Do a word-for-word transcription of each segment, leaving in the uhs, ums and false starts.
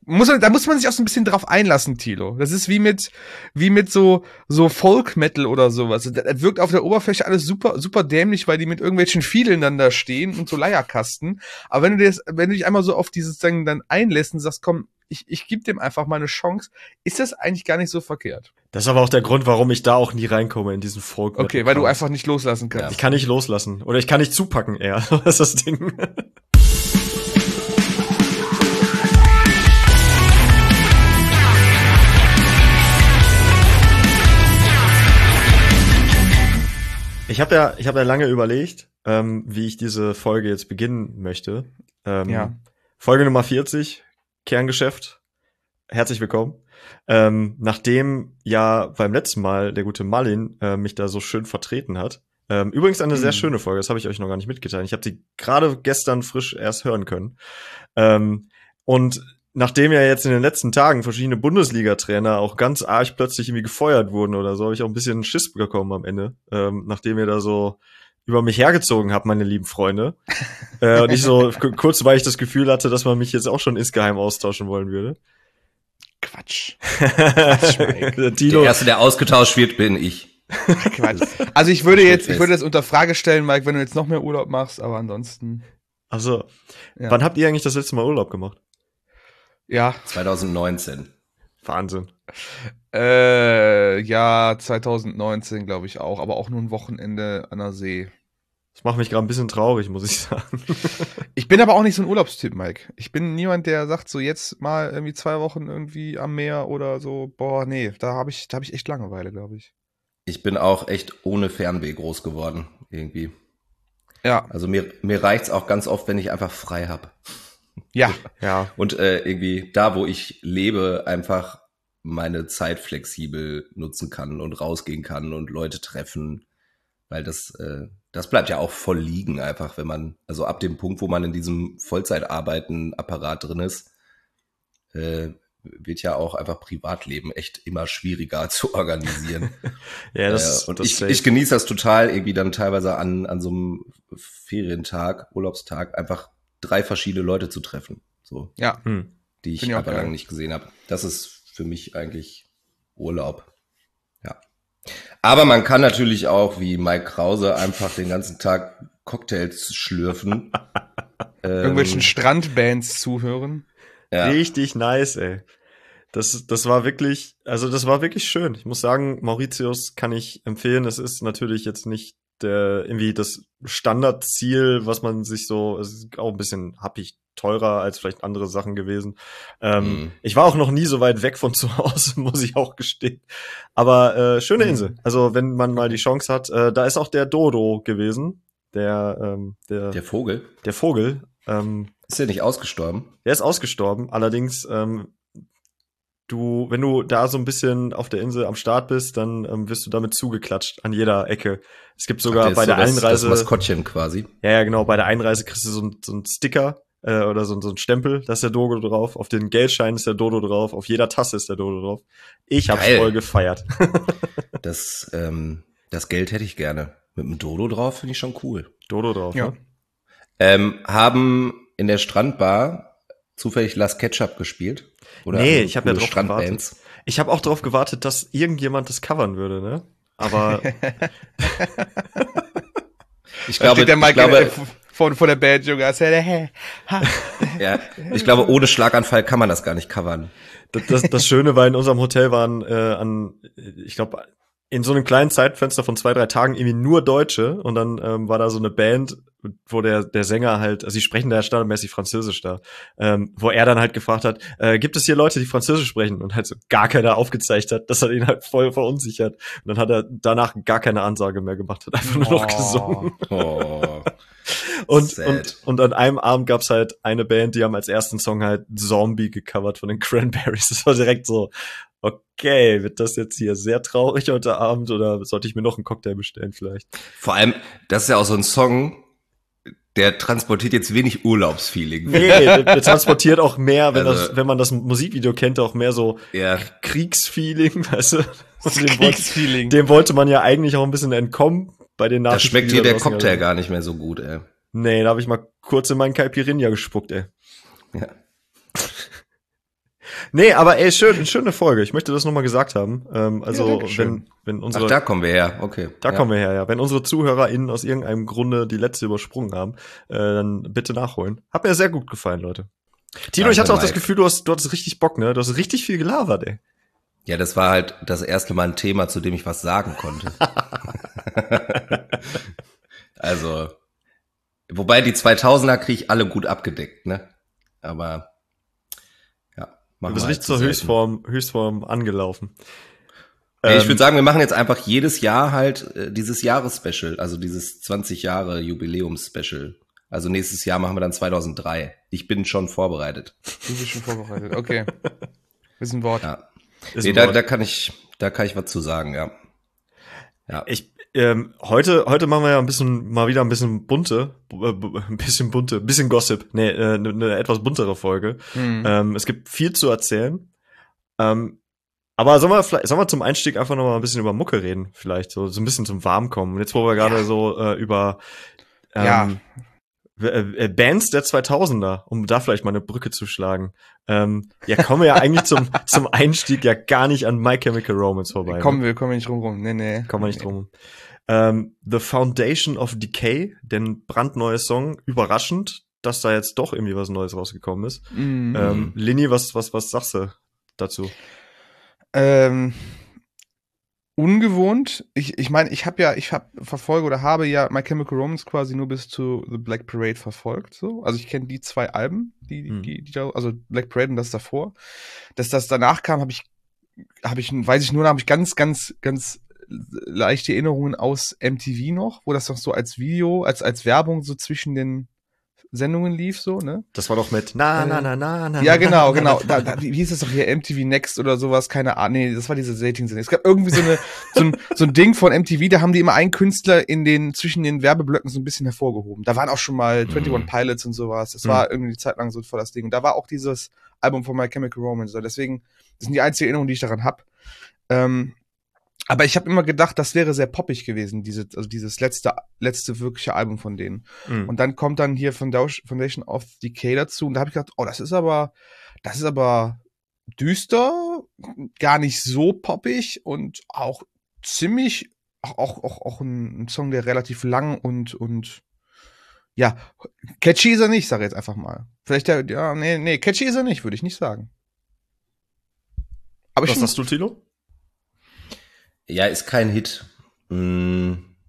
muss man, da muss man sich auch so ein bisschen drauf einlassen, Thilo. Das ist wie mit, wie mit so, so Folk-Metal oder sowas. Das wirkt auf der Oberfläche alles super, super dämlich, weil die mit irgendwelchen Fiedeln dann da stehen und so Leierkasten. Aber wenn du das, wenn du dich einmal so auf dieses Ding dann einlässt und sagst, komm, ich, ich gebe dem einfach mal eine Chance, ist das eigentlich gar nicht so verkehrt. Das ist aber auch der Grund, warum ich da auch nie reinkomme in diesen Folk. Okay, weil du einfach nicht loslassen kannst. Ja. Ich kann nicht loslassen. Oder ich kann nicht zupacken eher. Das ist das Ding. Ich habe ja, ich habe ja lange überlegt, ähm, wie ich diese Folge jetzt beginnen möchte. Ähm, Ja. Folge Nummer vierzig, Kerngeschäft. Herzlich willkommen. Ähm, nachdem ja beim letzten Mal der gute Marlin äh, mich da so schön vertreten hat. Ähm, übrigens eine mhm. sehr schöne Folge, das habe ich euch noch gar nicht mitgeteilt. Ich habe die gerade gestern frisch erst hören können. Ähm, und nachdem ja jetzt in den letzten Tagen verschiedene Bundesliga-Trainer auch ganz arg plötzlich irgendwie gefeuert wurden oder so, habe ich auch ein bisschen Schiss bekommen am Ende, ähm, nachdem ihr da so über mich hergezogen habt, meine lieben Freunde. äh, und ich so k- kurz, weil ich das Gefühl hatte, dass man mich jetzt auch schon insgeheim austauschen wollen würde. Quatsch. Quatsch, Mike. Der Erste, der ausgetauscht wird, bin ich. Quatsch. Also ich würde jetzt, ich würde das unter Frage stellen, Mike, wenn du jetzt noch mehr Urlaub machst, aber ansonsten. Ach so. Ja. Wann habt ihr eigentlich das letzte Mal Urlaub gemacht? Ja. zwanzig neunzehn. Wahnsinn. Äh, ja, zwanzig neunzehn glaube ich auch, aber auch nur ein Wochenende an der See. Das macht mich gerade ein bisschen traurig, muss ich sagen. Ich bin aber auch nicht so ein Urlaubstyp, Mike. Ich bin niemand, der sagt, so jetzt mal irgendwie zwei Wochen irgendwie am Meer oder so. Boah, nee, da habe ich, da habe ich echt Langeweile, glaube ich. Ich bin auch echt ohne Fernweh groß geworden, irgendwie. Ja. Also mir, mir reicht's auch ganz oft, wenn ich einfach frei hab. Ja. Ja. Und äh, irgendwie da, wo ich lebe, einfach meine Zeit flexibel nutzen kann und rausgehen kann und Leute treffen. Weil das, äh, das bleibt ja auch voll liegen einfach, wenn man, also ab dem Punkt, wo man in diesem Vollzeitarbeiten-Apparat drin ist, äh, wird ja auch einfach Privatleben echt immer schwieriger zu organisieren. Ja, das, äh, und das ich, ich genieße das total, irgendwie dann teilweise an, an so einem Ferientag, Urlaubstag, einfach drei verschiedene Leute zu treffen, so, Ja. Hm. die ich, Find ich auch aber geil. lange nicht gesehen habe. Das ist für mich eigentlich Urlaub. Ja. Aber man kann natürlich auch, wie Mike Krause, einfach den ganzen Tag Cocktails schlürfen. Irgendwelchen ähm, Strandbands zuhören. ja. Richtig nice, ey. Das, das war wirklich, also das war wirklich schön. Ich muss sagen, Mauritius kann ich empfehlen. Es ist natürlich jetzt nicht der, irgendwie das Standardziel, was man sich so, es ist auch ein bisschen happig teurer als vielleicht andere Sachen gewesen. Ähm, Mhm. Ich war auch noch nie so weit weg von zu Hause, muss ich auch gestehen. Aber äh, schöne Mhm. Insel. Also wenn man mal die Chance hat, äh, da ist auch der Dodo gewesen, der, ähm, der, Der Vogel. der Vogel. Ähm, Ist ja nicht ausgestorben. Der ist ausgestorben. Allerdings, ähm, du, wenn du da so ein bisschen auf der Insel am Start bist, dann ähm, wirst du damit zugeklatscht an jeder Ecke. Es gibt sogar Ach, ist bei so der das, Einreise, das Maskottchen quasi. ja, ja, genau, bei der Einreise kriegst du so, ein, so einen Sticker äh, oder so, so einen Stempel, da ist der Dodo drauf. Auf den Geldscheinen ist der Dodo drauf. Auf jeder Tasse ist der Dodo drauf. Ich hab's Geil. voll gefeiert. Das, ähm, das Geld hätte ich gerne. Mit einem Dodo drauf finde ich schon cool. Dodo drauf, Ja. ne? Ähm, haben in der Strandbar zufällig Las Ketchup gespielt? Oder Nee, haben ich hab ja coole drauf Strandbands? Ich habe auch darauf gewartet, dass irgendjemand das covern würde, ne? Aber Ich Da glaube, steht der ich Mike glaube, äh, vor, vor der Band, Junge. Als hätte er- ha. ja, ich glaube, ohne Schlaganfall kann man das gar nicht covern. das, das, das Schöne war, in unserem Hotel waren äh, an, ich glaube, in so einem kleinen Zeitfenster von zwei, drei Tagen irgendwie nur Deutsche und dann ähm, war da so eine Band, wo der der Sänger halt, also sie sprechen da standardmäßig Französisch da, ähm, wo er dann halt gefragt hat, äh, gibt es hier Leute, die Französisch sprechen? Und halt so gar keiner aufgezeigt hat, das hat ihn halt voll verunsichert. Und dann hat er danach gar keine Ansage mehr gemacht, hat einfach nur noch Oh. gesungen. Oh, Und, sad. und, und an einem Abend gab's halt eine Band, die haben als ersten Song halt Zombie gecovert von den Cranberries. Das war direkt so, okay, wird das jetzt hier sehr traurig heute Abend oder sollte ich mir noch einen Cocktail bestellen vielleicht? Vor allem, das ist ja auch so ein Song, der transportiert jetzt wenig Urlaubsfeeling. Nee, der, der transportiert auch mehr, wenn, Also- das, wenn man das Musikvideo kennt, auch mehr so Ja, Kriegsfeeling, weißt du? Und dem, wollte, Kriegsfeeling. dem wollte man ja eigentlich auch ein bisschen entkommen bei den da Nachrichten. schmeckt die dir da der draußen Cocktail gerade- gar nicht mehr so gut, ey. Nee, da habe ich mal kurz in meinen Caipirinha gespuckt, ey. Ja. Nee, aber ey, schön, schöne Folge. Ich möchte das nochmal gesagt haben. Ähm, also, Ja, wenn, wenn unsere. Ach, da kommen wir her, okay. Da ja. kommen wir her, ja. Wenn unsere ZuhörerInnen aus irgendeinem Grunde die letzte übersprungen haben, äh, dann bitte nachholen. Hat mir sehr gut gefallen, Leute. Tino, Danke, ich hatte auch Mike. das Gefühl, du hast, du hattest richtig Bock, ne? Du hast richtig viel gelabert, ey. Ja, das war halt das erste Mal ein Thema, zu dem ich was sagen konnte. Also, wobei die zweitausender kriege ich alle gut abgedeckt, ne? Aber, ja. Du machen bist wir richtig halt zur zu selten. Höchstform, Höchstform angelaufen. Nee, ich Ähm, würde sagen, wir machen jetzt einfach jedes Jahr halt äh, dieses Jahres-Special, also dieses zwanzig Jahre Jubiläums-Special. Also nächstes Jahr machen wir dann zweitausenddrei. Ich bin schon vorbereitet. Du bist schon vorbereitet. Okay. Ist ein Wort. Ja. ist Nee, ein da, Wort. da kann ich, da kann ich was zu sagen, ja. Ja. Ich, ähm, heute, heute machen wir ja ein bisschen, mal wieder ein bisschen bunte, äh, ein bisschen bunte, ein bisschen Gossip. Nee, äh, eine, eine etwas buntere Folge. Mhm. Ähm, es gibt viel zu erzählen. Ähm, aber sollen wir vielleicht, sollen wir zum Einstieg einfach noch mal ein bisschen über Mucke reden, vielleicht, so, so ein bisschen zum Warmkommen. Und jetzt, wo wir gerade Ja. so äh, über ähm, Ja. w- äh, Bands der zweitausender, um da vielleicht mal eine Brücke zu schlagen, ähm, ja, kommen wir ja eigentlich zum, zum Einstieg ja gar nicht an My Chemical Romance vorbei. Kommen ne? wir, kommen wir nicht rum rum. Nee, nee. Kommen wir nicht drum. Ähm, The Foundation of Decay, den brandneue Song, überraschend, dass da jetzt doch irgendwie was Neues rausgekommen ist. Mhm. Ähm, Lini, was, was, was sagst du dazu? Ähm, ungewohnt. Ich, ich meine, ich habe ja, ich habe verfolge oder habe ja My Chemical Romance quasi nur bis zu The Black Parade verfolgt. So, also ich kenne die zwei Alben, die, Mhm. die, die da, also Black Parade und das davor. Dass das danach kam, habe ich, habe ich, weiß ich nur, da habe ich ganz, ganz, ganz leichte Erinnerungen aus M T V noch, wo das noch so als Video, als als Werbung so zwischen den Sendungen lief, so, ne? Das war doch mit na, Äh, na, na, na, na. Ja, genau, na, genau. na, Da, da, wie wie hieß das doch hier? M T V Next oder sowas? Keine Ahnung. Nee, das war diese Dating-Sendung. Es gab irgendwie so, eine, so, ein, so ein Ding von M T V, da haben die immer einen Künstler in den, zwischen den Werbeblöcken so ein bisschen hervorgehoben. Da waren auch schon mal einundzwanzig Mhm. Pilots und sowas. Das Mhm. war irgendwie eine Zeit lang so voll das Ding. Und da war auch dieses Album von My Chemical Romance. Deswegen, das sind die einzigen Erinnerungen, die ich daran habe. Ähm, aber ich habe immer gedacht, das wäre sehr poppig gewesen, diese, also dieses letzte, letzte wirkliche Album von denen. Mhm. Und dann kommt dann hier Foundation of Decay dazu. Und da habe ich gedacht, oh, das ist aber, das ist aber düster, gar nicht so poppig und auch ziemlich, auch, auch, auch, auch ein, ein Song, der relativ lang und, und, ja, catchy ist er nicht, sag ich jetzt einfach mal. Vielleicht der, ja, nee, nee, catchy ist er nicht, würde ich nicht sagen. Aber ich Was find- sagst du, Tilo? Ja, ist kein Hit. Mm.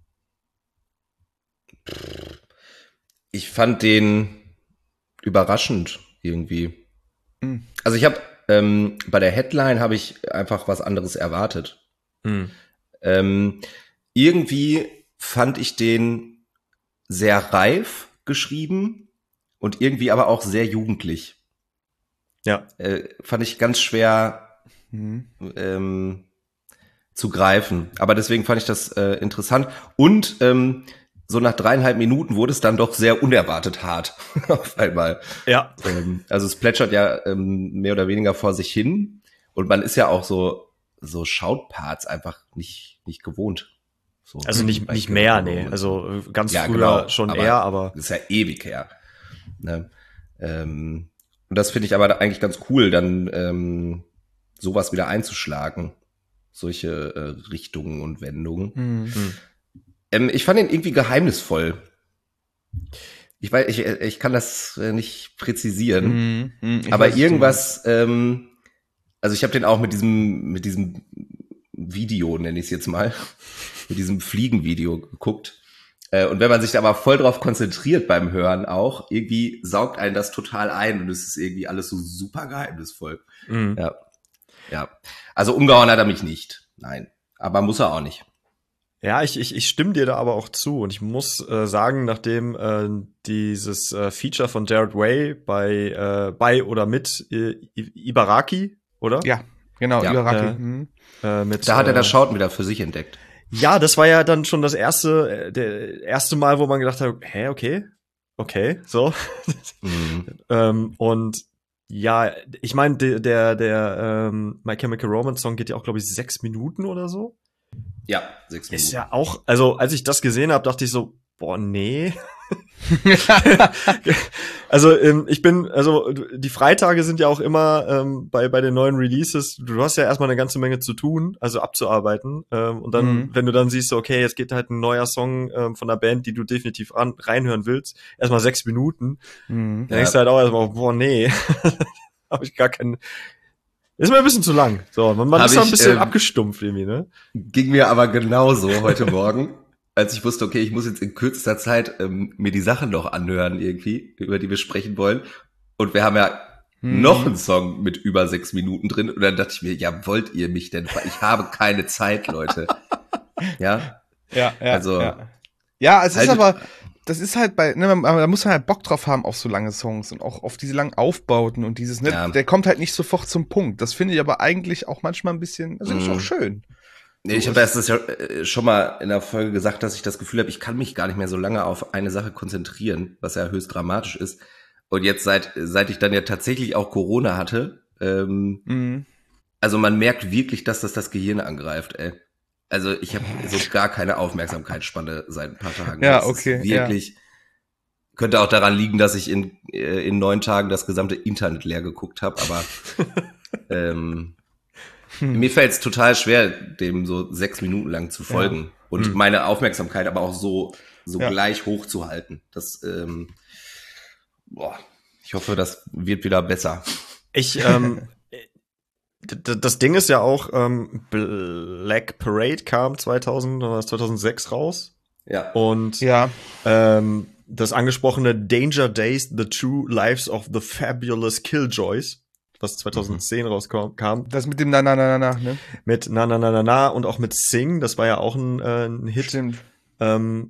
Ich fand den überraschend irgendwie. Mhm. Also ich habe ähm, bei der Headline habe ich einfach was anderes erwartet. Mhm. Ähm, irgendwie fand ich den sehr reif geschrieben und irgendwie aber auch sehr jugendlich. Ja. Äh, fand ich ganz schwer Mhm. ähm, zu greifen. Aber deswegen fand ich das äh, interessant. Und ähm, so nach dreieinhalb Minuten wurde es dann doch sehr unerwartet hart auf einmal. Ja. Ähm, also es plätschert ja ähm, mehr oder weniger vor sich hin. Und man ist ja auch so so Shoutparts einfach nicht nicht gewohnt. So, Also nicht, bei nicht Chemical mehr, nee. Romance. Also äh, ganz Ja, früher genau, schon aber- eher, aber Das ist ja ewig her. Ne? Ähm, und das finde ich aber eigentlich ganz cool, dann ähm, sowas wieder einzuschlagen. Solche äh, Richtungen und Wendungen. Mhm. hm. Ähm, ich fand ihn irgendwie geheimnisvoll. Ich weiß, ich, ich kann das äh, nicht präzisieren. Mhm. Mhm. Ich aber weiß, was du irgendwas, ähm, also ich habe den auch mit diesem, mit diesem Video, nenne ich es jetzt mal, mit diesem Fliegenvideo geguckt. Äh, und wenn man sich da aber voll drauf konzentriert beim Hören auch, irgendwie saugt einen das total ein und es ist irgendwie alles so super geheimnisvoll. Mhm. Ja. Ja. Also umgehauen hat er mich nicht. Nein. Aber muss er auch nicht. Ja, ich, ich, ich stimme dir da aber auch zu und ich muss äh, sagen, nachdem äh, dieses äh, Feature von Jared Way bei äh, bei oder mit äh, I- Ibaraki, oder? Ja, genau, Ja, Ibaraki. äh, Mhm. Äh, mit, Da hat er äh, das Schauten wieder für sich entdeckt. Ja, das war ja dann schon das erste, äh, der erste Mal, wo man gedacht hat, hä, okay, okay, so. Mhm. ähm, und ja, ich meine, der, der, der ähm, My Chemical Romance Song geht ja auch, glaube ich, sechs Minuten oder so. Ja, sechs Minuten. Ist ja auch, also als ich das gesehen habe, dachte ich so, boah, nee. Also ähm, ich bin, also die Freitage sind ja auch immer ähm, bei bei den neuen Releases, du hast ja erstmal eine ganze Menge zu tun, also abzuarbeiten ähm, und dann, Mhm. wenn du dann siehst, okay, jetzt geht halt ein neuer Song ähm, von einer Band, die du definitiv ran, reinhören willst, erstmal sechs Minuten, Mhm. dann denkst du halt auch erstmal, boah, nee, habe ich gar keinen, ist mir ein bisschen zu lang. So, man, man Hab ist da ein ich, bisschen ähm, abgestumpft irgendwie, ne? Ging mir aber genauso heute Morgen, als ich wusste, okay, ich muss jetzt in kürzester Zeit ähm, mir die Sachen noch anhören irgendwie, über die wir sprechen wollen. Und wir haben ja noch Mhm. einen Song mit über sechs Minuten drin. Und dann dachte ich mir, ja, wollt ihr mich denn? Ich habe keine Zeit, Leute. Ja, Ja, ja, also ja. Ja, es ist haltet, aber, das ist halt bei, ne, man, da muss man halt Bock drauf haben auf so lange Songs und auch auf diese langen Aufbauten und dieses, ne, ja, der kommt halt nicht sofort zum Punkt. Das finde ich aber eigentlich auch manchmal ein bisschen, also ist auch mh. schön. Nee, So ich habe ist- das ja äh, schon mal in der Folge gesagt, dass ich das Gefühl habe, ich kann mich gar nicht mehr so lange auf eine Sache konzentrieren, was ja höchst dramatisch ist. Und jetzt seit seit ich dann ja tatsächlich auch Corona hatte, ähm, Mhm. also man merkt wirklich, dass das das Gehirn angreift, ey. Also ich habe so gar keine Aufmerksamkeitsspanne seit ein paar Tagen. Ja, Es ist okay, ja. wirklich, könnte auch daran liegen, dass ich in äh, in neun Tagen das gesamte Internet leer geguckt habe, aber ähm, Hm. mir fällt es total schwer, dem so sechs Minuten lang zu folgen und Hm. meine Aufmerksamkeit aber auch so so Ja. gleich hoch zu halten. Das, ähm, boah, ich hoffe, das wird wieder besser. Ich, ähm, d- d- das Ding ist ja auch, ähm, Black Parade kam zweitausend oder zweitausendsechs raus. Ja. Und Ja. ähm, das angesprochene Danger Days, The True Lives of the Fabulous Killjoys, was zweitausendzehn mhm. rauskam, kam. Das mit dem Na, Na, Na, Na, Na, ne? Mit Na, Na, Na, Na, Na und auch mit Sing, das war ja auch ein, äh, ein Hit. Stimmt. Ähm,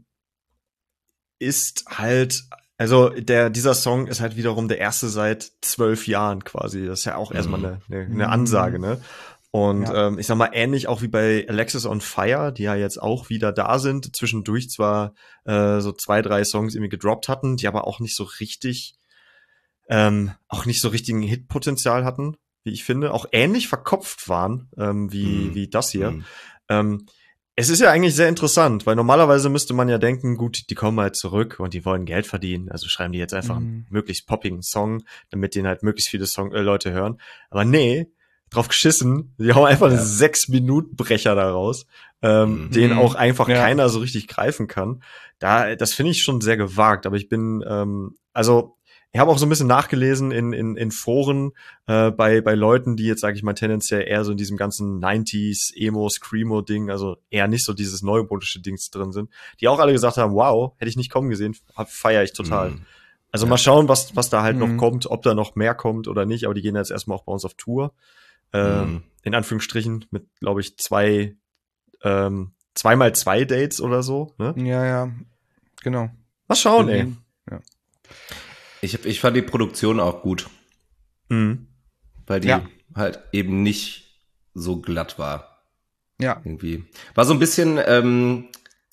ist halt, also der dieser Song ist halt wiederum der erste seit zwölf Jahren quasi. Das ist ja auch Mhm. erstmal eine, eine, eine Ansage, ne? Und Ja. ähm, ich sag mal, ähnlich auch wie bei Alexis on Fire, die ja jetzt auch wieder da sind, zwischendurch zwar äh, so zwei, drei Songs irgendwie gedroppt hatten, die aber auch nicht so richtig, ähm, auch nicht so richtigen Hitpotenzial hatten, wie ich finde, auch ähnlich verkopft waren, ähm, wie, Mhm. wie das hier. Mhm. Ähm, es ist ja eigentlich sehr interessant, weil normalerweise müsste man ja denken, gut, die kommen halt zurück und die wollen Geld verdienen, also schreiben die jetzt einfach Mhm. einen möglichst poppigen Song, damit den halt möglichst viele Song äh, Leute hören. Aber nee, drauf geschissen, die hauen einfach Ja. einen Sechs-Minuten-Brecher daraus, ähm, Mhm. den auch einfach Ja. keiner so richtig greifen kann. Da, das finde ich schon sehr gewagt, aber ich bin, ähm, also ich habe auch so ein bisschen nachgelesen in, in, in Foren äh, bei, bei Leuten, die jetzt, sage ich mal, tendenziell eher so in diesem ganzen neunziger Emo, Screamo-Ding, also eher nicht so dieses neumodische Dings drin sind, die auch alle gesagt haben, wow, hätte ich nicht kommen gesehen, feiere ich total. Mhm. Also Ja. mal schauen, was, was da halt Mhm. noch kommt, ob da noch mehr kommt oder nicht, aber die gehen jetzt erstmal auch bei uns auf Tour. Äh, Mhm. in Anführungsstrichen mit, glaube ich, zwei, ähm, zweimal zwei Dates oder so, ne? Ja, ja. Genau. Mal schauen, ey. Berlin. Ja. Ich, hab, ich fand die Produktion auch gut, Mhm. weil die Ja. halt eben nicht so glatt war. Ja. Irgendwie. War so ein bisschen ähm,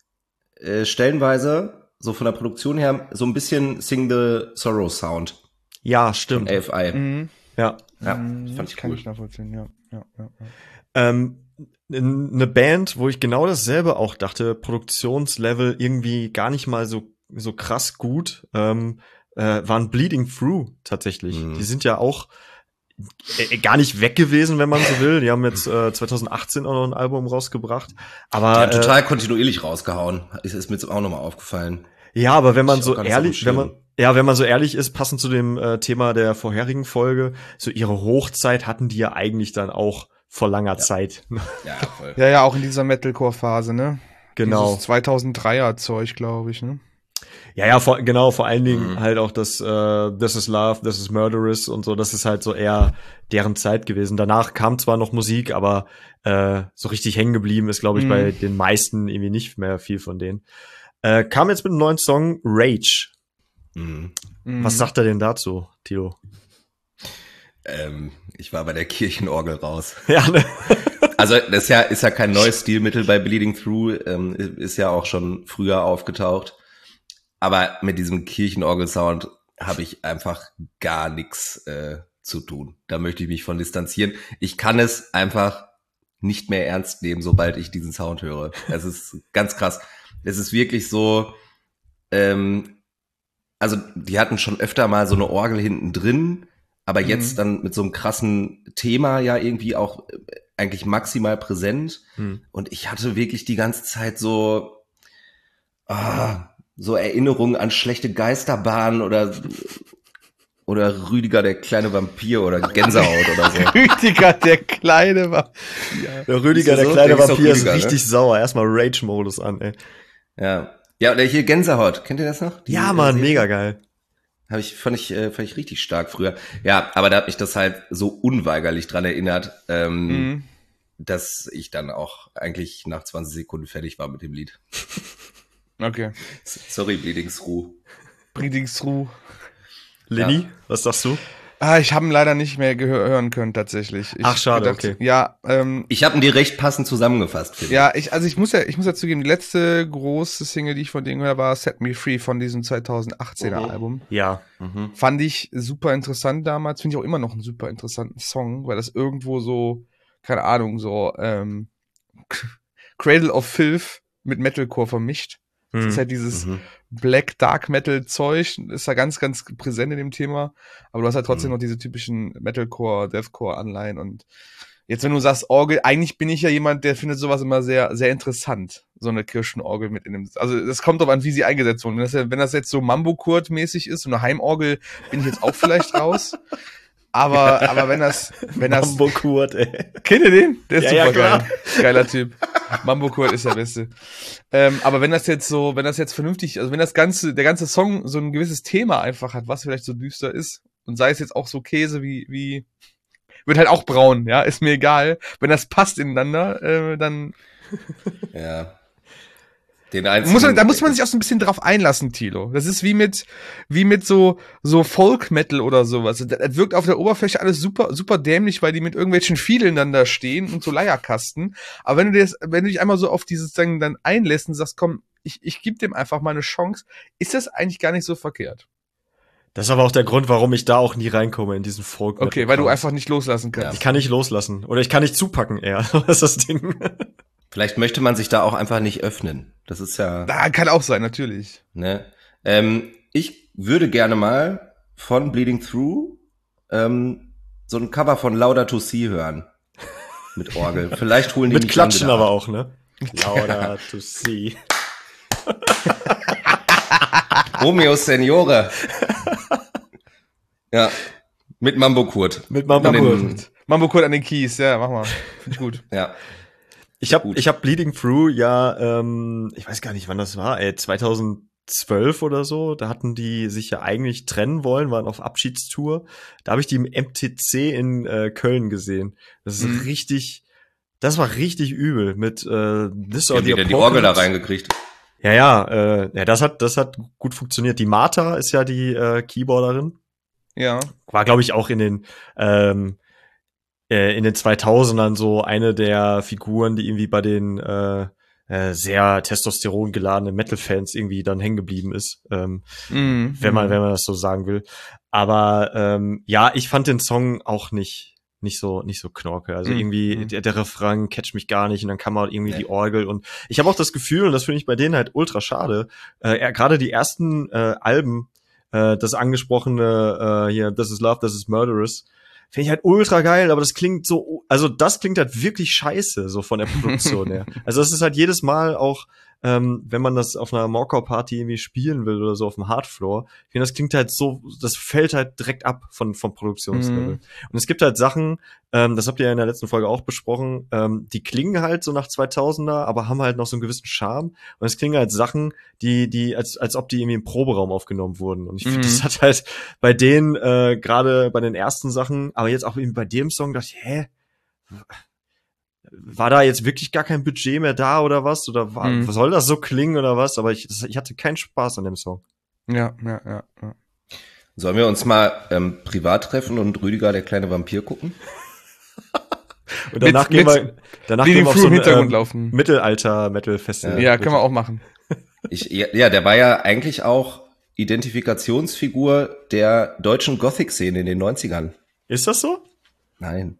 äh, stellenweise, so von der Produktion her, so ein bisschen Sing the Sorrow Sound Ja, von stimmt. A F I. Mhm. Ja. Ja, Mhm. fand ich Kann cool. ich nachvollziehen, ja. Ja, ja, ja. Ähm, eine Band, wo ich genau dasselbe auch dachte, Produktionslevel irgendwie gar nicht mal so so krass gut, ähm, äh, waren Bleeding Through tatsächlich. Mhm. Die sind ja auch äh, gar nicht weg gewesen, wenn man so will. Die haben jetzt äh, zweitausendachtzehn auch noch ein Album rausgebracht. Aber Die haben äh, total kontinuierlich rausgehauen. Ist, ist mir jetzt auch nochmal aufgefallen. ja, aber wenn man Ich auch so gar nicht so auf dem ehrlich, wenn man Schirm. ja, wenn man so ehrlich ist, passend zu dem äh, Thema der vorherigen Folge, so ihre Hochzeit hatten die ja eigentlich dann auch vor langer Zeit. Ja, voll. Ja, ja, auch in dieser Metalcore-Phase, ne? Genau. Dieses zweitausenddreier Zeug, glaube ich, ne? Ja, ja, vor, genau, vor allen Dingen Mhm. halt auch das äh, This is Love, This is Murderous und so, das ist halt so eher deren Zeit gewesen. Danach kam zwar noch Musik, aber äh, so richtig hängen geblieben ist, glaube ich, Mhm. bei den meisten irgendwie nicht mehr viel von denen. Äh, kam jetzt mit einem neuen Song, Rage. Mhm. Mhm. Was sagt er denn dazu, Tilo? Ähm, ich war bei der Kirchenorgel raus. Ja, ne? Also das ist ja, ist ja kein neues Stilmittel bei Bleeding Through, ähm, ist ja auch schon früher aufgetaucht. Aber mit diesem Kirchenorgel-Sound habe ich einfach gar nichts äh, zu tun. Da möchte ich mich von distanzieren. Ich kann es einfach nicht mehr ernst nehmen, sobald ich diesen Sound höre. Es ist ganz krass. Es ist wirklich so, ähm, also die hatten schon öfter mal so eine Orgel hinten drin, aber jetzt Mhm. dann mit so einem krassen Thema ja irgendwie auch äh, eigentlich maximal präsent. Hm. Und ich hatte wirklich die ganze Zeit so, ah, so Erinnerungen an schlechte Geisterbahnen oder, oder Rüdiger, der kleine Vampir oder Gänsehaut oder so. Rüdiger, der Kleine war. Ja. Der Rüdiger, Ist ja der so? kleine Der ist doch Vampir, ist Rüdiger, ne? richtig sauer. Erstmal Rage-Modus an, ey. Ja. Ja, oder hier Gänsehaut. Kennt ihr das noch? Die, Ja, äh, Mann, Serie? mega geil. Hab ich, fand ich, äh, fand ich richtig stark früher. Ja, aber da hat mich das halt so unweigerlich dran erinnert, ähm, Mhm. dass ich dann auch eigentlich nach zwanzig Sekunden fertig war mit dem Lied. Okay. Sorry, Bleeding Through. Breedingsruh. Lenny, Ja. was sagst du? Ah, ich habe ihn leider nicht mehr gehör hören können, tatsächlich. Ich Ach, schade, gedacht, okay. Ja, ähm, Ich habe ihn dir recht passend zusammengefasst, finde ich. ja, ich, also ich muss ja, ich muss ja zugeben, die letzte große Single, die ich von denen gehört habe, war Set Me Free von diesem zweitausendachtzehner Mhm. Album. Ja. Mhm. Fand ich super interessant damals, finde ich auch immer noch einen super interessanten Song, weil das irgendwo so, keine Ahnung, so ähm, Cradle of Filth mit Metalcore vermischt. Das Hm. ist halt dieses Mhm. Black Dark Metal Zeug, ist da ganz, ganz präsent in dem Thema, aber du hast halt trotzdem Mhm. noch diese typischen Metalcore, Deathcore Anleihen und jetzt, wenn du sagst Orgel, eigentlich bin ich ja jemand, der findet sowas immer sehr, sehr interessant, so eine Kirchenorgel mit in dem, also das kommt drauf an, wie sie eingesetzt wurden. Wenn das, wenn das jetzt so Mambo-Kurt-mäßig ist, so eine Heimorgel, bin ich jetzt auch vielleicht raus. Aber, aber wenn das, wenn das, Mambo Kurt, ey. kennt ihr den? Der ist Ja, ja, super klar. geil. Geiler Typ. Mambo Kurt ist der Beste. Ähm, aber wenn das jetzt so, wenn das jetzt vernünftig, also wenn das ganze, der ganze Song so ein gewisses Thema einfach hat, was vielleicht so düster ist, und sei es jetzt auch so Käse wie, wie, wird halt auch braun, ja, ist mir egal. Wenn das passt ineinander, äh, dann Ja. Den einzigen, muss man, da muss man sich auch so ein bisschen drauf einlassen, Thilo. Das ist wie mit, wie mit so, so Folk Metal oder sowas. Das, das wirkt auf der Oberfläche alles super, super dämlich, weil die mit irgendwelchen Fiedeln dann da stehen und so Leierkasten. Aber wenn du dir das, wenn du dich einmal so auf dieses Ding dann einlässt und sagst, komm, ich, ich gebe dem einfach mal eine Chance, ist das eigentlich gar nicht so verkehrt. Das ist aber auch der Grund, warum ich da auch nie reinkomme in diesen folk Okay, weil du einfach nicht loslassen Ich kannst. kann nicht loslassen. Oder ich kann nicht zupacken, eher. Das ist das Ding. Vielleicht möchte man sich da auch einfach nicht öffnen. Das ist ja, Da kann auch sein, natürlich. ne? Ähm, ich würde gerne mal von Bleeding Through ähm, so ein Cover von Louder to See hören. Mit Orgel. Vielleicht holen die Mit mich dann Klatschen wieder aber ab. auch, ne? Louder to see. Romeo Seniore. Ja. Mit Mambo Kurt. Mit Mambo An den- Kurt. Mambo Kurt an den Keys, ja, mach mal. Finde ich gut. Ja. Ich habe Gut. ich hab Bleeding Through ja, ähm, ich weiß gar nicht, wann das war, ey, zweitausendzwölf oder so. Da hatten die sich ja eigentlich trennen wollen, waren auf Abschiedstour. Da habe ich die im M T C in äh, Köln gesehen. Das ist Mhm. richtig, das war richtig übel mit äh, This Wie or haben the die denn die Orgel da Apocalypse. reingekriegt? Ja, ja, äh, ja, das hat, das hat gut funktioniert. Die Martha ist ja die äh, Keyboarderin. Ja. War, glaube ich, auch in den ähm, äh, in den zweitausendern so eine der Figuren, die irgendwie bei den äh, äh, sehr Testosteron geladenen Metal-Fans irgendwie dann hängen geblieben ist, ähm, Mhm. wenn man wenn man das so sagen will. Aber ähm, ja, ich fand den Song auch nicht nicht so nicht so knorke. Also Mhm. irgendwie Mhm. der, der Refrain catcht mich gar nicht und dann kam halt irgendwie Nee. die Orgel und ich habe auch das Gefühl, und das finde ich bei denen halt ultra schade, äh, ja, gerade die ersten äh, Alben, äh, das angesprochene äh, hier This is Love, This is Murderous, finde ich halt ultra geil, aber das klingt so, also das klingt halt wirklich scheiße, so von der Produktion her. Also das ist halt jedes Mal auch, ähm, wenn man das auf einer Morecore-Party irgendwie spielen will oder so auf dem Hardfloor, ich finde, das klingt halt so, das fällt halt direkt ab von vom Produktionslevel. Mhm. Und es gibt halt Sachen, ähm, das habt ihr ja in der letzten Folge auch besprochen, ähm, die klingen halt so nach zweitausender, aber haben halt noch so einen gewissen Charme. Und es klingen halt Sachen, die, die, als, als ob die irgendwie im Proberaum aufgenommen wurden. Und ich finde, Mhm. das hat halt bei denen, äh, gerade bei den ersten Sachen, aber jetzt auch eben bei dem Song, dachte ich, hä? War da jetzt wirklich gar kein Budget mehr da oder was? Oder war, Mhm. soll das so klingen oder was? Aber ich, das, ich hatte keinen Spaß an dem Song. Ja, ja, ja, ja. Sollen wir uns mal ähm, privat treffen und Rüdiger, der kleine Vampir, gucken? Und danach Mit- gehen mit wir, danach Bleeding gehen wir auf Through so im ein Hintergrund ähm, laufen. Mittelalter-Metal-Festival. Ja, können wir auch machen. Ich, ja, ja, der war ja eigentlich auch Identifikationsfigur der deutschen Gothic-Szene in den neunzigern. Ist das so? Nein.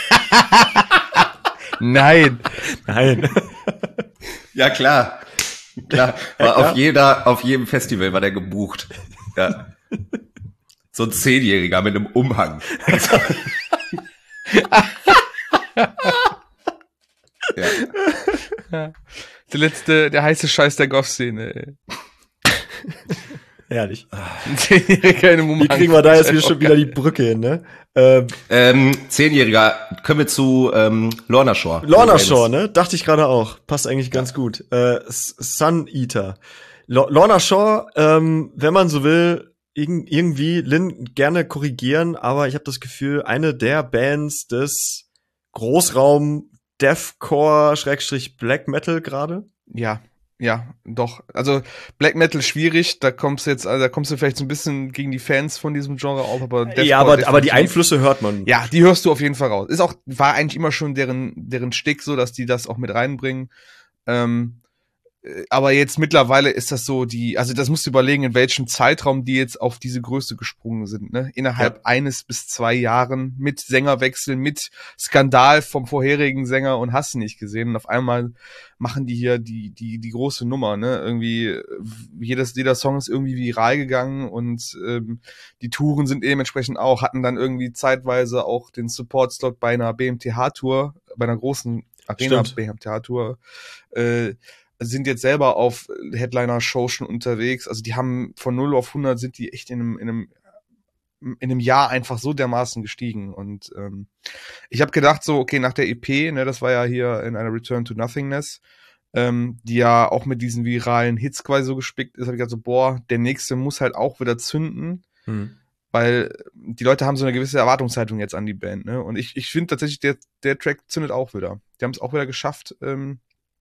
Nein. Nein. Ja, klar. Klar, war Ja, auf jeder, auf jedem Festival war der gebucht. Ja. So ein Zehnjähriger mit einem Umhang. Ja. Ja. Der letzte, der heiße Scheiß der Goth-Szene, ey. Herrlich. Ein Zehnjähriger in einem Umhang. Wie kriegen wir da jetzt wieder schon wieder die Brücke hin, ne? Ähm, Ähm, Zehnjähriger, können wir zu ähm, Lorna Shore. Lorna Shore, ne? Dachte ich gerade auch. Passt eigentlich ganz gut. Äh, Sun Eater. Lo- Lorna Shore, ähm, wenn man so will, irg- irgendwie, Lynn, gerne korrigieren, aber ich habe das Gefühl, eine der Bands des Großraum Deathcore Schrägstrich Black Metal gerade. Ja, ja, doch. Also Black Metal schwierig, da kommst du jetzt, also da kommst du vielleicht so ein bisschen gegen die Fans von diesem Genre auf, aber Deathcore Ja, aber, aber die definitiv. Einflüsse hört man. Ja, die hörst du auf jeden Fall raus. Ist auch, war eigentlich immer schon deren, deren Stick so, dass die das auch mit reinbringen. Ähm, äh, aber jetzt mittlerweile ist das so, die, also das musst du überlegen, in welchem Zeitraum die jetzt auf diese Größe gesprungen sind, ne? Innerhalb Ja. eines bis zwei Jahren mit Sängerwechsel, mit Skandal vom vorherigen Sänger und hast du nicht gesehen. Und auf einmal machen die hier die, die, die große Nummer, ne? Irgendwie, äh, jedes, jeder Song ist irgendwie viral gegangen und ähm, die Touren sind dementsprechend auch, hatten dann irgendwie zeitweise auch den Support-Slot bei einer B M T H-Tour, bei einer großen Arena Stimmt. B M T H-Tour, äh, sind jetzt selber auf Headliner-Show schon unterwegs. Also die haben von null auf hundert sind die echt in einem, in einem, in einem Jahr einfach so dermaßen gestiegen. Und ähm, ich habe gedacht so, okay, nach der E P, ne, das war ja hier in einer Return to Nothingness, ähm, die ja auch mit diesen viralen Hits quasi so gespickt ist, habe ich gedacht so, boah, der nächste muss halt auch wieder zünden, Hm. weil die Leute haben so eine gewisse Erwartungshaltung jetzt an die Band, ne? Und ich, ich finde tatsächlich, der, der Track zündet auch wieder. Die haben es auch wieder geschafft, ähm,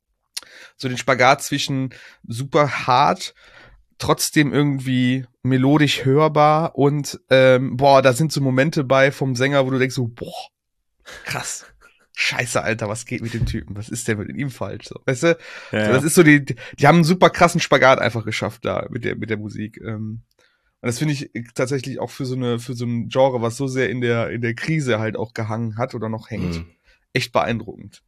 so den Spagat zwischen super hart, trotzdem irgendwie melodisch hörbar und ähm, boah, da sind so Momente bei vom Sänger, wo du denkst so, boah, krass. Scheiße, Alter, was geht mit dem Typen? Was ist denn mit ihm falsch? So, weißt du? Ja, So, ja. das ist so die, die haben einen super krassen Spagat einfach geschafft da mit der, mit der Musik. Ähm, und das finde ich tatsächlich auch für so eine, für so ein Genre, was so sehr in der, in der Krise halt auch gehangen hat oder noch hängt, Mhm. echt beeindruckend.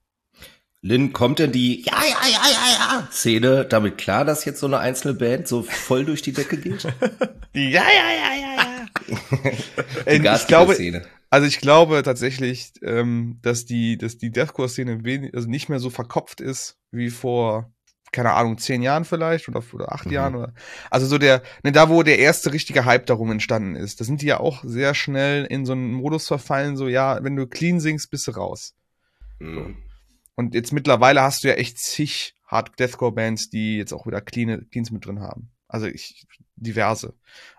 Lynn, kommt denn die Ja, ja, ja, ja, ja Szene damit klar, dass jetzt so eine einzelne Band so voll durch die Decke geht? Ja, ja, ja, ja, ja. Die Ähm, ich glaube, Szene. also ich glaube tatsächlich, ähm, dass die, dass die Deathcore-Szene wenig, also nicht mehr so verkopft ist wie vor, keine Ahnung, zehn Jahren vielleicht oder, oder acht Mhm. Jahren oder, also so der, ne, da wo der erste richtige Hype darum entstanden ist, da sind die ja auch sehr schnell in so einen Modus verfallen, so ja, wenn du clean singst, bist du raus. Mhm. Und jetzt mittlerweile hast du ja echt zig Hard Deathcore-Bands, die jetzt auch wieder clean, Cleans mit drin haben. Also ich, diverse.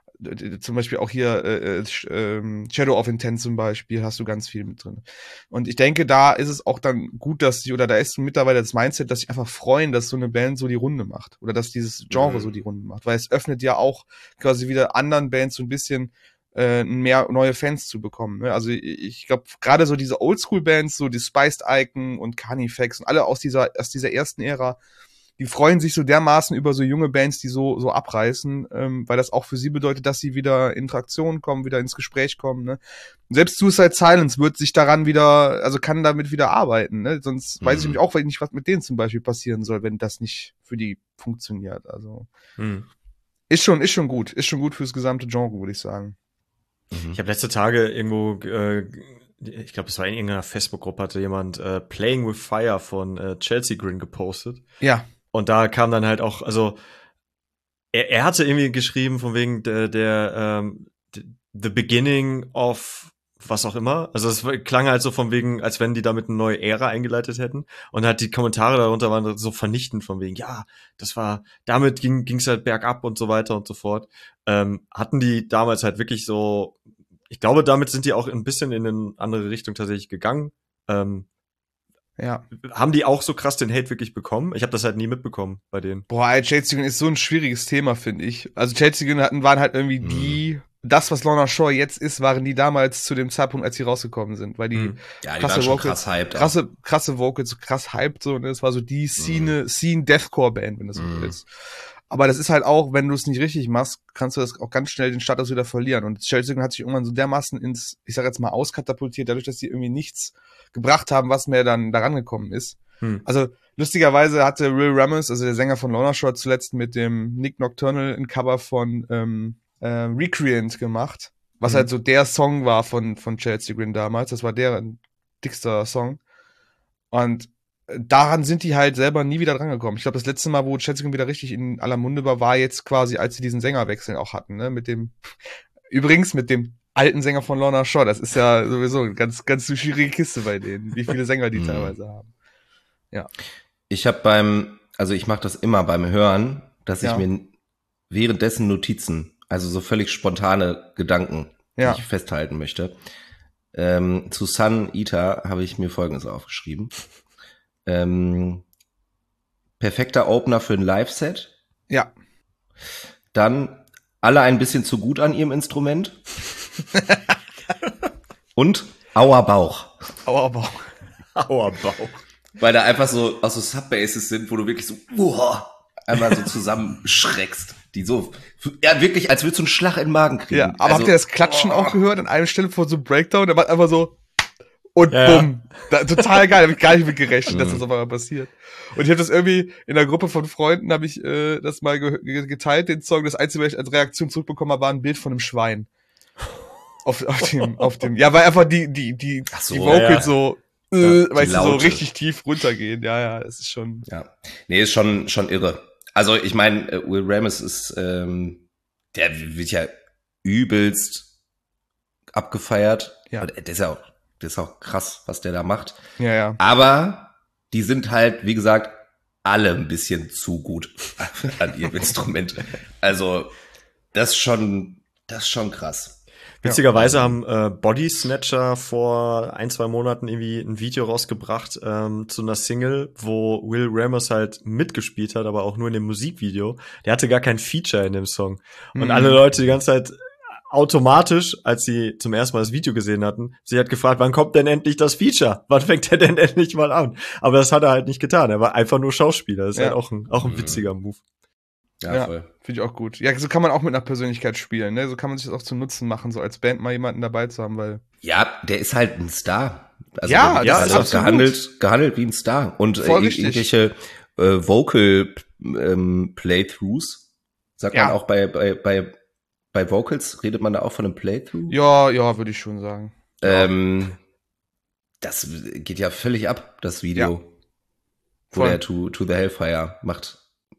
Zum Beispiel auch hier äh, äh, Shadow of Intent zum Beispiel hast du ganz viel mit drin. Und ich denke, da ist es auch dann gut, dass die, oder da ist mittlerweile das Mindset, dass sich einfach freuen, dass so eine Band so die Runde macht. Oder dass dieses Genre Mhm. so die Runde macht. Weil es öffnet ja auch quasi wieder anderen Bands so ein bisschen äh, mehr neue Fans zu bekommen. Ne? Also ich, ich glaube, gerade so diese Oldschool-Bands, so die Spiced Icon und Carnifex und alle aus dieser, aus dieser ersten Ära, die freuen sich so dermaßen über so junge Bands, die so so abreißen, ähm, weil das auch für sie bedeutet, dass sie wieder in Interaktion kommen, wieder ins Gespräch kommen. Ne? Selbst Suicide Silence wird sich daran wieder, also kann damit wieder arbeiten. Ne? Sonst Mhm. weiß ich nämlich auch nicht, was mit denen zum Beispiel passieren soll, wenn das nicht für die funktioniert. Also Hm. ist schon, ist schon gut, ist schon gut fürs gesamte Genre, würde ich sagen. Mhm. Ich habe letzte Tage irgendwo, äh, ich glaube, es war in irgendeiner Facebook-Gruppe, hatte jemand äh, Playing with Fire von äh, Chelsea Grin gepostet. Ja, Und da kam dann halt auch, also er, er hatte irgendwie geschrieben von wegen der, der ähm, the beginning of was auch immer. Also es klang halt so von wegen, als wenn die damit eine neue Ära eingeleitet hätten. Und halt die Kommentare darunter waren so vernichtend von wegen, ja, das war, damit ging ging's halt bergab und so weiter und so fort. Ähm, hatten die damals halt wirklich so, ich glaube, damit sind die auch ein bisschen in eine andere Richtung tatsächlich gegangen. Ähm, ja. haben die auch so krass den Hate wirklich bekommen? Ich habe das halt nie mitbekommen bei denen. Boah, ey, Chelsea Grin ist so ein schwieriges Thema, finde ich. Also Chelsea Grin hatten, waren halt irgendwie Mhm. die, das, was Lorna Shore jetzt ist, waren die damals zu dem Zeitpunkt, als sie rausgekommen sind, weil die Mhm. Ja, die krasse waren schon Vocals, krass hyped. auch. krasse, krasse Vocals, so krass hyped, so, ne? Es war so die Szene, Scene Deathcore Band, wenn das so Mhm. ist. Aber das ist halt auch, wenn du es nicht richtig machst, kannst du das auch ganz schnell den Status wieder verlieren. Und Chelsea Grin hat sich irgendwann so dermaßen ins, ich sag jetzt mal, auskatapultiert, dadurch, dass sie irgendwie nichts gebracht haben, was mehr dann daran gekommen ist. Hm. Also Lustigerweise hatte Will Ramos, also der Sänger von Lorna Shore, zuletzt mit dem Nick Nocturnal ein Cover von ähm, äh, Recreant gemacht, was mhm. halt so der Song war von von Chelsea Grin damals. Das war deren dickster Song. Und daran sind die halt selber nie wieder drangekommen. Ich glaube, das letzte Mal, wo Chelsea Grin wieder richtig in aller Munde war, war jetzt quasi, als sie diesen Sängerwechsel auch hatten, ne? Mit dem, übrigens mit dem alten Sänger von Lorna Shore. Das ist ja sowieso eine ganz, ganz schwierige Kiste bei denen, wie viele Sänger die mhm. teilweise haben. Ja. Ich habe beim, also ich mache das immer beim Hören, dass Ja. ich mir währenddessen Notizen, also so völlig spontane Gedanken, Ja. die ich festhalten möchte. Ähm, zu Sun Eater habe ich mir Folgendes aufgeschrieben. Ähm, perfekter Opener für ein Live-Set. Ja. Dann alle ein bisschen zu gut an ihrem Instrument. Und Aua Bauch. Aua Bauch. Aua Bauch. Weil da einfach so, auch so Subbasses sind, wo du wirklich so, uah, einmal so zusammenschreckst. Die so, ja wirklich, als würdest du einen Schlag in den Magen kriegen. Ja, aber also, habt ihr das Klatschen oh. auch gehört an einer Stelle vor so einem Breakdown? Der macht einfach so und Ja, bumm. Da, total geil, habe ich gar nicht mit gerechnet, dass Mhm. das auf einmal passiert. Und ich habe das irgendwie in einer Gruppe von Freunden, habe ich äh, das mal ge ge geteilt, den Song. Das Einzige, was ich als Reaktion zurückbekommen habe, war ein Bild von einem Schwein. Auf, auf dem, auf dem, ja, weil einfach die, die, die, Ach so, die Vocals ja, ja. so, äh, Ja, weißt die du, so Laute. richtig tief runtergehen. Ja, ja, das ist schon. Ja, nee, ist schon schon irre. Also ich meine, äh, Will Ramos ist, ähm, der wird ja übelst abgefeiert. Ja. Und der ist ja auch, das ist auch krass, was der da macht. Ja, ja. Aber die sind halt, wie gesagt, alle ein bisschen zu gut an ihrem Instrument. Also das ist schon, das ist schon krass. Witzigerweise haben äh, Body Snatcher vor ein, zwei Monaten irgendwie ein Video rausgebracht ähm, zu einer Single, wo Will Ramos halt mitgespielt hat, aber auch nur in dem Musikvideo. Der hatte gar kein Feature in dem Song. Und Mhm. alle Leute die ganze Zeit automatisch, als sie zum ersten Mal das Video gesehen hatten, sie hat gefragt, wann kommt denn endlich das Feature? Wann fängt er denn endlich mal an? Aber das hat er halt nicht getan. Er war einfach nur Schauspieler. Das ist Ja. halt auch ein, auch ein Mhm. witziger Move. Ja, Ja. voll. Finde ich auch gut. Ja, so kann man auch mit einer Persönlichkeit spielen, ne? So kann man sich das auch zum Nutzen machen, so als Band mal jemanden dabei zu haben, weil. Ja, der ist halt ein Star. Also Ja, der wird das halt ist auch absolut. gehandelt, gehandelt wie ein Star. Und äh, Voll ir- richtig. irgendwelche äh, Vocal ähm, Playthroughs, sagt Ja. man auch bei, bei, bei, bei Vocals, redet man da auch von einem Playthrough? Ja, ja, würde ich schon sagen. Ähm, das geht ja völlig ab, das Video. Wo Voll. der to, to the Hellfire macht.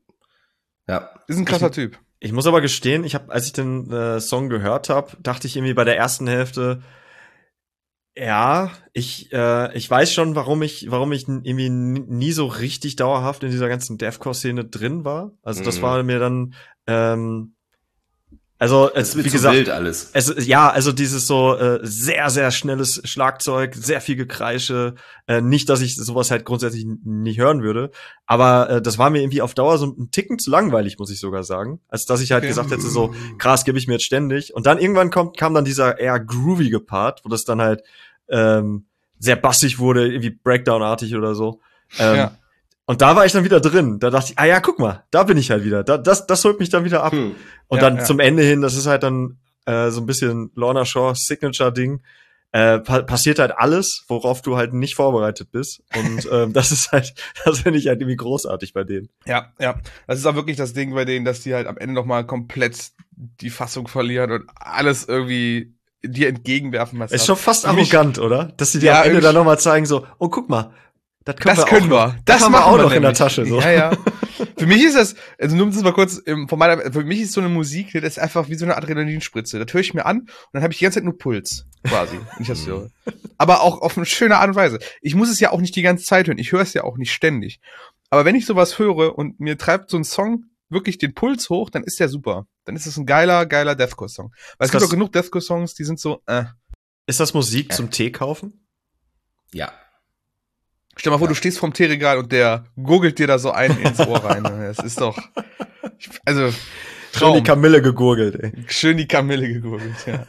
Ja. Ist ein krasser Typ. Ich muss aber gestehen, ich habe, als ich den äh, Song gehört habe, dachte ich irgendwie bei der ersten Hälfte, ja, ich äh, ich weiß schon, warum ich warum ich n- irgendwie n- nie so richtig dauerhaft in dieser ganzen Deathcore-Szene drin war. Also das Mhm. war mir dann ähm, also Das es, ist mir wie zu gesagt, wild alles. es, ja, also dieses so äh, sehr, sehr schnelles Schlagzeug, sehr viel Gekreische. Äh, nicht, dass ich sowas halt grundsätzlich n- nicht hören würde, aber äh, das war mir irgendwie auf Dauer so ein Ticken zu langweilig, muss ich sogar sagen. Als dass ich halt Okay. gesagt hätte, so krass, gebe ich mir jetzt ständig. Und dann irgendwann kommt, kam dann dieser eher groovige Part, wo das dann halt ähm, sehr bassig wurde, irgendwie Breakdown-artig oder so. Ähm, Ja. Und da war ich dann wieder drin. Da dachte ich, ah ja, guck mal, da bin ich halt wieder. Da, das, das holt mich dann wieder ab. Hm. Und Ja, dann ja. zum Ende hin, das ist halt dann äh, so ein bisschen Lorna Shore Signature-Ding. Äh, pa passiert halt alles, worauf du halt nicht vorbereitet bist. Und ähm, das ist halt, das finde ich halt irgendwie großartig bei denen. Ja, ja. Das ist auch wirklich das Ding bei denen, dass die halt am Ende nochmal komplett die Fassung verlieren und alles irgendwie dir entgegenwerfen. Was Ist schon fast Für mich- arrogant, oder? Dass sie dir Ja, am Ende irgendwie- dann nochmal zeigen, so, oh, guck mal, das können Das wir können auch wir. noch. Das haben machen wir auch wir noch in der nämlich. Tasche. So. Ja, ja. Für mich ist das, also nur um das mal kurz, ähm, von meiner, für mich ist so eine Musik, das ist einfach wie so eine Adrenalinspritze. Das höre ich mir an und dann habe ich die ganze Zeit nur Puls, quasi, wenn ich das höre. Aber auch auf eine schöne Art und Weise. Ich muss es ja auch nicht die ganze Zeit hören. Ich höre es ja auch nicht ständig. Aber wenn ich sowas höre und mir treibt so ein Song wirklich den Puls hoch, dann ist der super. Dann ist es ein geiler, geiler Deathcore-Song. Weil es Ist gibt das- auch genug Deathcore-Songs, die sind so, äh. Ist das Musik zum Tee kaufen? Ja. Stell mal vor, Ja. du stehst vorm Teeregal und der gurgelt dir da so einen ins Ohr rein. Das ist doch, ich- also, Schön die Traum. Kamille gegurgelt, ey. Schön die Kamille gegurgelt, ja.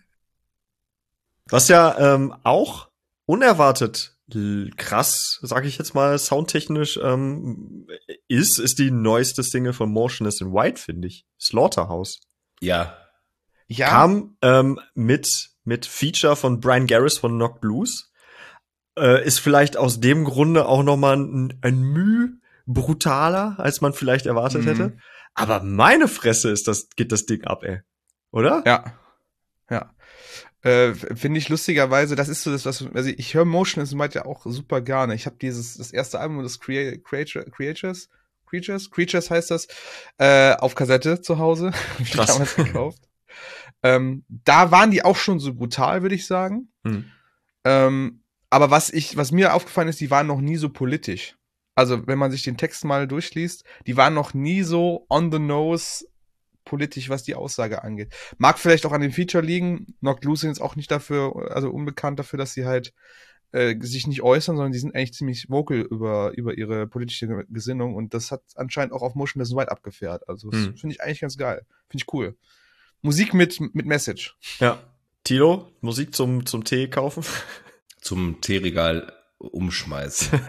Was ja ähm, auch unerwartet l- krass, sag ich jetzt mal, soundtechnisch ähm, ist, ist die neueste Single von Motionless in White, finde ich. Slaughterhouse. Ja. Ja, Kam ähm, mit, mit Feature von Brian Garris von Knock Blues. äh, ist vielleicht aus dem Grunde auch noch mal ein, ein Müh brutaler, als man vielleicht erwartet Mhm. hätte. Aber meine Fresse ist das, geht das Ding ab, ey. Oder? Ja, ja. Äh, Finde ich lustigerweise, das ist so das, was, also ich höre Motionless in White ja auch super gerne. Ich habe dieses, das erste Album des Crea Creature, Creatures, Creatures, Creatures heißt das, äh, auf Kassette zu Hause, hab ich Krass. damals gekauft. ähm, da waren die auch schon so brutal, würde ich sagen. Hm. Ähm, aber was ich, was mir aufgefallen ist, die waren noch nie so politisch. Also, wenn man sich den Text mal durchliest, die waren noch nie so on the nose politisch, was die Aussage angeht. Mag vielleicht auch an dem Feature liegen. Knocked Loose sind jetzt auch nicht dafür, also unbekannt dafür, dass sie halt äh, sich nicht äußern, sondern die sind eigentlich ziemlich vocal über, über ihre politische Gesinnung und das hat anscheinend auch auf Motionless in White abgefährt. Also, das Hm. finde ich eigentlich ganz geil. Finde ich cool. Musik mit, mit Message. Ja. Tilo, Musik zum, zum Tee kaufen? Zum Teeregal umschmeißen.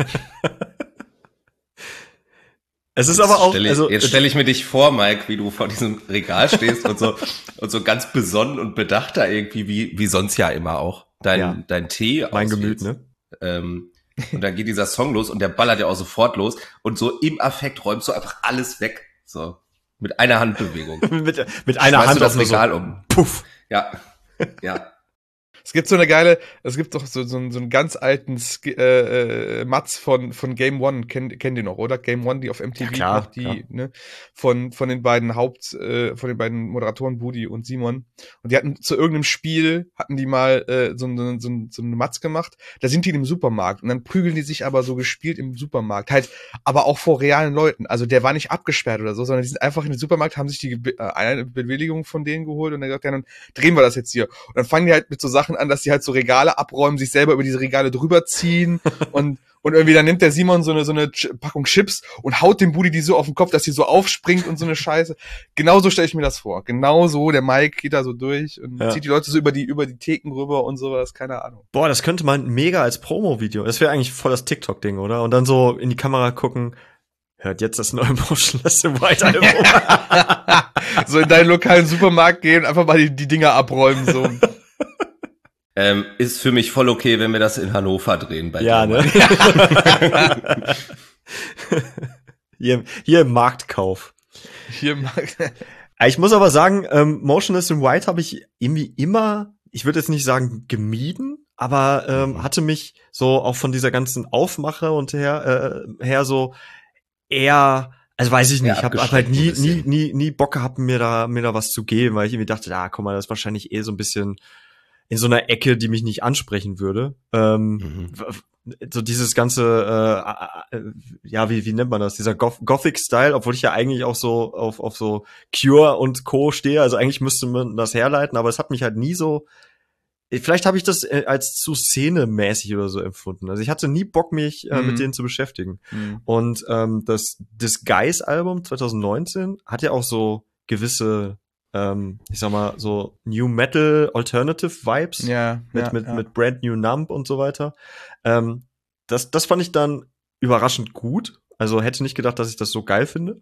Es ist Jetzt aber auch, stell ich, also jetzt stelle ich mir dich vor, Mike, wie du vor diesem Regal stehst und so und so ganz besonnen und bedacht da irgendwie, wie wie sonst ja immer auch, dein Ja. dein Tee mein auswählst. Gemüt, ne? Ähm, und dann geht dieser Song los und der ballert ja auch sofort los und so im Affekt räumst du einfach alles weg, so mit einer Handbewegung. mit, mit einer Schmeißt Hand du das auf nur Regal so, um. Puff. Ja, ja. Es gibt so eine geile, es gibt doch so, so, einen- so einen ganz alten Sk äh, äh, Matz von, von Game One, kennt, kennt ihr noch, oder? Game One, die auf M T V Ja, klar, noch die, klar. ne, von, von den beiden Haupt, äh, von den beiden Moderatoren, Budi und Simon. Und die hatten zu irgendeinem Spiel, hatten die mal äh, so, so, so, so eine Matz gemacht, da sind die in dem Supermarkt und dann prügeln die sich aber so gespielt im Supermarkt, halt, aber auch vor realen Leuten. Also der war nicht abgesperrt oder so, sondern die sind einfach in den Supermarkt, haben sich die Be äh, eine Bewilligung von denen geholt und dann gesagt, ja, dann drehen wir das jetzt hier. Und dann fangen die halt mit so Sachen an, dass die halt so Regale abräumen, sich selber über diese Regale drüber ziehen und und irgendwie dann nimmt der Simon so eine so eine Ch- Packung Chips und haut dem Budi die so auf den Kopf, dass sie so aufspringt und so eine Scheiße. Genauso stelle ich mir das vor. Genauso, der Mike geht da so durch und Ja. zieht die Leute so über die über die Theken rüber und sowas, keine Ahnung. Boah, das könnte man mega als Promo-Video. Das wäre eigentlich voll das TikTok-Ding, oder? Und dann so in die Kamera gucken, hört jetzt das neue Motionless in White Album. So in deinen lokalen Supermarkt gehen, einfach mal die, die Dinger abräumen so. Ähm, ist für mich voll okay, wenn wir das in Hannover drehen. Bei Ja, dir, ne? Mike. hier, hier im Marktkauf. Hier Mike. Ich muss aber sagen, ähm, Motionless in White habe ich irgendwie immer, ich würde jetzt nicht sagen gemieden, aber ähm, Mhm. hatte mich so auch von dieser ganzen Aufmache und her, äh, her so eher, also weiß ich nicht, Ja, ich habe hab halt nie, abgeschreckt ein nie, bisschen. nie, nie Bock gehabt, mir da, mir da was zu geben, weil ich irgendwie dachte, ja, guck mal, das ist wahrscheinlich eh so ein bisschen in so einer Ecke, die mich nicht ansprechen würde. Ähm, Mhm. w- w- so dieses ganze, äh, äh, ja, wie, wie nennt man das? Dieser Goth Gothic-Style, obwohl ich ja eigentlich auch so auf, auf so Cure und Co. stehe. Also eigentlich müsste man das herleiten, aber es hat mich halt nie so, vielleicht habe ich das äh, als zu szenemäßig oder so empfunden. Also ich hatte nie Bock, mich äh, Mhm. mit denen zu beschäftigen. Mhm. Und ähm, das Disguise-Album zwanzig neunzehn hat ja auch so gewisse, ähm, ich sag mal, so New Metal Alternative Vibes Ja, mit, ja, mit, ja. mit Brand New Numb und so weiter. Ähm, das, das fand ich dann überraschend gut. Also hätte nicht gedacht, dass ich das so geil finde.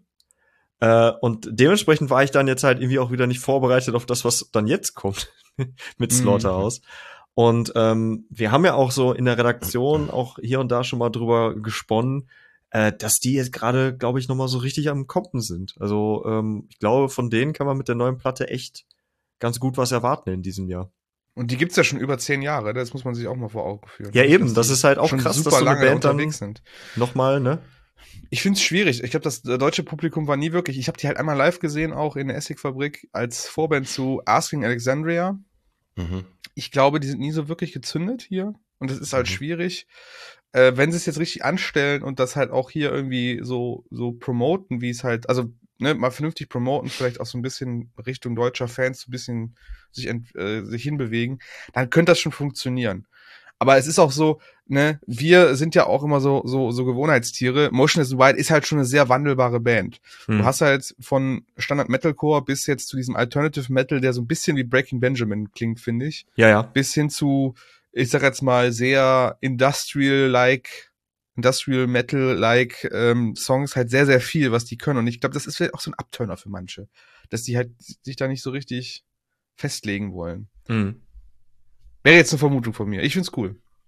Äh, und dementsprechend war ich dann jetzt halt irgendwie auch wieder nicht vorbereitet auf das, was dann jetzt kommt mit Mhm. Slaughterhouse. Und ähm, wir haben ja auch so in der Redaktion auch hier und da schon mal drüber gesponnen, äh, dass die jetzt gerade, glaube ich, noch mal so richtig am Kompen sind. Also ähm, ich glaube, von denen kann man mit der neuen Platte echt ganz gut was erwarten in diesem Jahr. Und die gibt's ja schon über zehn Jahre, das muss man sich auch mal vor Augen führen. Ja, eben, Dass das die ist halt auch schon krass, super dass so eine lange Band dann unterwegs sind. noch mal, ne? Ich find's schwierig. Ich glaube, das deutsche Publikum war nie wirklich. Ich habe die halt einmal live gesehen, auch in der Essigfabrik, als Vorband zu Asking Alexandria. Mhm. Ich glaube, die sind nie so wirklich gezündet hier. Und das ist halt Mhm. schwierig. Äh, wenn sie es jetzt richtig anstellen und das halt auch hier irgendwie so, so promoten, wie es halt, also ne, mal vernünftig promoten, vielleicht auch so ein bisschen Richtung deutscher Fans so ein bisschen sich, ent, äh, sich hinbewegen, dann könnte das schon funktionieren. Aber es ist auch so, ne, wir sind ja auch immer so, so, so Gewohnheitstiere. Motionless in White ist halt schon eine sehr wandelbare Band. Hm. Du hast halt von Standard Metalcore bis jetzt zu diesem Alternative Metal, der so ein bisschen wie Breaking Benjamin klingt, finde ich, Ja, ja. bis hin zu, ich sag jetzt mal, sehr industrial-like, industrial Metal-like ähm, Songs, halt sehr, sehr viel, was die können. Und ich glaube, das ist vielleicht auch so ein Abturner für manche, dass die halt sich da nicht so richtig festlegen wollen. Hm. Wäre jetzt eine Vermutung von mir. Ich find's cool.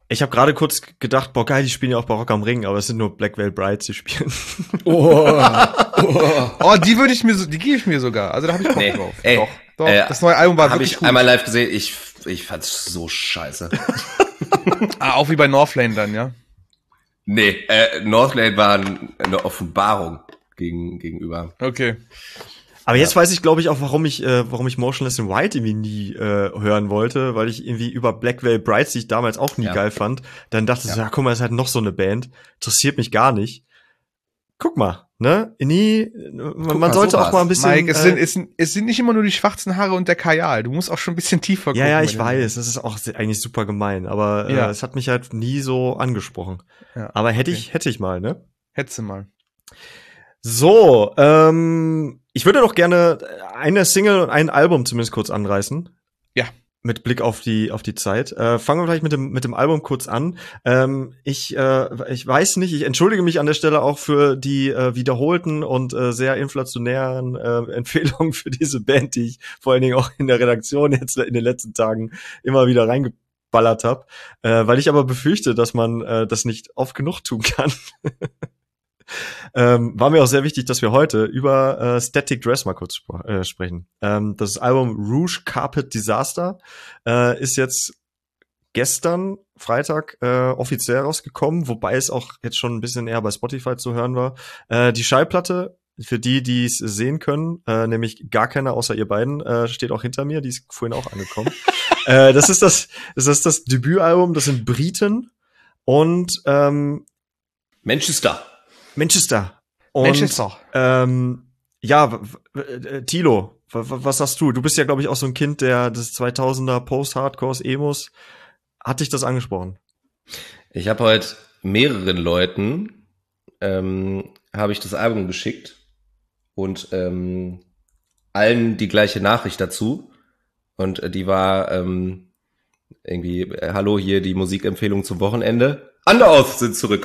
Ich habe gerade kurz gedacht, boah geil, die spielen ja auch bei Rock am Ring, aber es sind nur Black Veil Brides, die spielen. Oh, oh. oh die würde ich mir so, die gebe ich mir sogar. Also da habe ich Bock nee, drauf. Ey, doch, doch. Äh, das neue Album war hab wirklich ich gut. Einmal live gesehen, ich ich fand's so scheiße. ah, auch wie bei Northlane dann, ja? Nee, äh, Northlane war eine Offenbarung gegen, gegenüber. Okay. Aber jetzt ja. weiß ich, glaube ich, auch, warum ich, äh, warum ich Motionless in White irgendwie nie äh, hören wollte, weil ich irgendwie über Black Veil Brides, die ich damals auch nie ja. geil fand, dann dachte ich, ja. so, ja, guck mal, es ist halt noch so eine Band, interessiert mich gar nicht. Guck mal, ne? Nie, man mal, sollte sowas. auch mal ein bisschen. Mike, es, äh, sind, es, sind, es sind nicht immer nur die schwarzen Haare und der Kajal. Du musst auch schon ein bisschen tiefer gucken. Ja, ja, ich weiß, das ist auch eigentlich super gemein, aber ja. äh, es hat mich halt nie so angesprochen. Ja. Aber hätte okay. ich, hätte ich mal, ne? Hättest du mal. So, ähm, ich würde doch gerne eine Single und ein Album zumindest kurz anreißen. Ja. Mit Blick auf die auf die Zeit. Äh, fangen wir vielleicht mit dem mit dem Album kurz an. Ähm, ich äh, ich weiß nicht, ich entschuldige mich an der Stelle auch für die äh, wiederholten und äh, sehr inflationären äh, Empfehlungen für diese Band, die ich vor allen Dingen auch in der Redaktion jetzt in den letzten Tagen immer wieder reingeballert habe, äh, weil ich aber befürchte, dass man äh, das nicht oft genug tun kann. Ähm, war mir auch sehr wichtig, dass wir heute über äh, Static Dress mal kurz sp- äh, sprechen. Ähm, das Album Rouge Carpet Disaster äh, ist jetzt gestern, Freitag, äh, offiziell rausgekommen, wobei es auch jetzt schon ein bisschen eher bei Spotify zu hören war. Äh, die Schallplatte, für die, die es sehen können, äh, nämlich gar keiner außer ihr beiden, äh, steht auch hinter mir, die ist vorhin auch angekommen. äh, das ist das, das ist das Debütalbum, das sind Briten und ähm, Manchester. Manchester. Und, Manchester. Ähm, ja, w- w- Thilo, w- w- was sagst du? Du bist ja, glaube ich, auch so ein Kind der des zweitausender Post-Hardcores, Emos. Hat dich das angesprochen? Ich habe heute mehreren Leuten ähm, habe ich das Album geschickt und ähm, allen die gleiche Nachricht dazu. Und äh, die war ähm, irgendwie, äh, hallo, hier die Musikempfehlung zum Wochenende. Underoath sind zurück.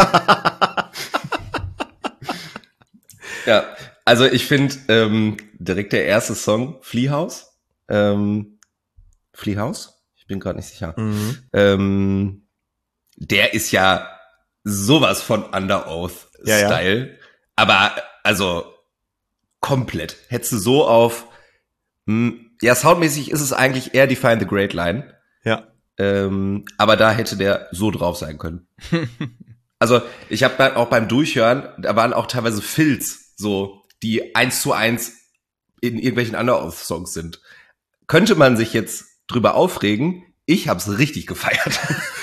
Ja, also ich finde ähm, direkt der erste Song, Flea House. Ähm, Flea House? Ich bin gerade nicht sicher. Mhm. Ähm, der ist ja sowas von Underoath-Style. Ja, ja. Aber also komplett. Hättest du so auf mh, ja, soundmäßig ist es eigentlich eher Define the Great Line. Ja. Ähm, aber da hätte der so drauf sein können. Also ich habe auch beim Durchhören, da waren auch teilweise Fills, so die eins zu eins in irgendwelchen Underoath-Songs sind. Könnte man sich jetzt drüber aufregen? Ich hab's richtig gefeiert.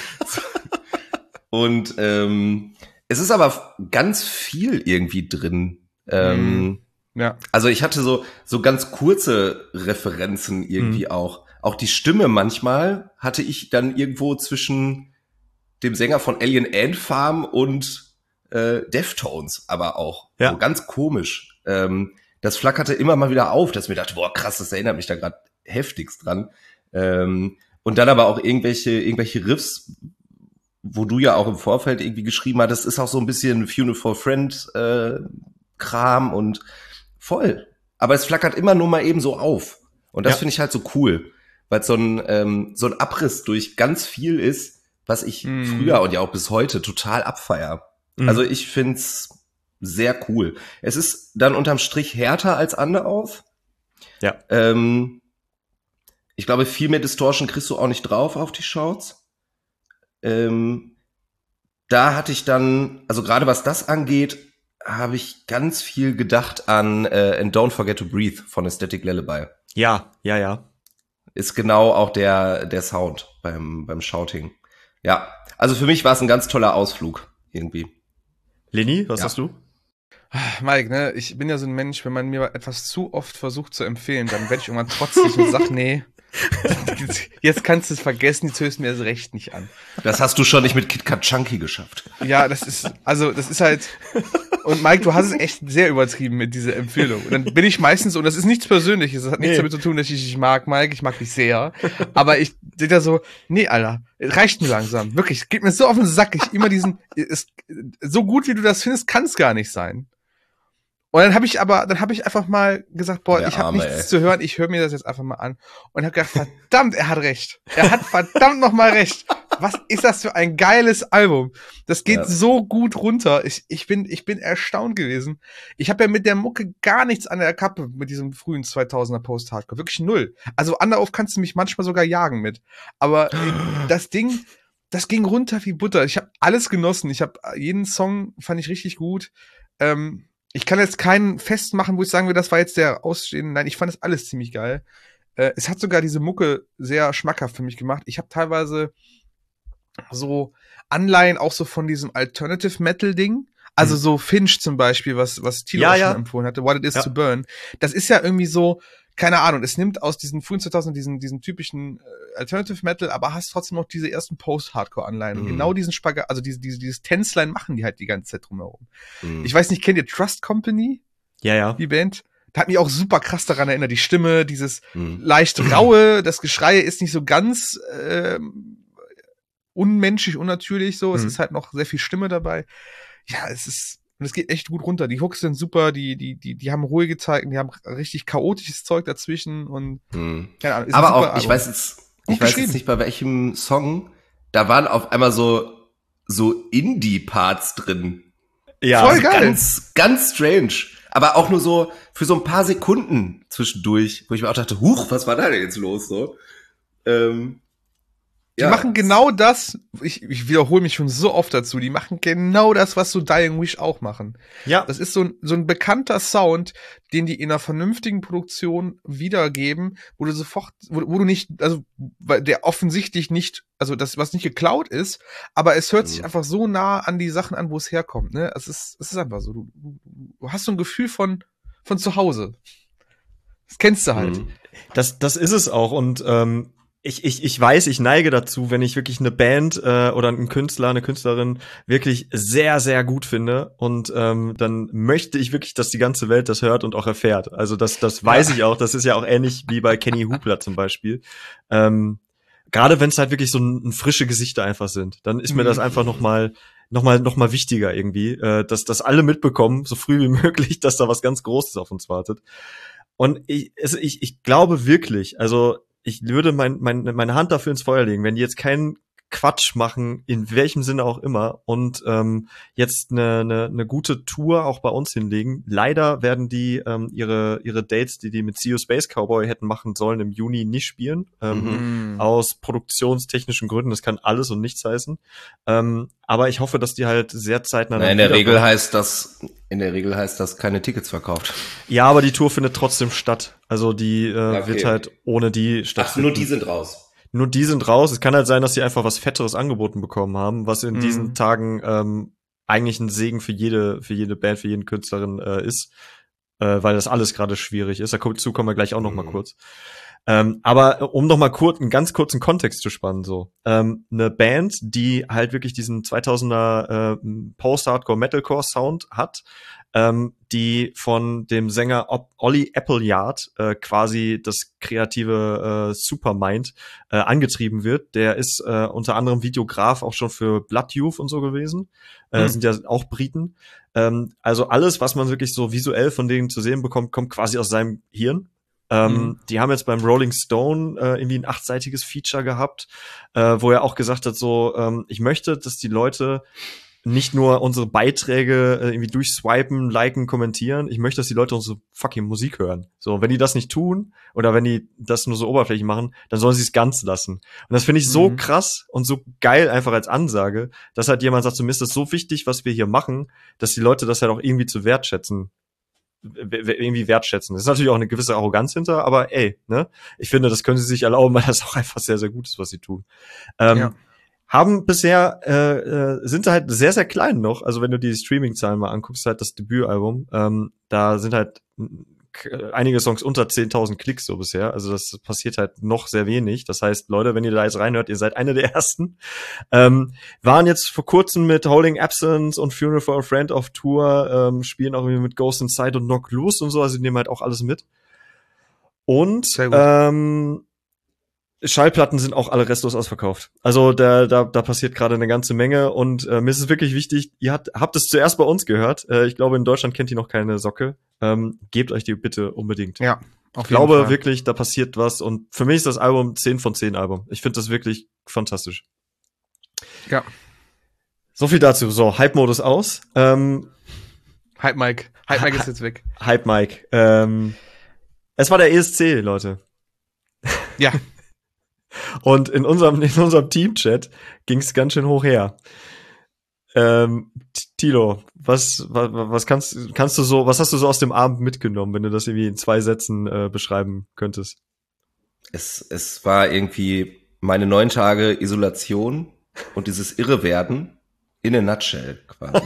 Und ähm, es ist aber ganz viel irgendwie drin. Ähm, ja. Also ich hatte so so ganz kurze Referenzen irgendwie mhm. auch. Auch die Stimme manchmal hatte ich dann irgendwo zwischen dem Sänger von Alien Ant Farm und äh, Deftones, aber auch ja. so ganz komisch. Ähm, das flackerte immer mal wieder auf, dass ich mir dachte, boah krass, das erinnert mich da gerade heftigst dran. Ähm, und dann aber auch irgendwelche irgendwelche Riffs, wo du ja auch im Vorfeld irgendwie geschrieben hattest, ist auch so ein bisschen Funeral for a Friend äh, Kram und voll. Aber es flackert immer nur mal eben so auf. Und das ja. finde ich halt so cool, weil es so ein ähm, so ein Abriss durch ganz viel ist, was ich mm. früher und ja auch bis heute total abfeier. Mm. Also ich find's sehr cool. Es ist dann unterm Strich härter als Underoath. Ja. Ähm, ich glaube, viel mehr Distortion kriegst du auch nicht drauf auf die Shouts. Ähm, da hatte ich dann, also gerade was das angeht, habe ich ganz viel gedacht an äh, And Don't Forget to Breathe von Aesthetic Lullaby. Ja, ja, ja. Ist genau auch der der Sound beim beim Shouting. Ja, also für mich war es ein ganz toller Ausflug irgendwie. Leni, was ja. hast du? Mike, ne, ich bin ja so ein Mensch, wenn man mir etwas zu oft versucht zu empfehlen, dann werde ich irgendwann trotzig und sag, nee, jetzt kannst du es vergessen, jetzt hörst du mir das recht nicht an. Das hast du schon nicht mit Kit Kat Chunky geschafft. Ja, das ist, also das ist halt, und Mike, du hast es echt sehr übertrieben mit dieser Empfehlung. Und dann bin ich meistens, und das ist nichts Persönliches, das hat nichts nee. damit zu tun, dass ich dich mag, Mike, ich mag dich sehr, aber ich sehe da so, nee, Alter, reicht mir langsam, wirklich, es geht mir so auf den Sack, ich immer diesen, ist, so gut wie du das findest, kann es gar nicht sein. Und dann habe ich aber, dann habe ich einfach mal gesagt, boah, Der ich habe Arme, nichts ey. zu hören, ich höre mir das jetzt einfach mal an. Und habe gedacht, verdammt, er hat recht. Er hat verdammt nochmal recht. Was ist das für ein geiles Album? Das geht Ja. so gut runter. Ich, ich bin, ich bin erstaunt gewesen. Ich habe ja mit der Mucke gar nichts an der Kappe mit diesem frühen zweitausender Post-Hardcore. Wirklich null. Also Underoath kannst du mich manchmal sogar jagen mit. Aber äh, das Ding, das ging runter wie Butter. Ich habe alles genossen. Ich habe jeden Song fand ich richtig gut. Ähm, Ich kann jetzt keinen festmachen, wo ich sagen will, das war jetzt der ausstehende. Nein, ich fand das alles ziemlich geil. Äh, es hat sogar diese Mucke sehr schmackhaft für mich gemacht. Ich habe teilweise so Anleihen auch so von diesem Alternative Metal Ding. Also Mhm. so Finch zum Beispiel, was, was Tilo Ja, auch schon ja. empfohlen hatte, What It Is Ja. to Burn. Das ist ja irgendwie so, keine Ahnung, es nimmt aus diesen frühen zweitausender diesen, diesen typischen äh, Alternative Metal, aber hast trotzdem noch diese ersten Post-Hardcore-Anleihen. Und Mhm. genau diesen Spagat, also diese, diese, dieses Tänzlein machen die halt die ganze Zeit drumherum. Mhm. Ich weiß nicht, kennt ihr Trust Company, Ja, ja. die Band? Da hat mich auch super krass daran erinnert, die Stimme, dieses Mhm. leicht raue, das Geschrei ist nicht so ganz ähm, unmenschlich, unnatürlich so, es Mhm. ist halt noch sehr viel Stimme dabei. Ja, es ist, und es geht echt gut runter. Die Hooks sind super, die, die, die, die haben ruhige Zeiten, die haben richtig chaotisches Zeug dazwischen und Mhm. keine Ahnung. ist ein Aber super auch, ich Album. weiß jetzt, Gut ich weiß geschrieben. jetzt nicht bei welchem Song, da waren auf einmal so, so Indie-Parts drin. Ja. Voll geil. Ganz, ganz strange. Aber auch nur so für so ein paar Sekunden zwischendurch, wo ich mir auch dachte, huch, was war da denn jetzt los, so? Ähm, Die machen genau das, ich, ich wiederhole mich schon so oft dazu, die machen genau das, was so Dying Wish auch machen. Ja. Das ist so ein, so ein bekannter Sound, den die in einer vernünftigen Produktion wiedergeben, wo du sofort, wo, wo du nicht, also weil der offensichtlich nicht, also das, was nicht geklaut ist, aber es hört sich Mhm. einfach so nah an die Sachen an, wo es herkommt, ne? Es ist, es ist einfach so. Du, du, du hast so ein Gefühl von, von zu Hause. Das kennst du halt. Mhm. Das, das ist es auch. Und ähm, ich, ich, ich weiß, ich neige dazu, wenn ich wirklich eine Band äh, oder einen Künstler, eine Künstlerin wirklich sehr, sehr gut finde. Und ähm, dann möchte ich wirklich, dass die ganze Welt das hört und auch erfährt. Also das, das weiß Ja. ich auch. Das ist ja auch ähnlich wie bei Kenny Hoopla zum Beispiel. Ähm, Gerade wenn es halt wirklich so ein, ein frische Gesichter einfach sind, dann ist mir das Mhm. einfach noch mal noch mal noch mal wichtiger irgendwie, äh, dass das alle mitbekommen, so früh wie möglich, dass da was ganz Großes auf uns wartet. Und ich, also ich, ich glaube wirklich, also ich würde mein, mein, meine Hand dafür ins Feuer legen, wenn die jetzt keinen Quatsch machen, in welchem Sinne auch immer, und ähm, jetzt eine, eine, eine gute Tour auch bei uns hinlegen. Leider werden die ähm, ihre ihre Dates, die die mit See You Space Cowboy hätten machen sollen, im Juni nicht spielen. Ähm, Mhm. Aus produktionstechnischen Gründen, das kann alles und nichts heißen. Ähm, aber ich hoffe, dass die halt sehr zeitnah. Na, in der wiederkommen. Regel heißt das, in der Regel heißt das keine Tickets verkauft. Ja, aber die Tour findet trotzdem statt. Also die äh, Okay. wird halt ohne die Ach, stattfinden. nur die sind raus. Nur die sind raus. Es kann halt sein, dass sie einfach was Fetteres angeboten bekommen haben, was in Mhm. diesen Tagen ähm, eigentlich ein Segen für jede, für jede Band, für jeden Künstlerin äh, ist, äh, weil das alles gerade schwierig ist. Dazu kommen wir gleich auch noch mal Mhm. kurz. Ähm, aber um noch mal kurz, einen ganz kurzen Kontext zu spannen, so. Ähm, eine Band, die halt wirklich diesen zweitausender äh, Post-Hardcore-Metalcore-Sound hat, ähm, die von dem Sänger Ob- Olli Appleyard äh, quasi das kreative äh, Supermind äh, angetrieben wird. Der ist äh, unter anderem Videograf auch schon für Blood Youth und so gewesen. Äh, Hm. Sind ja auch Briten. Ähm, also alles, was man wirklich so visuell von denen zu sehen bekommt, kommt quasi aus seinem Hirn. Ähm, Mhm. Die haben jetzt beim Rolling Stone äh, irgendwie ein achtseitiges Feature gehabt, äh, wo er auch gesagt hat, so, ähm, ich möchte, dass die Leute nicht nur unsere Beiträge äh, irgendwie durchswipen, liken, kommentieren. Ich möchte, dass die Leute unsere fucking Musik hören. So, wenn die das nicht tun oder wenn die das nur so oberflächlich machen, dann sollen sie es ganz lassen. Und das finde ich so Mhm. krass und so geil einfach als Ansage, dass halt jemand sagt, so, mir ist das so wichtig, was wir hier machen, dass die Leute das halt auch irgendwie zu wertschätzen w- w- irgendwie wertschätzen. Das ist natürlich auch eine gewisse Arroganz hinter, aber ey, ne? Ich finde, das können sie sich erlauben, weil das auch einfach sehr, sehr gut ist, was sie tun. Ähm, Ja. Haben bisher, äh, äh, sind sie halt sehr, sehr klein noch. Also wenn du die Streaming-Zahlen mal anguckst, halt das Debütalbum, ähm, da sind halt k- einige Songs unter zehntausend Klicks so bisher. Also das passiert halt noch sehr wenig. Das heißt, Leute, wenn ihr da jetzt reinhört, ihr seid eine der ersten. Ähm, waren jetzt vor kurzem mit Holding Absence und Funeral for a Friend auf Tour, ähm, spielen auch irgendwie mit Ghost Inside und Knock Loose und so, also die nehmen halt auch alles mit. Und Sehr gut. ähm, Schallplatten sind auch alle restlos ausverkauft. Also da, da, da passiert gerade eine ganze Menge und äh, mir ist es wirklich wichtig, ihr habt, habt es zuerst bei uns gehört. Äh, ich glaube, in Deutschland kennt ihr noch keine Socke. Ähm, gebt euch die bitte unbedingt. Ja, auf Ich glaube jeden Fall. wirklich, da passiert was und für mich ist das Album zehn von zehn Album. Ich finde das wirklich fantastisch. Ja. So viel dazu. So, Hype-Modus aus. Ähm, Hype Mike. Hype Mike ist jetzt weg. Hype Mike. Ähm, es war der E S C, Leute. Ja. Und in unserem, in unserem Team-Chat ging es ganz schön hoch her. Ähm, Tilo, was, was, was kannst, kannst du so, was hast du so aus dem Abend mitgenommen, wenn du das irgendwie in zwei Sätzen äh, beschreiben könntest? Es, es war irgendwie meine neun Tage Isolation und dieses Irrewerden in a nutshell quasi.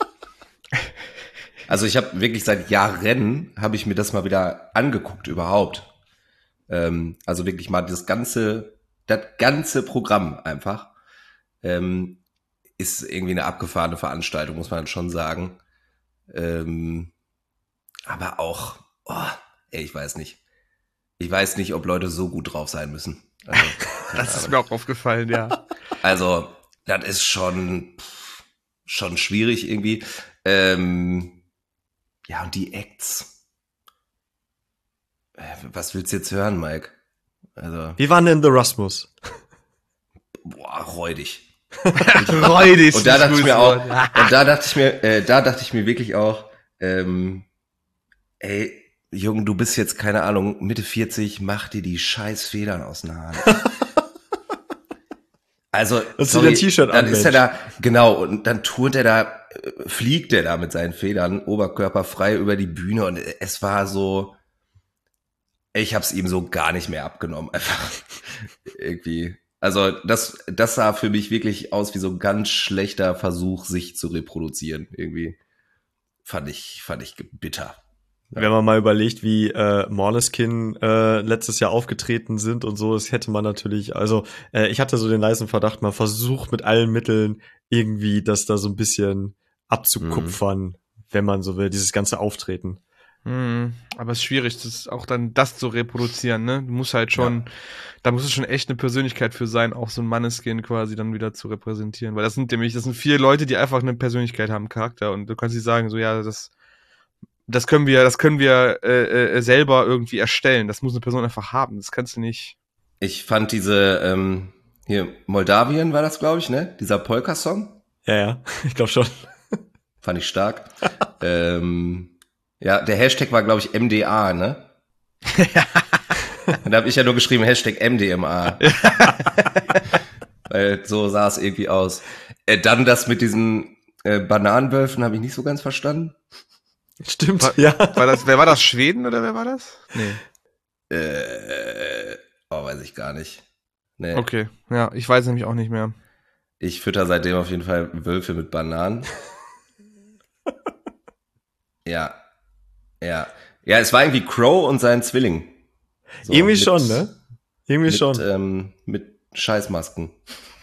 Also ich habe wirklich seit Jahren, habe ich mir das mal wieder angeguckt überhaupt. Ähm, also wirklich mal das ganze, das ganze Programm einfach. Ähm, ist irgendwie eine abgefahrene Veranstaltung, muss man schon sagen. Ähm, aber auch, oh, ey, ich weiß nicht. Ich weiß nicht, ob Leute so gut drauf sein müssen. Also, Das ist mir auch aufgefallen, ja. Also, das ist schon, schon schwierig irgendwie. Ähm, ja, und die Acts. Äh, Was willst du jetzt hören, Mike? Also, Wie war denn The Rasmus? boah, räudig. Räudig. Und da dachte ich mir auch, und da dachte ich mir, äh, da dachte ich mir wirklich auch, ähm, ey, Junge, du bist jetzt, keine Ahnung, Mitte vierzig, mach dir die scheiß Federn aus den Haaren. Also, Das sorry, ist T-Shirt dann an, ist er Mensch. da, genau, und dann turnt er da, äh, fliegt er da mit seinen Federn, oberkörperfrei über die Bühne und es war so, ich hab's ihm so gar nicht mehr abgenommen, einfach irgendwie. Also, das, das sah für mich wirklich aus wie so ein ganz schlechter Versuch, sich zu reproduzieren, irgendwie. Fand ich, fand ich bitter. Wenn man mal überlegt, wie äh, Måneskin äh, letztes Jahr aufgetreten sind und so, das hätte man natürlich, also äh, ich hatte so den leisen Verdacht, man versucht mit allen Mitteln irgendwie das da so ein bisschen abzukupfern, mhm. wenn man so will, dieses ganze Auftreten. Mhm, aber es ist schwierig, das ist auch dann das zu reproduzieren, ne? Du musst halt schon, ja. Da muss es schon echt eine Persönlichkeit für sein, auch so ein Måneskin quasi dann wieder zu repräsentieren, weil das sind nämlich, das sind vier Leute, die einfach eine Persönlichkeit haben, einen Charakter und du kannst nicht sagen, so ja, das Das können wir, das können wir äh, äh, selber irgendwie erstellen. Das muss eine Person einfach haben. Das kannst du nicht. Ich fand diese, ähm, hier, Moldawien war das, glaube ich, ne? Dieser Polka-Song. Ja, ja, ich glaube schon. Fand ich stark. ähm, ja, der Hashtag war, glaube ich, M D A, ne? Und da habe ich ja nur geschrieben, Hashtag M D M A. Weil so sah es irgendwie aus. Äh, dann das mit diesen äh, Bananenwölfen habe ich nicht so ganz verstanden. Stimmt, war, ja. War das, wer war das? Schweden oder wer war das? Nee. Äh, oh, weiß ich gar nicht. Nee. Okay, ja, ich weiß nämlich auch nicht mehr. Ich fütter seitdem auf jeden Fall Wölfe mit Bananen. ja. Ja. Ja, es war irgendwie Crow und sein Zwilling. So, irgendwie mit, schon, ne? Irgendwie mit, schon. Ähm, mit Scheißmasken.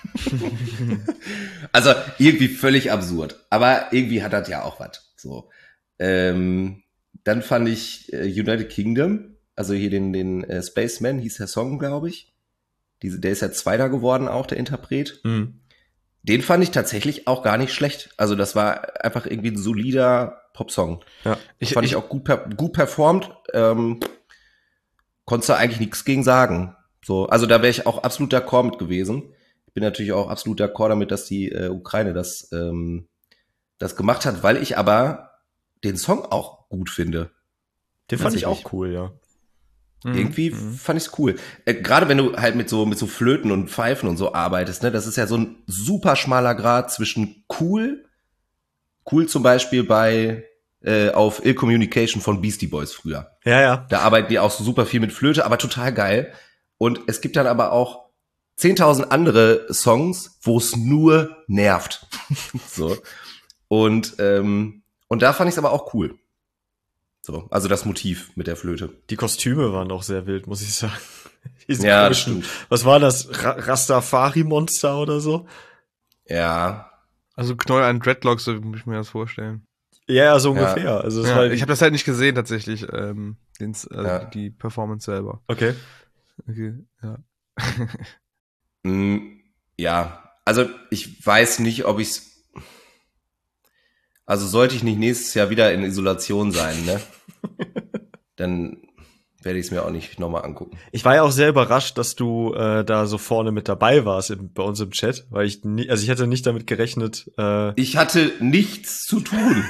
Also irgendwie völlig absurd. Aber irgendwie hat das ja auch was. So. Ähm, dann fand ich äh, United Kingdom, also hier den, den äh, Spaceman, hieß der Song, glaube ich. Diese, der ist ja Zweiter geworden, auch der Interpret. Mhm. Den fand ich tatsächlich auch gar nicht schlecht. Also das war einfach irgendwie ein solider Popsong. Ja, ich, fand ich, ich auch gut, per, gut performt. Ähm, konntest du eigentlich nichts gegen sagen. So, also da wäre ich auch absolut d'accord mit gewesen. Ich bin natürlich auch absolut d'accord damit, dass die äh, Ukraine das, ähm, das gemacht hat, weil ich aber den Song auch gut finde. Den fand ich auch cool, ja. Irgendwie mhm. fand ich's cool. Äh, Gerade wenn du halt mit so mit so Flöten und Pfeifen und so arbeitest, ne, das ist ja so ein super schmaler Grad zwischen cool, cool zum Beispiel bei äh, auf Ill Communication von Beastie Boys früher. Ja, ja. Da arbeiten die auch so super viel mit Flöte, aber total geil. Und es gibt dann aber auch zehntausend andere Songs, wo es nur nervt. So. Und ähm, Und da fand ich es aber auch cool. So, also das Motiv mit der Flöte. Die Kostüme waren auch sehr wild, muss ich sagen. Ja, das stimmt. Was war das? Ra- Rastafari-Monster oder so? Ja. Also Knoll an Dreadlocks, so muss ich mir das vorstellen. Ja, ja, so ungefähr. Ja. Also das ja, war ich habe das halt nicht gesehen tatsächlich, ähm, den, also ja. die Performance selber. Okay. Okay, ja. Mm, ja, also ich weiß nicht, ob ich's. Also sollte ich nicht nächstes Jahr wieder in Isolation sein, ne? Dann werde ich es mir auch nicht nochmal angucken. Ich war ja auch sehr überrascht, dass du äh, da so vorne mit dabei warst im, bei uns im Chat, weil ich nie, also ich hätte nicht damit gerechnet. Äh Ich hatte nichts zu tun.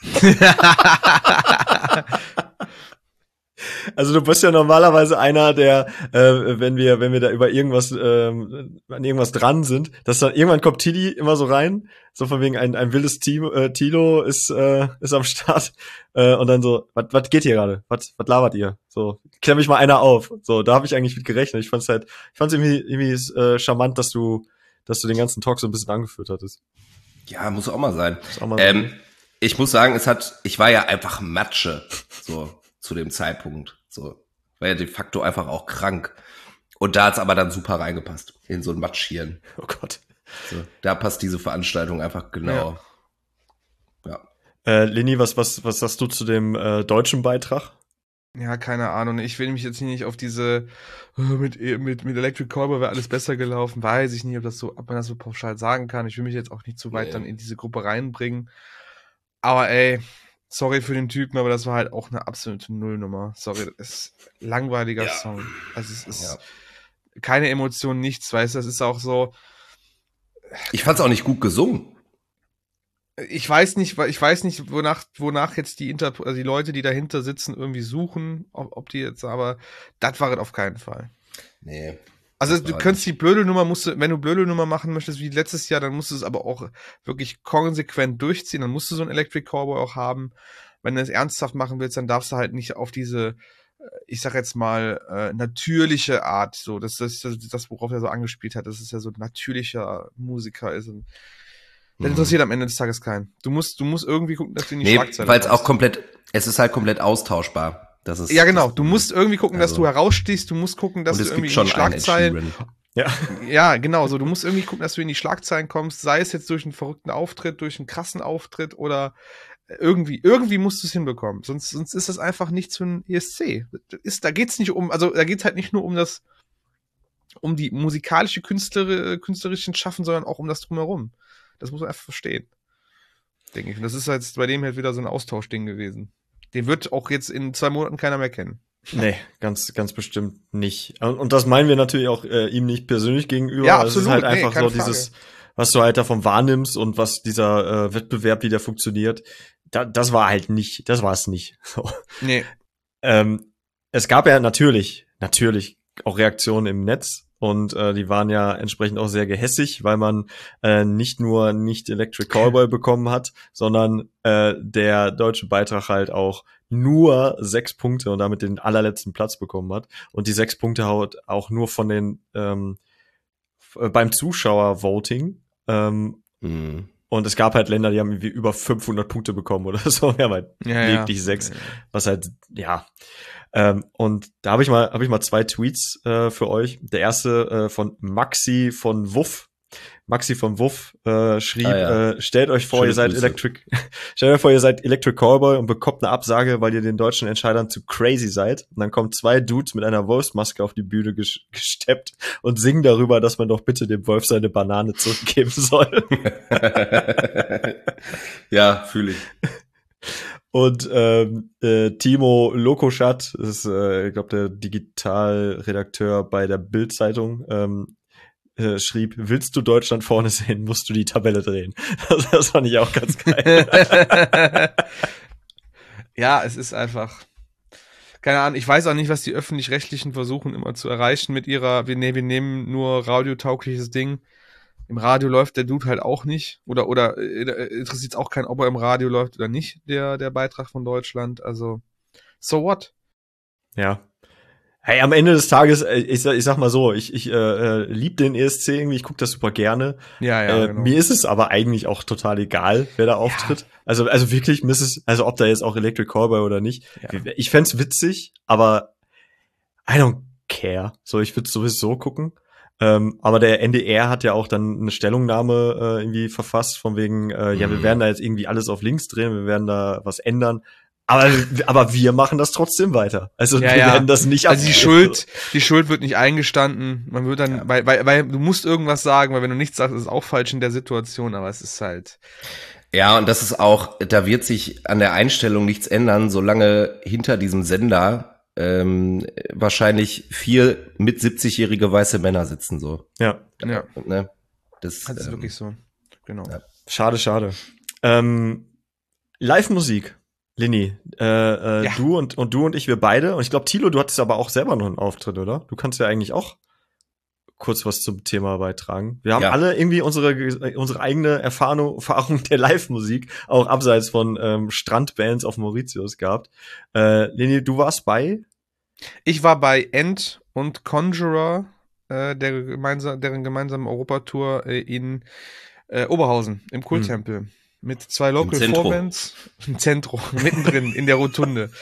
Also du bist ja normalerweise einer, der, äh, wenn wir, wenn wir da über irgendwas, ähm, an irgendwas dran sind, dass dann irgendwann kommt Tilly immer so rein, so von wegen ein, ein wildes Team, äh, Tilo ist, äh, ist am Start, äh, und dann so, was, was geht hier gerade? Was, was labert ihr? So, klär mich mal einer auf. So, da habe ich eigentlich mit gerechnet. Ich fand's halt, ich fand's irgendwie, irgendwie äh, charmant, dass du, dass du den ganzen Talk so ein bisschen angeführt hattest. Ja, muss auch mal sein. Muss auch mal ähm, sein. Ich muss sagen, es hat, ich war ja einfach Matsche, so zu dem Zeitpunkt. So, war ja de facto einfach auch krank. Und da hat's aber dann super reingepasst in so ein Matschhirn. Oh Gott. So, da passt diese Veranstaltung einfach genau. Ja. ja. Äh, Leni, was, was, was sagst du zu dem äh, deutschen Beitrag? Ja, keine Ahnung. Ich will mich jetzt nicht auf diese äh, mit mit mit Electric Callboy wäre alles besser gelaufen. Weiß ich nicht, ob das so, ob man das so pauschal sagen kann. Ich will mich jetzt auch nicht zu weit Nee. dann in diese Gruppe reinbringen. Aber ey, sorry für den Typen, aber das war halt auch eine absolute Nullnummer. Sorry, das ist ein langweiliger Ja. Song. Also es ist Ja. keine Emotion, nichts, weißt du, das ist auch so. Ich fand's auch nicht gut gesungen. Ich weiß nicht, ich weiß nicht, wonach, wonach jetzt die Inter, also die Leute, die dahinter sitzen, irgendwie suchen, ob, ob die jetzt, aber das war es auf keinen Fall. Nee. Also das du war könntest nicht. die Blödelnummer, musst du, wenn du Blödelnummer machen möchtest wie letztes Jahr, dann musst du es aber auch wirklich konsequent durchziehen, dann musst du so einen Electric Cowboy auch haben. Wenn du es ernsthaft machen willst, dann darfst du halt nicht auf diese, ich sag jetzt mal, äh, natürliche Art, so, das ist das, das, worauf er so angespielt hat, dass es ja so ein natürlicher Musiker ist und das Mhm. interessiert am Ende des Tages keinen. Du musst, du musst irgendwie gucken, dass du in die Nee, Schlagzeile weil es auch kommst. komplett, es ist halt komplett austauschbar. Das ist Ja, genau. das Du musst irgendwie gucken, dass Also- du herausstichst. Du musst gucken, dass Und du es irgendwie gibt in die schon einen Ed Schlagzeilen. Sheeran. Ja. Ja, genau. So, du musst irgendwie gucken, dass du in die Schlagzeilen kommst. Sei es jetzt durch einen verrückten Auftritt, durch einen krassen Auftritt oder irgendwie. Irgendwie musst du es hinbekommen. Sonst, sonst ist das einfach nichts für ein E S C. Das ist, da geht's nicht um, also da geht's halt nicht nur um das, um die musikalische Künstler, künstlerischen Schaffen, sondern auch um das Drumherum. Das muss man einfach verstehen. Denke ich. Und das ist jetzt bei dem halt wieder so ein Austauschding gewesen. Den wird auch jetzt in zwei Monaten keiner mehr kennen. Nee, ganz, ganz bestimmt nicht. Und, und das meinen wir natürlich auch äh, ihm nicht persönlich gegenüber. Ja, Es ist absolut. halt Nee, einfach keine so Frage. dieses, was du halt davon wahrnimmst und was dieser äh, Wettbewerb, wie der funktioniert, da, das war halt nicht, das war es nicht. So. Nee. Ähm, es gab ja natürlich, natürlich auch Reaktionen im Netz und äh, die waren ja entsprechend auch sehr gehässig, weil man äh, nicht nur nicht Electric Callboy bekommen hat, sondern äh, der deutsche Beitrag halt auch nur sechs Punkte und damit den allerletzten Platz bekommen hat. Und die sechs Punkte haut auch nur von den ähm, f- beim Zuschauer-Voting. Ähm, Mhm. und es gab halt Länder, die haben irgendwie über fünfhundert Punkte bekommen oder so. Wir haben halt Ja, lediglich ja. sechs. Was halt, ja. Ähm, und da habe ich mal, habe ich mal zwei Tweets äh, für euch. Der erste äh, von Maxi von Wuff. Maxi von Wuff äh, schrieb, Ah, ja. äh, stellt euch vor, Schöne ihr seid Grüße. Electric, stellt euch vor, ihr seid Electric Callboy und bekommt eine Absage, weil ihr den deutschen Entscheidern zu crazy seid. Und dann kommen zwei Dudes mit einer Wolfsmaske auf die Bühne ges- gesteppt und singen darüber, dass man doch bitte dem Wolf seine Banane zurückgeben soll. Ja, fühle ich. Und ähm, äh, Timo Lokoschat, das ist, äh, ich glaube, der Digitalredakteur bei der Bild-Zeitung, ähm, äh, schrieb, willst du Deutschland vorne sehen, musst du die Tabelle drehen. Das, das fand ich auch ganz geil. Ja, es ist einfach. Keine Ahnung, ich weiß auch nicht, was die Öffentlich-Rechtlichen versuchen immer zu erreichen mit ihrer, wir, nee, wir nehmen nur radiotaugliches Ding. Im Radio läuft der Dude halt auch nicht. Oder, oder äh, interessiert es auch keinen, ob er im Radio läuft oder nicht, der, der Beitrag von Deutschland. Also, so what? Ja. Hey, am Ende des Tages, äh, ich, sag- ich sag mal so, ich, ich äh, äh, lieb den E S C irgendwie, ich guck das super gerne. Ja, ja, äh, genau. Mir ist es aber eigentlich auch total egal, wer da auftritt. Also, also wirklich, mir ist es, also ob da jetzt auch Electric Callboy oder nicht. Ja. Ich fänd's witzig, aber I don't care. So, ich würde sowieso gucken. Ähm, aber der N D R hat ja auch dann eine Stellungnahme äh, irgendwie verfasst, von wegen, äh, ja, wir Mhm. werden da jetzt irgendwie alles auf links drehen, wir werden da was ändern. Aber, aber wir machen das trotzdem weiter. Also Ja, wir ja. werden das nicht Also die abgeben. Schuld, die Schuld wird nicht eingestanden. Man wird dann, Ja. weil, weil, weil du musst irgendwas sagen, weil wenn du nichts sagst, ist es auch falsch in der Situation, aber es ist halt. Ja, und das ist auch, da wird sich an der Einstellung nichts ändern, solange hinter diesem Sender ähm, wahrscheinlich vier mit siebzigjährige weiße Männer sitzen, so. Ja, Ja, Ne? Das, das ist ähm, wirklich so. Genau. ja. schade, schade. Ähm, Live-Musik. Lini, äh, äh, Ja. du und, und du und ich, wir beide. Und ich glaube, Thilo, du hattest aber auch selber noch einen Auftritt, oder? Du kannst ja eigentlich auch kurz was zum Thema beitragen. Wir haben Ja. alle irgendwie unsere, unsere eigene Erfahrung, Erfahrung der Live-Musik, auch abseits von ähm, Strandbands auf Mauritius gehabt. Äh, Lini, du warst bei? Ich war bei End und Conjurer, äh, der gemeinsam, deren gemeinsamen Europatour äh, in äh, Oberhausen im Kulttempel. Mit zwei Local Zentro. Vorbands. Im Zentrum, mittendrin, in der Rotunde.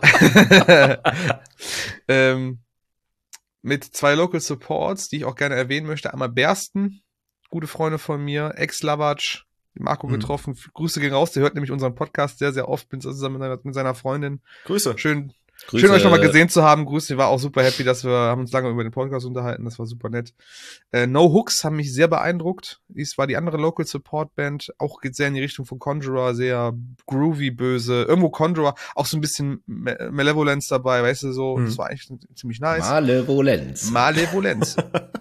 ähm, mit zwei Local Supports, die ich auch gerne erwähnen möchte. Einmal Bersten, gute Freunde von mir, Ex-Lavatsch, Marco Mhm. getroffen. Grüße gehen raus, der hört nämlich unseren Podcast sehr, sehr oft, bin zusammen mit seiner, mit seiner Freundin. Grüße. Schön, Grüße. schön euch nochmal gesehen zu haben. Grüße, ich war auch super happy, dass wir haben uns lange über den Podcast unterhalten, das war super nett. Äh, No Hooks haben mich sehr beeindruckt. Dies war die andere Local Support Band, auch geht sehr in die Richtung von Conjurer, sehr groovy, böse. Irgendwo Conjurer, auch so ein bisschen Me- Malevolence dabei, weißt du, so. Mhm. Das war eigentlich ziemlich nice. Malevolenz. Malevolenz.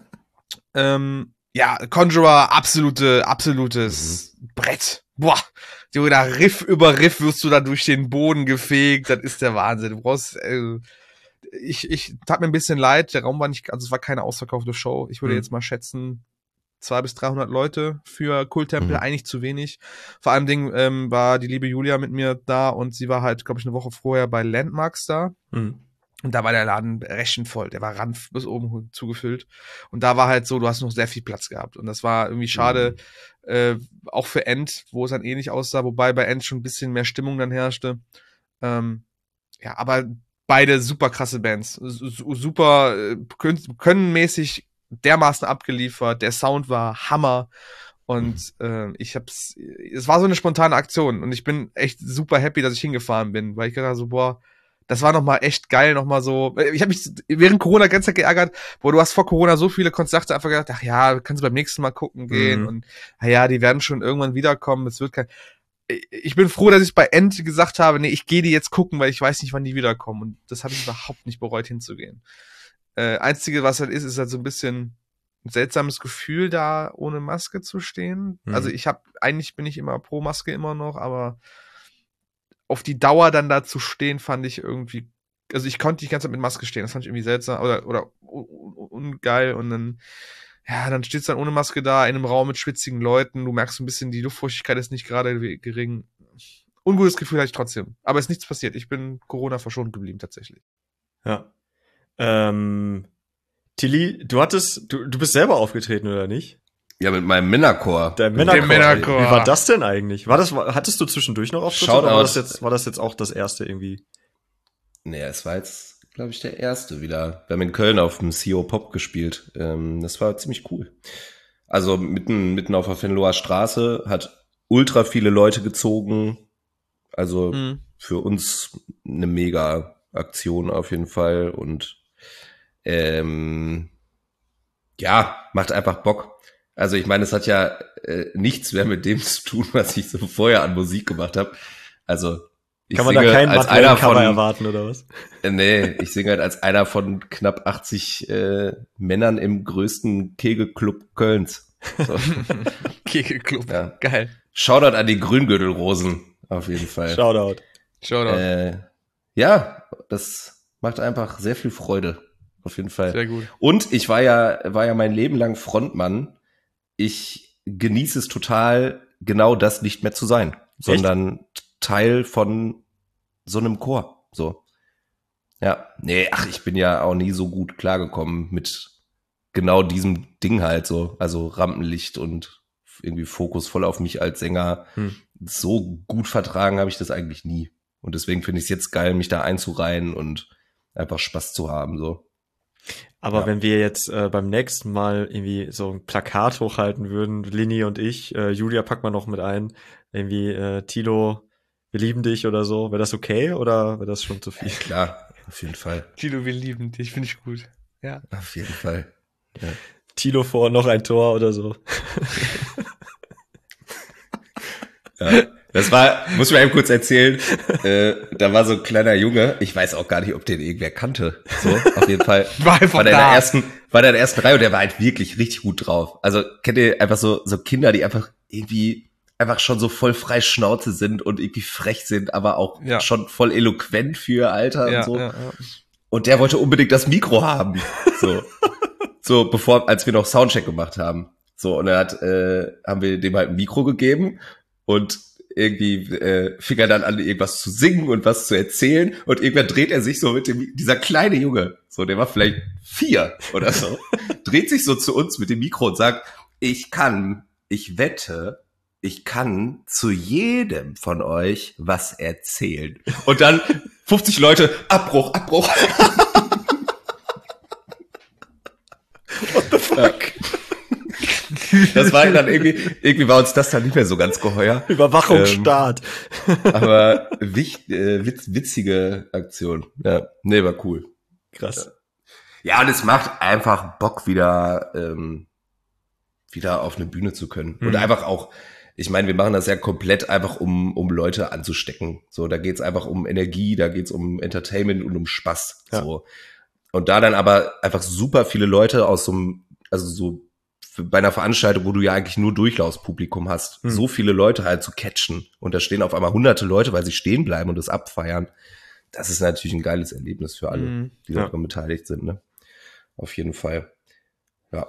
ähm, ja, Conjurer, absolute, absolutes Brett. Boah, du, da Riff über Riff wirst du da durch den Boden gefegt. Das ist der Wahnsinn. Du brauchst, äh, ich, ich tat mir ein bisschen leid. Der Raum war nicht, also es war keine ausverkaufte Show. Ich würde Mhm. jetzt mal schätzen, zwei bis dreihundert Leute für Kulttempel, Mhm. eigentlich zu wenig. Vor allem Ding ähm, war die liebe Julia mit mir da und sie war halt, glaube ich, eine Woche vorher bei Landmarks da. Mhm. Und da war der Laden recht voll. Der war ran bis oben zugefüllt. Und da war halt so, du hast noch sehr viel Platz gehabt. Und das war irgendwie schade, äh, auch für End, wo es dann ähnlich aussah, wobei bei End schon ein bisschen mehr Stimmung dann herrschte. Ähm, ja, aber beide super krasse Bands. Su- Super, äh, können, könnenmäßig dermaßen abgeliefert. Der Sound war Hammer. Und äh, ich hab's, es war so eine spontane Aktion. Und ich bin echt super happy, dass ich hingefahren bin, weil ich gedacht so, boah, das war nochmal echt geil, nochmal so. Ich habe mich während Corona ganz Zeit geärgert, wo du hast vor Corona so viele Konzerte einfach gedacht, ach ja, kannst du beim nächsten Mal gucken gehen Mhm. und na ja, die werden schon irgendwann wiederkommen. Es wird kein. Ich bin froh, dass ich bei End gesagt habe, nee, ich gehe die jetzt gucken, weil ich weiß nicht, wann die wiederkommen. Und das habe ich überhaupt nicht bereut, hinzugehen. Äh, Einzige, was halt ist, ist halt so ein bisschen ein seltsames Gefühl, da ohne Maske zu stehen. Mhm. Also ich habe, eigentlich bin ich immer pro Maske immer noch, aber auf die Dauer dann da zu stehen, fand ich irgendwie, also ich konnte die ganze Zeit mit Maske stehen, das fand ich irgendwie seltsam oder, oder un- un- ungeil und dann, ja, dann stehst du dann ohne Maske da in einem Raum mit schwitzigen Leuten, du merkst so ein bisschen, die Luftfeuchtigkeit ist nicht gerade we- gering. Ungutes Gefühl hatte ich trotzdem, aber es ist nichts passiert, ich bin Corona verschont geblieben tatsächlich. Ja. Ähm, Tilly, du hattest, du, du bist selber aufgetreten, oder nicht? Ja, mit meinem Männerchor. Der Dem Männerchor. Männerchor. Wie war das denn eigentlich? War das, war- hattest du zwischendurch noch Auftritte Shoutout. oder war das jetzt, war das jetzt auch das erste irgendwie? Nee, es war jetzt, glaube ich, der erste wieder. Wir haben in Köln auf dem C O Pop gespielt. Ähm, das war ziemlich cool. Also mitten, mitten auf der Venloer Straße, hat ultra viele Leute gezogen. Also Mhm. für uns eine mega Aktion auf jeden Fall. Und ähm, ja, macht einfach Bock. Also ich meine, es hat ja äh, nichts mehr mit dem zu tun, was ich so vorher an Musik gemacht habe. Also ich Kann man da singe keinen als Matt einer Cover von, erwarten oder was? äh, nee, ich singe halt als einer von knapp achtzig äh, Männern im größten Kegelclub Kölns. So. Kegelclub, Ja. geil. Shoutout an die Grüngürtelrosen auf jeden Fall. Shoutout. Shoutout, Äh, ja, das macht einfach sehr viel Freude. Auf jeden Fall. sehr gut. Und ich war ja, war ja mein Leben lang Frontmann. Ich genieße es total, genau das nicht mehr zu sein, sondern Teil von so einem Chor. So. Ja. Nee, ach, ich bin ja auch nie so gut klargekommen mit genau diesem Ding halt so. Also Rampenlicht und irgendwie Fokus voll auf mich als Sänger. Hm. So gut vertragen habe ich das eigentlich nie. Und deswegen finde ich es jetzt geil, mich da einzureihen und einfach Spaß zu haben, so. Aber Ja. wenn wir jetzt äh, beim nächsten Mal irgendwie so ein Plakat hochhalten würden, Lini und ich, äh, Julia packt man noch mit ein, irgendwie äh, Tilo wir lieben dich oder so. Wäre das okay oder wäre das schon zu viel? Klar, auf jeden Fall. Tilo, wir lieben dich, finde ich gut. Ja. Auf jeden Fall. Ja. Tilo vor, noch ein Tor oder so. Ja. Das war, muss ich mal eben kurz erzählen, äh, da war so ein kleiner Junge, ich weiß auch gar nicht, ob den irgendwer kannte, so, auf jeden Fall. War einfach war der in da. der ersten, war der in der ersten Reihe und der war halt wirklich richtig gut drauf. Also, kennt ihr einfach so, so Kinder, die einfach irgendwie einfach schon so voll frei Schnauze sind und irgendwie frech sind, aber auch Ja. schon voll eloquent für ihr Alter Ja, und so. ja, ja. Und der wollte unbedingt das Mikro haben, so. So, bevor, als wir noch Soundcheck gemacht haben. So, und dann hat, äh, haben wir dem halt ein Mikro gegeben und irgendwie äh, fing er dann an, irgendwas zu singen und was zu erzählen und irgendwann dreht er sich so mit dem, dieser kleine Junge, so, der war vielleicht vier oder so, dreht sich so zu uns mit dem Mikro und sagt, ich kann, ich wette, ich kann zu jedem von euch was erzählen. Und dann fünfzig Leute, Abbruch, Abbruch. What the fuck? Das war dann irgendwie, irgendwie war uns das dann nicht mehr so ganz geheuer. Überwachungsstaat. Ähm, aber wich, äh, witz, witzige Aktion. Ja, nee, war cool. Krass. Ja, und es macht einfach Bock, wieder, ähm, wieder auf eine Bühne zu können. Mhm. Und einfach auch, ich meine, wir machen das ja komplett einfach, um, um Leute anzustecken. So, da geht's einfach um Energie, da geht's um Entertainment und um Spaß. Ja. So. Und da dann aber einfach super viele Leute aus so einem, also so bei einer Veranstaltung, wo du ja eigentlich nur Durchlaufspublikum hast, Hm. so viele Leute halt zu catchen und da stehen auf einmal hunderte Leute, weil sie stehen bleiben und das abfeiern. Das ist natürlich ein geiles Erlebnis für alle, Mhm. die Ja. daran beteiligt sind, ne? Auf jeden Fall. Ja.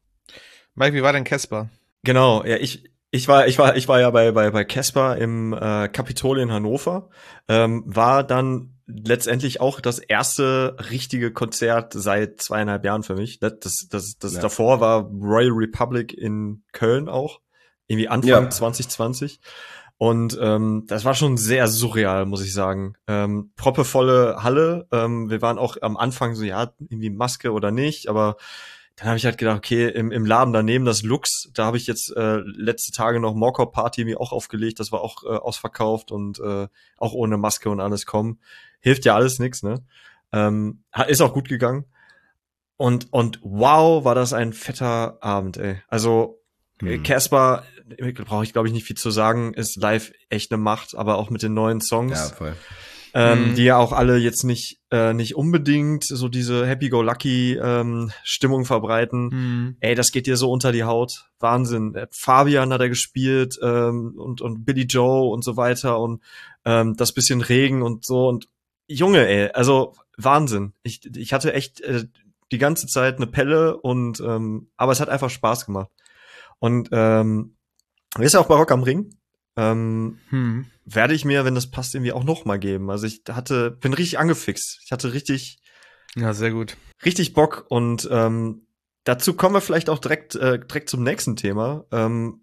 Mike, wie war denn Casper? Genau, ja, ich, ich war, ich war, ich war ja bei, bei, bei Casper im äh, Kapitol in Hannover, ähm, war dann letztendlich auch das erste richtige Konzert seit zweieinhalb Jahren für mich. Das, das, das, das Ja. davor war Royal Republic in Köln auch, irgendwie Anfang Ja. zwanzig zwanzig. Und ähm, das war schon sehr surreal, muss ich sagen. Ähm, proppevolle Halle. Ähm, wir waren auch am Anfang so, ja, irgendwie Maske oder nicht, aber dann habe ich halt gedacht, okay, im, im Laden daneben, das Lux, da habe ich jetzt äh, letzte Tage noch Morcop Party mir auch aufgelegt, das war auch äh, ausverkauft und äh, auch ohne Maske und alles kommen. Hilft ja alles nix, ne? Ähm, hat- ist auch gut gegangen. Und, und wow, war das ein fetter Abend, ey. Also äh, Hm. Casper, äh, brauche ich glaube ich nicht viel zu sagen, ist live echt eine Macht, aber auch mit den neuen Songs. Ja, voll. Ähm, Mhm. die ja auch alle jetzt nicht äh, nicht unbedingt so diese Happy-Go-Lucky ähm, Stimmung verbreiten. Mhm. Ey, das geht dir so unter die Haut. Wahnsinn. Äh, Fabian hat er gespielt ähm, und und Billy Joe und so weiter und ähm, das bisschen Regen und so und Junge, ey, also Wahnsinn. Ich ich hatte echt äh, die ganze Zeit eine Pelle und ähm, aber es hat einfach Spaß gemacht. Und ähm, ist ja auch bei Rock am Ring. Ähm, Hm. werde ich mir, wenn das passt, irgendwie auch noch mal geben. Also ich hatte, bin richtig angefixt. Ich hatte richtig, Ja, sehr gut. richtig Bock und ähm, dazu kommen wir vielleicht auch direkt, äh, direkt zum nächsten Thema, ähm,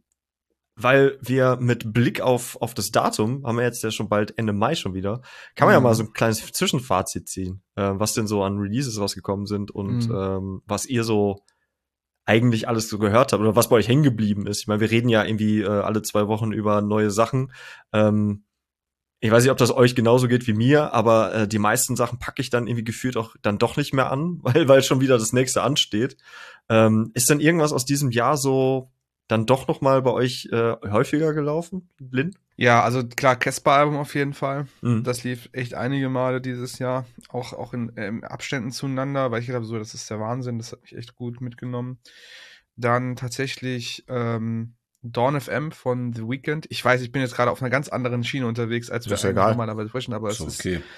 weil wir mit Blick auf auf das Datum haben wir jetzt ja schon bald Ende Mai schon wieder, kann man ja Mhm. mal so ein kleines Zwischenfazit ziehen, äh, was denn so an Releases rausgekommen sind und Mhm. ähm, was ihr so eigentlich alles so gehört habt oder was bei euch hängen geblieben ist. Ich meine, wir reden ja irgendwie äh, alle zwei Wochen über neue Sachen. Ähm, ich weiß nicht, ob das euch genauso geht wie mir, aber äh, die meisten Sachen packe ich dann irgendwie gefühlt auch dann doch nicht mehr an, weil weil schon wieder das nächste ansteht. Ähm, ist denn irgendwas aus diesem Jahr so dann doch noch mal bei euch äh, häufiger gelaufen, Lin? Ja, also klar, Casper-Album auf jeden Fall. Mhm. Das lief echt einige Male dieses Jahr, auch auch in ähm, Abständen zueinander, weil ich gedacht habe, so, das ist der Wahnsinn, das hat mich echt gut mitgenommen. Dann tatsächlich ähm, Dawn F M von The Weeknd. Ich weiß, ich bin jetzt gerade auf einer ganz anderen Schiene unterwegs, als wir Das ist ja eigentlich egal. normalerweise sprechen, aber es So, ist okay.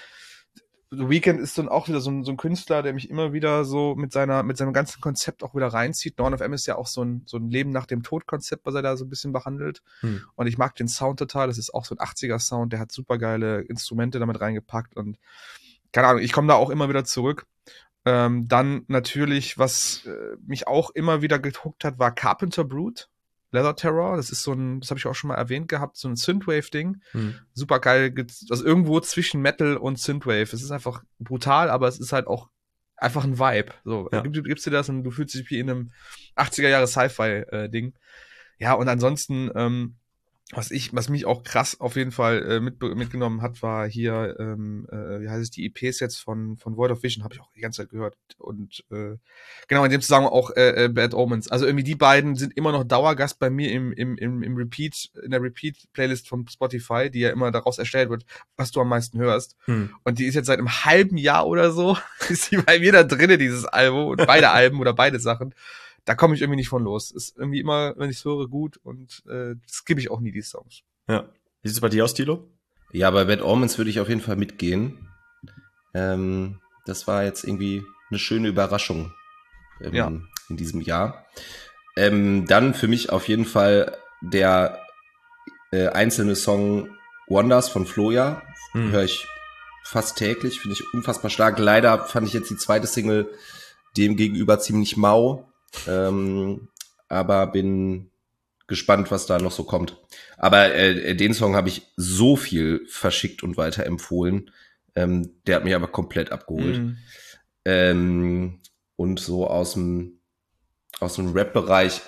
The Weeknd ist dann auch wieder so ein, so ein Künstler, der mich immer wieder so mit seiner, mit seinem ganzen Konzept auch wieder reinzieht. Dawn F M ist ja auch so ein, so ein Leben nach dem Tod-Konzept, was er da so ein bisschen behandelt. Hm. Und ich mag den Sound total. Das ist auch so ein achtziger-Sound. Der hat super geile Instrumente damit reingepackt. Und keine Ahnung, ich komme da auch immer wieder zurück. Ähm, dann natürlich, was äh, mich auch immer wieder gehuckt hat, war Carpenter Brut. Leather Terror. Das ist so ein, das habe ich auch schon mal erwähnt gehabt, so ein Synthwave-Ding. Hm. Super geil. Also irgendwo zwischen Metal und Synthwave. Es ist einfach brutal, aber es ist halt auch einfach ein Vibe. So, Ja. gib, gibst dir das und du fühlst dich wie in einem achtziger Jahre Sci-Fi-Ding. Ja, und ansonsten, ähm, Was ich, was mich auch krass auf jeden Fall äh, mit, mitgenommen hat, war hier, ähm, äh, wie heißt es, die E Ps jetzt von von Void of Vision, habe ich auch die ganze Zeit gehört. Und äh, genau, in dem Zusammenhang auch äh, äh, Bad Omens. Also irgendwie die beiden sind immer noch Dauergast bei mir im, im, im, im Repeat, in der Repeat-Playlist von Spotify, die ja immer daraus erstellt wird, was du am meisten hörst. Hm. Und die ist jetzt seit einem halben Jahr oder so, ist die bei mir da drinne, dieses Album, und beide Alben oder beide Sachen. Da komme ich irgendwie nicht von los. Ist irgendwie immer, wenn ich es höre, gut und äh, skippe ich auch nie die Songs. Ja. Wie sieht es bei dir aus, Tilo? Ja, bei Bad Omens würde ich auf jeden Fall mitgehen. Ähm, das war jetzt irgendwie eine schöne Überraschung ähm, Ja. in diesem Jahr. Ähm, dann für mich auf jeden Fall der äh, einzelne Song Wonders von Floja. Hm. Höre ich fast täglich, finde ich unfassbar stark. Leider fand ich jetzt die zweite Single dem gegenüber ziemlich mau. Ähm, aber bin gespannt, was da noch so kommt. Aber äh, den Song habe ich so viel verschickt und weiterempfohlen. Ähm, der hat mich aber komplett abgeholt. Mhm. Ähm, und so aus dem aus dem Rap-Bereich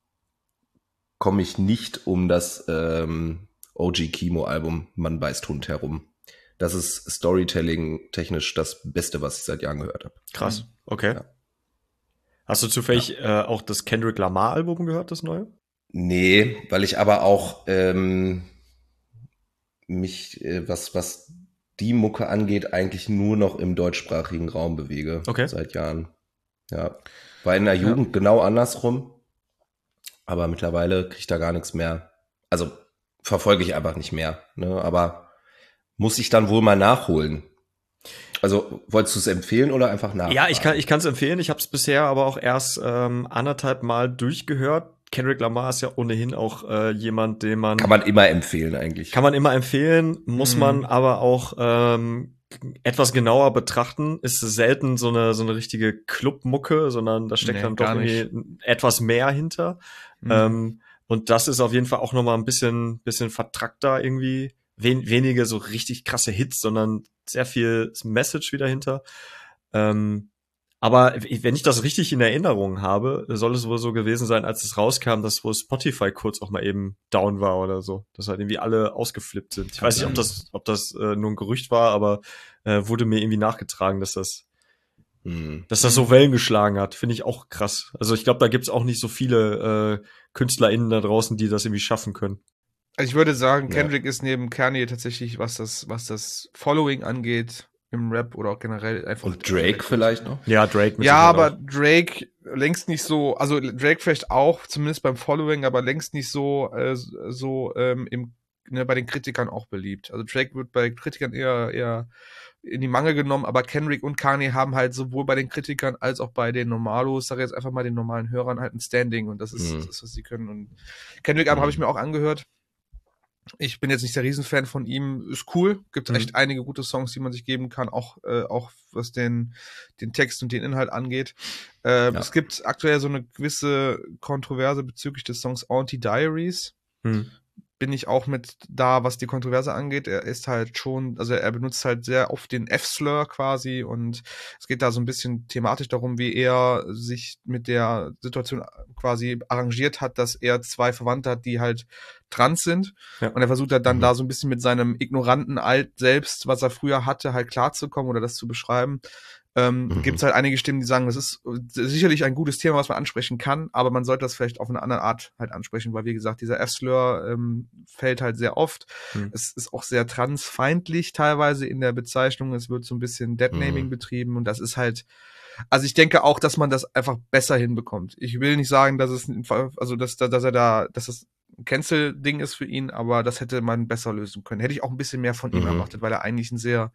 komme ich nicht um das ähm, O G Kimo-Album Mann beißt Hund herum. Das ist Storytelling-technisch das Beste, was ich seit Jahren gehört habe. Krass, okay. Ja. Hast du zufällig ja. äh, auch das Kendrick Lamar-Album gehört, das neue? Nee, weil ich aber auch ähm, mich, äh, was, was die Mucke angeht, eigentlich nur noch im deutschsprachigen Raum bewege. Okay. Seit Jahren. Ja. War in der Jugend ja. genau andersrum. Aber mittlerweile kriege ich da gar nichts mehr. Also verfolge ich einfach nicht mehr. Ne? Aber muss ich dann wohl mal nachholen. Also, wolltest du es empfehlen oder einfach nachfragen? Ja, ich kann ich kann es empfehlen. Ich habe es bisher aber auch erst ähm, anderthalb Mal durchgehört. Kendrick Lamar ist ja ohnehin auch äh, jemand, den man... Kann man immer empfehlen eigentlich. Kann man immer empfehlen, muss Mhm. man aber auch ähm, etwas genauer betrachten. Ist selten so eine so eine richtige Clubmucke, sondern da steckt Nee, dann doch gar irgendwie etwas mehr hinter. Mhm. Ähm, und das ist auf jeden Fall auch noch mal ein bisschen bisschen vertrackter irgendwie. Wen, wenige so richtig krasse Hits, sondern sehr viel Message wieder hinter. Ähm, aber wenn ich das richtig in Erinnerung habe, soll es wohl so gewesen sein, als es rauskam, dass wohl Spotify kurz auch mal eben down war oder so. Dass halt irgendwie alle ausgeflippt sind. Ich weiß nicht, ob das, ob das äh, nur ein Gerücht war, aber äh, wurde mir irgendwie nachgetragen, dass das, hm. dass das so Wellen geschlagen hat. Finde ich auch krass. Also ich glaube, da gibt's auch nicht so viele äh, KünstlerInnen da draußen, die das irgendwie schaffen können. Also ich würde sagen, Ja. Kendrick ist neben Kanye tatsächlich, was das, was das Following angeht, im Rap oder auch generell einfach. Und Drake vielleicht noch? Ja, Drake mit Ja, Sicherheit aber auch. Drake längst nicht so, also Drake vielleicht auch, zumindest beim Following, aber längst nicht so, äh, so ähm, im, ne, bei den Kritikern auch beliebt. Also Drake wird bei Kritikern eher, eher in die Mangel genommen, aber Kendrick und Kanye haben halt sowohl bei den Kritikern als auch bei den Normalos, sag ich jetzt einfach mal den normalen Hörern, halt ein Standing und das ist Mhm. das, ist, was sie können. Und Kendrick-Album Mhm. habe ich mir auch angehört. Ich bin jetzt nicht der Riesenfan von ihm, ist cool, gibt Mhm. echt einige gute Songs, die man sich geben kann, auch äh, auch was den den Text und den Inhalt angeht. Äh, Ja. Es gibt aktuell so eine gewisse Kontroverse bezüglich des Songs Auntie Diaries. Hm. Bin ich auch mit da, was die Kontroverse angeht. Er ist halt schon, also er benutzt halt sehr oft den F-Slur quasi und es geht da so ein bisschen thematisch darum, wie er sich mit der Situation quasi arrangiert hat, dass er zwei Verwandte hat, die halt trans sind. Ja. Und er versucht halt dann Mhm. da so ein bisschen mit seinem ignoranten Alt selbst, was er früher hatte, halt klarzukommen oder das zu beschreiben. Ähm, Mhm. Gibt es halt einige Stimmen, die sagen, das ist sicherlich ein gutes Thema, was man ansprechen kann, aber man sollte das vielleicht auf eine andere Art halt ansprechen, weil wie gesagt, dieser F-Slur ähm, fällt halt sehr oft. Mhm. Es ist auch sehr transfeindlich teilweise in der Bezeichnung. Es wird so ein bisschen Deadnaming Mhm. betrieben und das ist halt, also ich denke auch, dass man das einfach besser hinbekommt. Ich will nicht sagen, dass es, also dass, dass er da, dass das ein Cancel-Ding ist für ihn, aber das hätte man besser lösen können. Hätte ich auch ein bisschen mehr von ihm Mhm. erwartet, weil er eigentlich ein sehr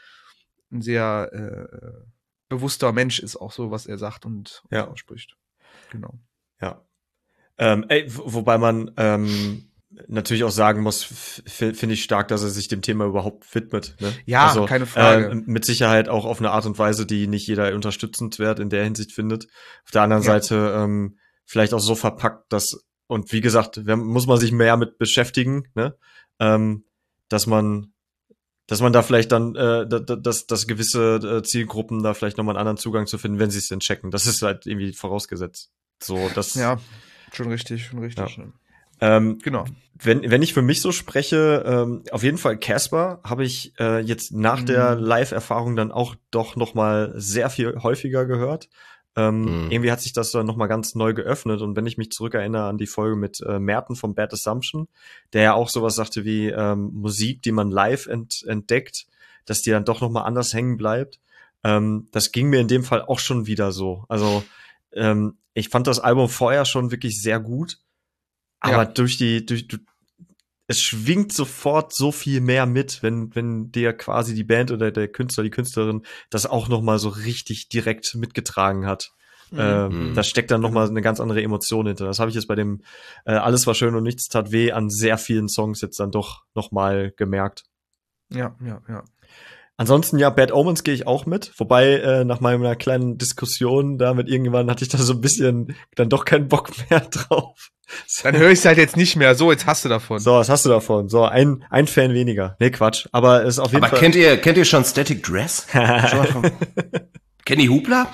ein sehr äh, bewusster Mensch ist, auch so, was er sagt und Ja. ausspricht. Genau. Ja. Ähm, ey, w- wobei man ähm, natürlich auch sagen muss, f- finde ich stark, dass er sich dem Thema überhaupt widmet. Ne? Ja, keine Frage. Äh, mit Sicherheit auch auf eine Art und Weise, die nicht jeder unterstützenswert in der Hinsicht findet. Auf der anderen Ja. Seite ähm, vielleicht auch so verpackt, dass, und wie gesagt, wer, muss man sich mehr mit beschäftigen, ne? ähm, dass man dass man da vielleicht dann, äh, dass, dass gewisse äh, Zielgruppen da vielleicht nochmal einen anderen Zugang zu finden, wenn sie es denn checken. Das ist halt irgendwie vorausgesetzt. So, das. Ja, schon richtig, schon richtig. Ja. Ja. Ähm, Genau. Wenn, wenn ich für mich so spreche, ähm, auf jeden Fall Casper habe ich äh, jetzt nach Mhm. der Live-Erfahrung dann auch doch noch mal sehr viel häufiger gehört. Ähm, Mhm. Irgendwie hat sich das dann noch mal ganz neu geöffnet. Und wenn ich mich zurückerinnere an die Folge mit äh, Merten von Bad Assumption, der ja auch sowas sagte wie ähm, Musik, die man live ent entdeckt, dass die dann doch noch mal anders hängen bleibt. Ähm, das ging mir in dem Fall auch schon wieder so. Also ähm, ich fand das Album vorher schon wirklich sehr gut. Aber Ja. durch die, durch, du, es schwingt sofort so viel mehr mit, wenn, wenn dir quasi die Band oder der Künstler, die Künstlerin das auch noch mal so richtig direkt mitgetragen hat. Mhm. Äh, Mhm. da steckt dann noch mal eine ganz andere Emotion hinter. Das habe ich jetzt bei dem äh, Alles war schön und nichts tat weh an sehr vielen Songs jetzt dann doch noch mal gemerkt. Ja, ja, ja. Ansonsten, ja, Bad Omens gehe ich auch mit. Wobei, äh, nach meiner kleinen Diskussion da mit irgendjemandem hatte ich da so ein bisschen dann doch keinen Bock mehr drauf. Dann höre ich es halt jetzt nicht mehr. So, jetzt hast du davon. So, was hast du davon? So, ein, ein Fan weniger. Nee, Quatsch. Aber es ist auf jeden Aber Fall. kennt ihr, kennt ihr schon Static Dress? Schon mal von- Kenny Hubler?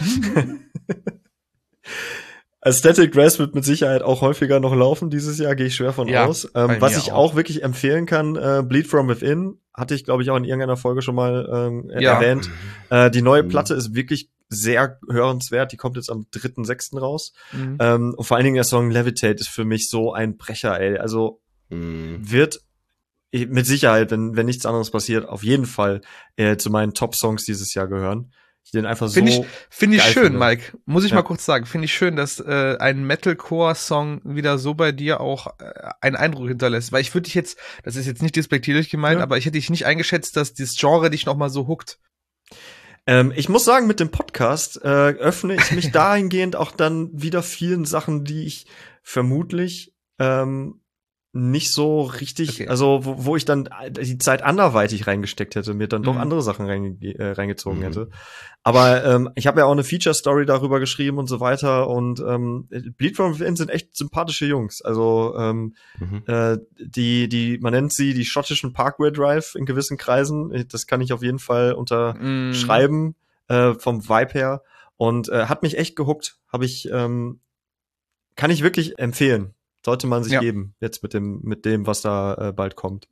Static Dress wird mit Sicherheit auch häufiger noch laufen dieses Jahr, gehe ich schwer von Ja, aus. Ähm, bei was mir ich auch. auch wirklich empfehlen kann, äh, Bleed From Within, hatte ich, glaube ich, auch in irgendeiner Folge schon mal ähm, Ja. erwähnt. Äh, die neue Mhm. Platte ist wirklich sehr hörenswert. Die kommt jetzt am dritten sechsten raus. Mhm. Ähm, und vor allen Dingen der Song Levitate ist für mich so ein Brecher, ey. Also Mhm. wird eh, mit Sicherheit, wenn, wenn nichts anderes passiert, auf jeden Fall äh, zu meinen Top-Songs dieses Jahr gehören. Ich den einfach Finde so ich, finde ich geil schön, finde. Mike. Muss ich Ja. mal kurz sagen. Finde ich schön, dass äh, ein Metalcore-Song wieder so bei dir auch äh, einen Eindruck hinterlässt. Weil ich würde dich jetzt, das ist jetzt nicht despektierlich gemeint, Ja. aber ich hätte dich nicht eingeschätzt, dass dieses Genre dich noch mal so hookt. Ähm, ich muss sagen, mit dem Podcast äh, öffne ich mich dahingehend auch dann wieder vielen Sachen, die ich vermutlich ähm, nicht so richtig, Okay. also wo, wo ich dann die Zeit anderweitig reingesteckt hätte, mir dann doch Mhm. andere Sachen reinge äh, reingezogen Mhm. hätte. Aber ähm, ich habe ja auch eine Feature-Story darüber geschrieben und so weiter und ähm, Bleed From Within sind echt sympathische Jungs. Also ähm, Mhm. äh, die, die, man nennt sie die schottischen Parkway Drive in gewissen Kreisen. Das kann ich auf jeden Fall unterschreiben, Mhm. äh, vom Vibe her. Und äh, hat mich echt gehuckt. Habe ich, ähm, kann ich wirklich empfehlen. Sollte man sich Ja. geben, jetzt mit dem, mit dem, was da äh, bald kommt.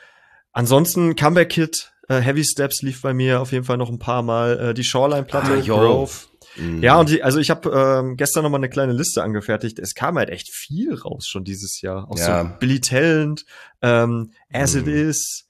Ansonsten Comeback Kid, äh, Heavy Steps lief bei mir auf jeden Fall noch ein paar Mal. Äh, die Shoreline-Platte, Ah, yo. Grove. Mhm. Ja, und die, also ich habe ähm, gestern noch mal eine kleine Liste angefertigt. Es kam halt echt viel raus schon dieses Jahr. Auch Ja. so Billy Talent, ähm, As It Mhm. Is,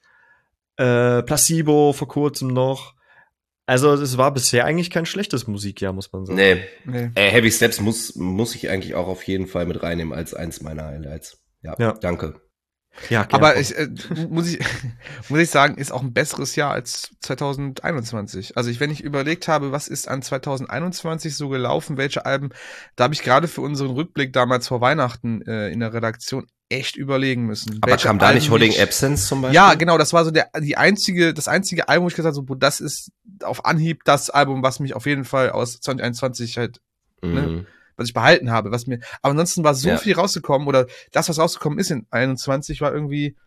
äh, Placebo vor kurzem noch. Also es war bisher eigentlich kein schlechtes Musikjahr, muss man sagen. Nee. Nee. Äh, Heavy Steps muss, muss ich eigentlich auch auf jeden Fall mit reinnehmen als eins meiner Highlights. Ja, Ja. danke. Ja, gern Aber vor. ich, äh, muss ich, muss ich sagen, ist auch ein besseres Jahr als zwanzig einundzwanzig. Also ich, wenn ich überlegt habe, was ist an zwanzig einundzwanzig so gelaufen, welche Alben, da habe ich gerade für unseren Rückblick damals vor Weihnachten äh, in der Redaktion echt überlegen müssen. Aber welche kam da nicht Alben Holding mich- Absence zum Beispiel? Ja, genau, das war so der, die einzige, das einzige Album, wo ich gesagt habe, so, boah, das ist auf Anhieb das Album, was mich auf jeden Fall aus zwanzig einundzwanzig halt, ne, Mhm. was ich behalten habe, was mir, aber ansonsten war so Ja. viel rausgekommen, oder das, was rausgekommen ist in einundzwanzig, war irgendwie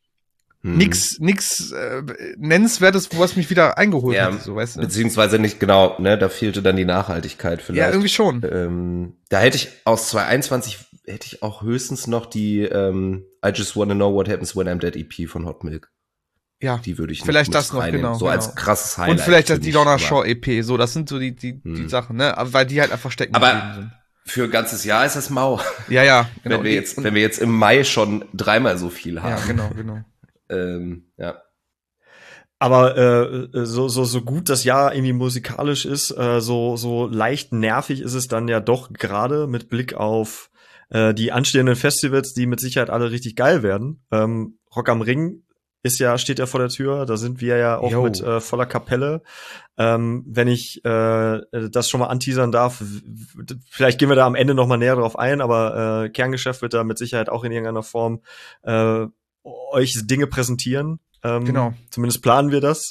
Mhm. nix, nix äh, Nennenswertes, was mich wieder eingeholt Ja, hat, so, weißt du? beziehungsweise nicht genau, ne, da fehlte dann die Nachhaltigkeit vielleicht. Ja, irgendwie schon. Ähm, da hätte ich aus zwanzig einundzwanzig hätte ich auch höchstens noch die ähm, I Just Wanna Know What Happens When I'm Dead E P von Hot Milk. Ja, Die würde ich vielleicht mit das noch, reinnehmen, genau, so genau. als krasses Highlight. Und vielleicht das für die mich, Donna aber Shaw E P, so, das sind so die, die, die Hm. Sachen, ne, aber weil die halt einfach stecken Aber- geblieben sind. Für ein ganzes Jahr ist das mau. Ja, ja, genau. wenn wir Die- jetzt, und- wenn wir jetzt im Mai schon dreimal so viel ja, haben. genau, genau. Ähm, ja. Aber äh, so so so gut das Jahr irgendwie musikalisch ist, äh, so so leicht nervig ist es dann ja doch gerade mit Blick auf äh, die anstehenden Festivals, die mit Sicherheit alle richtig geil werden. Ähm, Rock am Ring ist ja steht ja vor der Tür, da sind wir ja auch Jo. mit äh, voller Kapelle. Ähm, wenn ich äh, das schon mal anteasern darf, w- w- vielleicht gehen wir da am Ende noch mal näher drauf ein, aber äh, Kerngeschäft wird da mit Sicherheit auch in irgendeiner Form äh, euch Dinge präsentieren. Ähm, Genau. Zumindest planen wir das.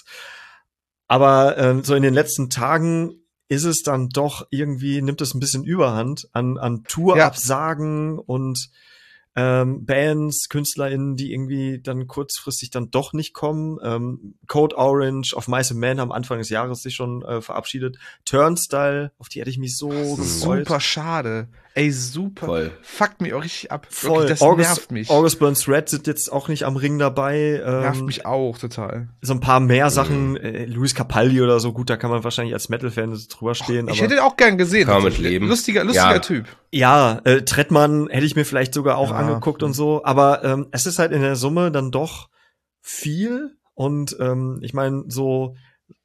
Aber ähm, so in den letzten Tagen ist es dann doch irgendwie, nimmt es ein bisschen Überhand an, an Tourabsagen und ähm, Bands, KünstlerInnen, die irgendwie dann kurzfristig dann doch nicht kommen. Ähm, Code Orange, auf Mice and Men haben Anfang des Jahres sich schon äh, verabschiedet. Turnstile, auf die hätte ich mich so gefreut. Super schade. Ey, super. Voll. Fuckt mich auch richtig ab. Voll. Wirklich, das August, nervt mich. August Burns Red sind jetzt auch nicht am Ring dabei. Ähm, nervt mich auch total. So ein paar mehr Sachen, mhm. äh, Luis Capaldi oder so, gut, da kann man wahrscheinlich als Metal-Fan drüber stehen. Och, ich aber hätte auch gern gesehen. Kann man mit leben. Lustiger, lustiger ja. Typ. Ja, äh, Trettmann hätte ich mir vielleicht sogar auch ja. angeguckt und so, aber ähm, es ist halt in der Summe dann doch viel und ähm, ich meine, so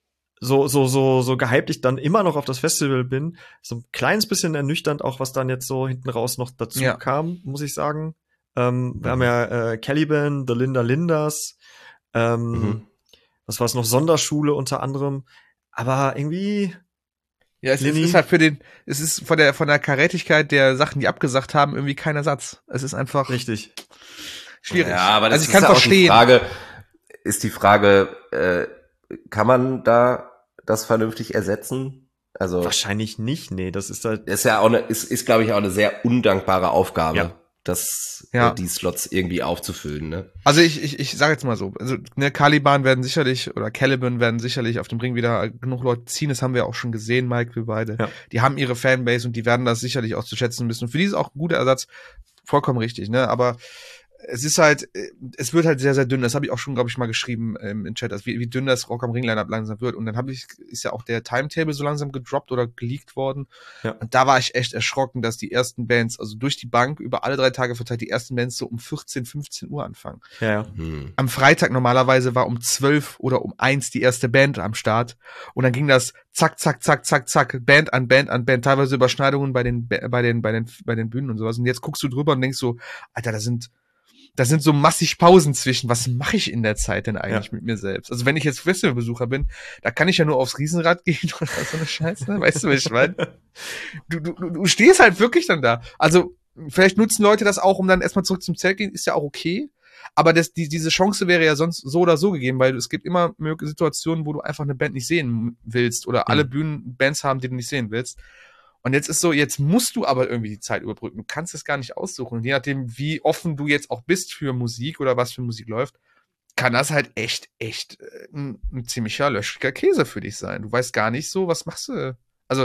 so so so so gehypt ich dann immer noch auf das Festival bin, so ein kleines bisschen ernüchternd auch, was dann jetzt so hinten raus noch dazu ja. kam, muss ich sagen. Ähm, wir mhm. haben ja äh, Caliban, The Linda Lindas, ähm, mhm. was war es noch, Sonderschule unter anderem, aber irgendwie ja, es Lini, ist halt für den, es ist von der von der Karätigkeit der Sachen, die abgesagt haben, irgendwie kein Ersatz. Es ist einfach richtig schwierig. Ja, aber das also ich ist kann ja verstehen. Auch die Frage, ist die Frage, äh, kann man da das vernünftig ersetzen? Also wahrscheinlich nicht, nee, das ist halt ist ja auch eine ist ist glaube ich auch eine sehr undankbare Aufgabe, ja. das ja. äh, die Slots irgendwie aufzufüllen, ne? Also ich ich ich sage jetzt mal so, also ne, Caliban werden sicherlich oder Caliban werden sicherlich auf dem Ring wieder genug Leute ziehen, das haben wir auch schon gesehen, Mike, wir beide. Ja. Die haben ihre Fanbase und die werden das sicherlich auch zu schätzen wissen. Und für die ist auch ein guter Ersatz, vollkommen richtig, ne, aber es ist halt, es wird halt sehr, sehr dünn. Das habe ich auch schon, glaube ich, mal geschrieben ähm, im Chat, also wie, wie dünn das Rock am Ring Line-Up langsam wird. Und dann habe ich, ist ja auch der Timetable so langsam gedroppt oder geleakt worden. Ja. Und da war ich echt erschrocken, dass die ersten Bands, also durch die Bank, über alle drei Tage verteilt, die ersten Bands so um vierzehn, fünfzehn Uhr anfangen. Ja, ja. Hm. Am Freitag normalerweise war um zwölf oder um eins die erste Band am Start. Und dann ging das zack, zack, zack, zack, zack, Band an Band an Band, teilweise Überschneidungen bei den, bei den, bei den, bei den Bühnen und sowas. Und jetzt guckst du drüber und denkst so, Alter, da sind Da sind so massig Pausen zwischen. Was mache ich in der Zeit denn eigentlich ja. mit mir selbst? Also wenn ich jetzt Festivalbesucher bin, da kann ich ja nur aufs Riesenrad gehen oder so eine Scheiße. Weißt du, was ich meine? Du, du, du stehst halt wirklich dann da. Also vielleicht nutzen Leute das auch, um dann erstmal zurück zum Zelt gehen. Ist ja auch okay. Aber das, die, diese Chance wäre ja sonst so oder so gegeben, weil es gibt immer Situationen, wo du einfach eine Band nicht sehen willst oder mhm. alle Bühnen Bands haben, die du nicht sehen willst. Und jetzt ist so, jetzt musst du aber irgendwie die Zeit überbrücken. Du kannst es gar nicht aussuchen. Und je nachdem, wie offen du jetzt auch bist für Musik oder was für Musik läuft, kann das halt echt, echt ein, ein ziemlicher löchriger Käse für dich sein. Du weißt gar nicht so, was machst du? Also,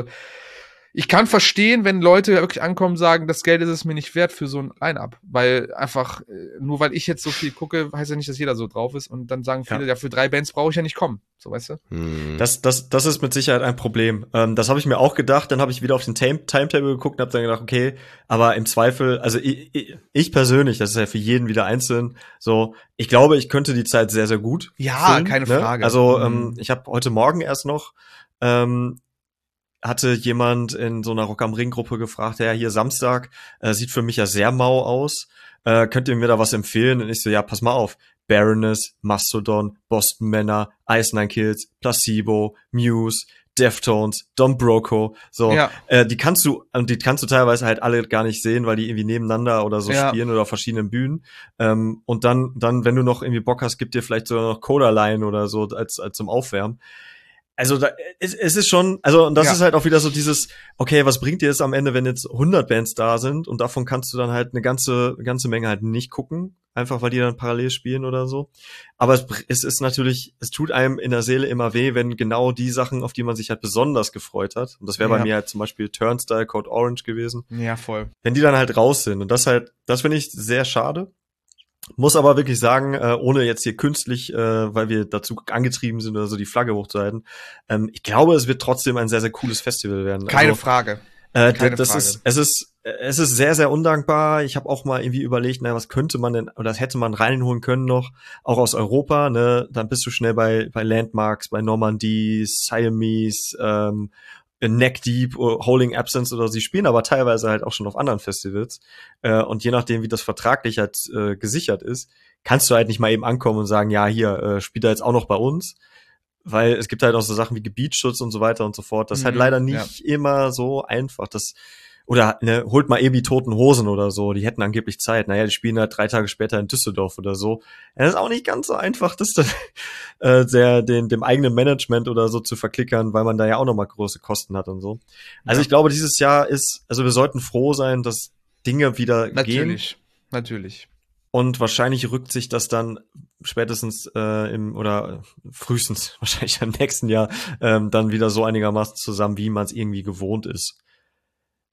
ich kann verstehen, wenn Leute wirklich ankommen und sagen, das Geld ist es mir nicht wert für so ein Line-Up. Weil einfach, nur weil ich jetzt so viel gucke, heißt ja nicht, dass jeder so drauf ist. Und dann sagen viele, ja, ja für drei Bands brauche ich ja nicht kommen. So, weißt du? Hm. Das, das, das ist mit Sicherheit ein Problem. Ähm, das habe ich mir auch gedacht. Dann habe ich wieder auf den Time- Timetable geguckt und habe dann gedacht, okay, aber im Zweifel, also ich, ich, ich persönlich, das ist ja für jeden wieder einzeln, so, ich glaube, ich könnte die Zeit sehr, sehr gut Ja, füllen, keine ne? Frage. Also, ähm, ich habe heute Morgen erst noch ähm, hatte jemand in so einer Rock am Ring Gruppe gefragt, ja, hier Samstag, äh, sieht für mich ja sehr mau aus, äh, könnt ihr mir da was empfehlen? Und ich so, ja, pass mal auf, Baroness, Mastodon, Boston Manor, Ice Nine Kills, Placebo, Muse, Deftones, Don Broco, so, ja. äh, die kannst du, und die kannst du teilweise halt alle gar nicht sehen, weil die irgendwie nebeneinander oder so ja. spielen oder auf verschiedenen Bühnen, ähm, und dann, dann, wenn du noch irgendwie Bock hast, gibt dir vielleicht sogar noch Codaline oder so als, als zum Aufwärmen. Also da, es, es ist schon, also und das ja. ist halt auch wieder so dieses, okay, was bringt dir jetzt am Ende, wenn jetzt hundert Bands da sind und davon kannst du dann halt eine ganze eine ganze Menge halt nicht gucken, einfach weil die dann parallel spielen oder so. Aber es, es ist natürlich, es tut einem in der Seele immer weh, wenn genau die Sachen, auf die man sich halt besonders gefreut hat, und das wäre ja. bei mir halt zum Beispiel Turnstile, Code Orange gewesen. Ja, voll. Wenn die dann halt raus sind, und das halt, das finde ich sehr schade. Muss aber wirklich sagen, äh, ohne jetzt hier künstlich, äh, weil wir dazu angetrieben sind oder so, die Flagge hochzuhalten, ähm, ich glaube, es wird trotzdem ein sehr, sehr cooles Festival werden. Keine also, Frage. Äh, Keine das Frage. ist, es ist, es ist sehr, sehr undankbar. Ich habe auch mal irgendwie überlegt, na, was könnte man denn, oder das hätte man reinholen können noch, auch aus Europa, ne, dann bist du schnell bei, bei Landmarks, bei Normandie, Siamese, ähm, Neck Deep, Holding Absence oder so. Sie spielen aber teilweise halt auch schon auf anderen Festivals. Äh, und je nachdem, wie das vertraglich halt äh, gesichert ist, kannst du halt nicht mal eben ankommen und sagen, ja, hier, äh, spielt er jetzt auch noch bei uns. Weil es gibt halt auch so Sachen wie Gebietsschutz und so weiter und so fort. Das ist halt Mhm, leider nicht ja. immer so einfach. Das, oder ne, holt mal eben die Toten Hosen oder so, die hätten angeblich Zeit. Naja, die spielen halt drei Tage später in Düsseldorf oder so. Das ist auch nicht ganz so einfach, das dann äh, der, den, dem eigenen Management oder so zu verklickern, weil man da ja auch nochmal große Kosten hat und so. Also ja. ich glaube, dieses Jahr ist, also wir sollten froh sein, dass Dinge wieder natürlich, gehen. Natürlich, natürlich. Und wahrscheinlich rückt sich das dann spätestens äh, im oder frühestens wahrscheinlich im nächsten Jahr ähm, dann wieder so einigermaßen zusammen, wie man es irgendwie gewohnt ist.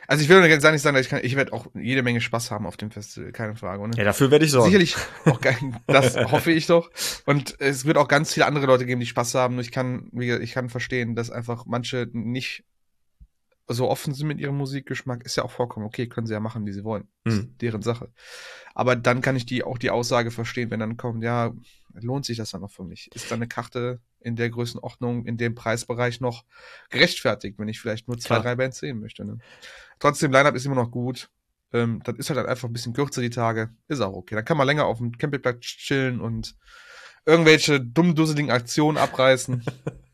Also ich will jetzt nicht sagen, dass ich kann, ich werde auch jede Menge Spaß haben auf dem Festival, keine Frage. Ne? Ja, dafür werde ich sorgen. Sicherlich auch geil, das hoffe ich doch. Und es wird auch ganz viele andere Leute geben, die Spaß haben. Nur ich kann, wie gesagt, ich kann verstehen, dass einfach manche nicht so offen sind mit ihrem Musikgeschmack. Ist ja auch vollkommen okay, können sie ja machen, wie sie wollen. Das ist Hm. deren Sache. Aber dann kann ich die auch die Aussage verstehen, wenn dann kommt, ja, lohnt sich das dann noch für mich? Ist dann eine Karte in der Größenordnung, in dem Preisbereich noch gerechtfertigt, wenn ich vielleicht nur zwei, Klar. drei Bands sehen möchte. Ne? Trotzdem, Line-Up ist immer noch gut. Ähm, das ist halt einfach ein bisschen kürzer die Tage. Ist auch okay. Dann kann man länger auf dem Campingplatz chillen und irgendwelche dumm-dusseligen Aktionen abreißen.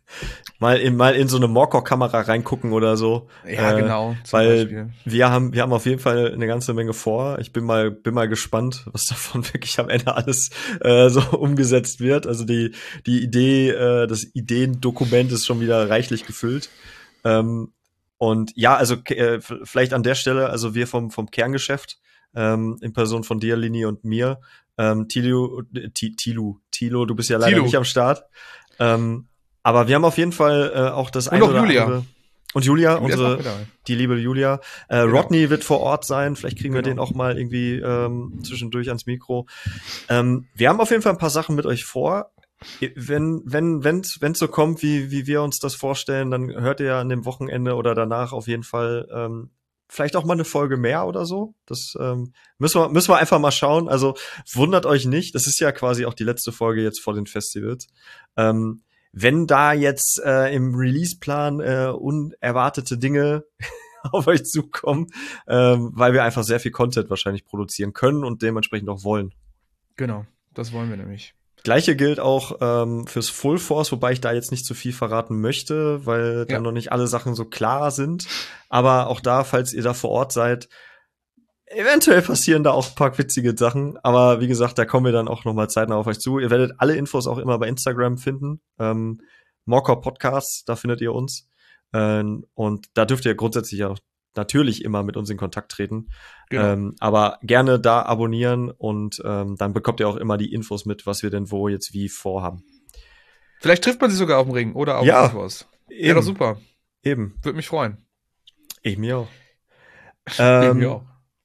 Mal in, mal in so eine Morcor-Kamera reingucken oder so. Ja, Äh, genau. Zum Weil Beispiel. wir haben, wir haben auf jeden Fall eine ganze Menge vor. Ich bin mal, bin mal gespannt, was davon wirklich am Ende alles äh, so umgesetzt wird. Also die, die Idee, äh, das Ideendokument ist schon wieder reichlich gefüllt. Ähm, und ja, also äh, vielleicht an der Stelle, also wir vom, vom Kerngeschäft, ähm, in Person von dir, Lini und mir, ähm, Tilo, äh, Tilo, Tilo, du bist ja leider Tilo. nicht am Start. Ähm, aber wir haben auf jeden Fall äh, auch das Und eine auch oder Julia. andere. Und Julia, Julia ist auch unsere, wieder. die liebe Julia. Äh, Genau. Rodney wird vor Ort sein. Vielleicht kriegen wir Genau. den auch mal irgendwie ähm, zwischendurch ans Mikro. Ähm, wir haben auf jeden Fall ein paar Sachen mit euch vor. Wenn wenn wenn's wenn's so kommt, wie wie wir uns das vorstellen, dann hört ihr ja an dem Wochenende oder danach auf jeden Fall ähm, vielleicht auch mal eine Folge mehr oder so. Das ähm, müssen wir müssen wir einfach mal schauen. Also wundert euch nicht. Das ist ja quasi auch die letzte Folge jetzt vor den Festivals. Ähm, Wenn da jetzt äh, im Release-Plan äh, unerwartete Dinge auf euch zukommen, ähm, weil wir einfach sehr viel Content wahrscheinlich produzieren können und dementsprechend auch wollen. Genau, das wollen wir nämlich. Gleiche gilt auch ähm, fürs Full Force, wobei ich da jetzt nicht zu viel verraten möchte, weil dann Ja. noch nicht alle Sachen so klar sind. Aber auch da, falls ihr da vor Ort seid, eventuell passieren da auch ein paar witzige Sachen, aber wie gesagt, da kommen wir dann auch noch mal zeitnah auf euch zu. Ihr werdet alle Infos auch immer bei Instagram finden. Ähm, Morcor Podcasts, da findet ihr uns. Ähm, und da dürft ihr grundsätzlich auch natürlich immer mit uns in Kontakt treten. Genau. Ähm, aber gerne da abonnieren und ähm, dann bekommt ihr auch immer die Infos mit, was wir denn wo jetzt wie vorhaben. Vielleicht trifft man sich sogar auf dem Ring oder auf Ja, dem Force. Ja, doch super. Eben. Würde mich freuen. Ich mir auch. Ich Ähm, mir auch.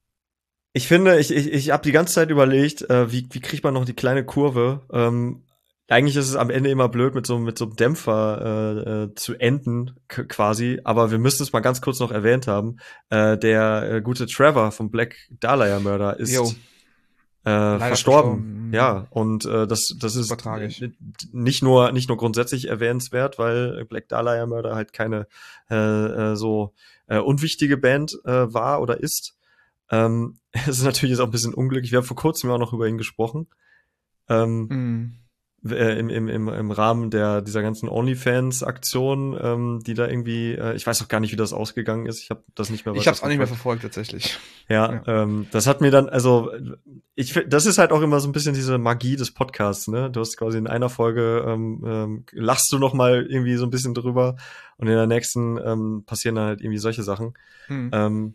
Ich finde, ich, ich, ich habe die ganze Zeit überlegt, äh, wie, wie kriegt man noch die kleine Kurve? Ähm, eigentlich ist es am Ende immer blöd, mit so, mit so einem Dämpfer äh, äh, zu enden, k- quasi. Aber wir müssen es mal ganz kurz noch erwähnt haben. Äh, der äh, gute Trevor vom Black Dahlia Murder ist Jo. äh, Leider verstorben. verstorben. Ja, und äh, das, das ist Super tragisch. n- nicht nur nicht nur grundsätzlich erwähnenswert, weil Black Dahlia Murder halt keine äh, äh, so äh, unwichtige Band äh, war oder ist. Ähm, es ist natürlich jetzt auch ein bisschen unglücklich. Wir haben vor kurzem auch noch über ihn gesprochen. Ähm, Mhm. äh, im, im, im, im Rahmen der dieser ganzen OnlyFans-Aktion, ähm, die da irgendwie, äh, ich weiß auch gar nicht, wie das ausgegangen ist. Ich habe das nicht mehr Ich weiter hab's auch nicht mehr verfolgt, tatsächlich. Ja, ähm, das hat mir dann, also ich fi- das ist halt auch immer so ein bisschen diese Magie des Podcasts, ne? Du hast quasi in einer Folge ähm, ähm, lachst du noch mal irgendwie so ein bisschen drüber und in der nächsten ähm, passieren dann halt irgendwie solche Sachen. Mhm. Ähm,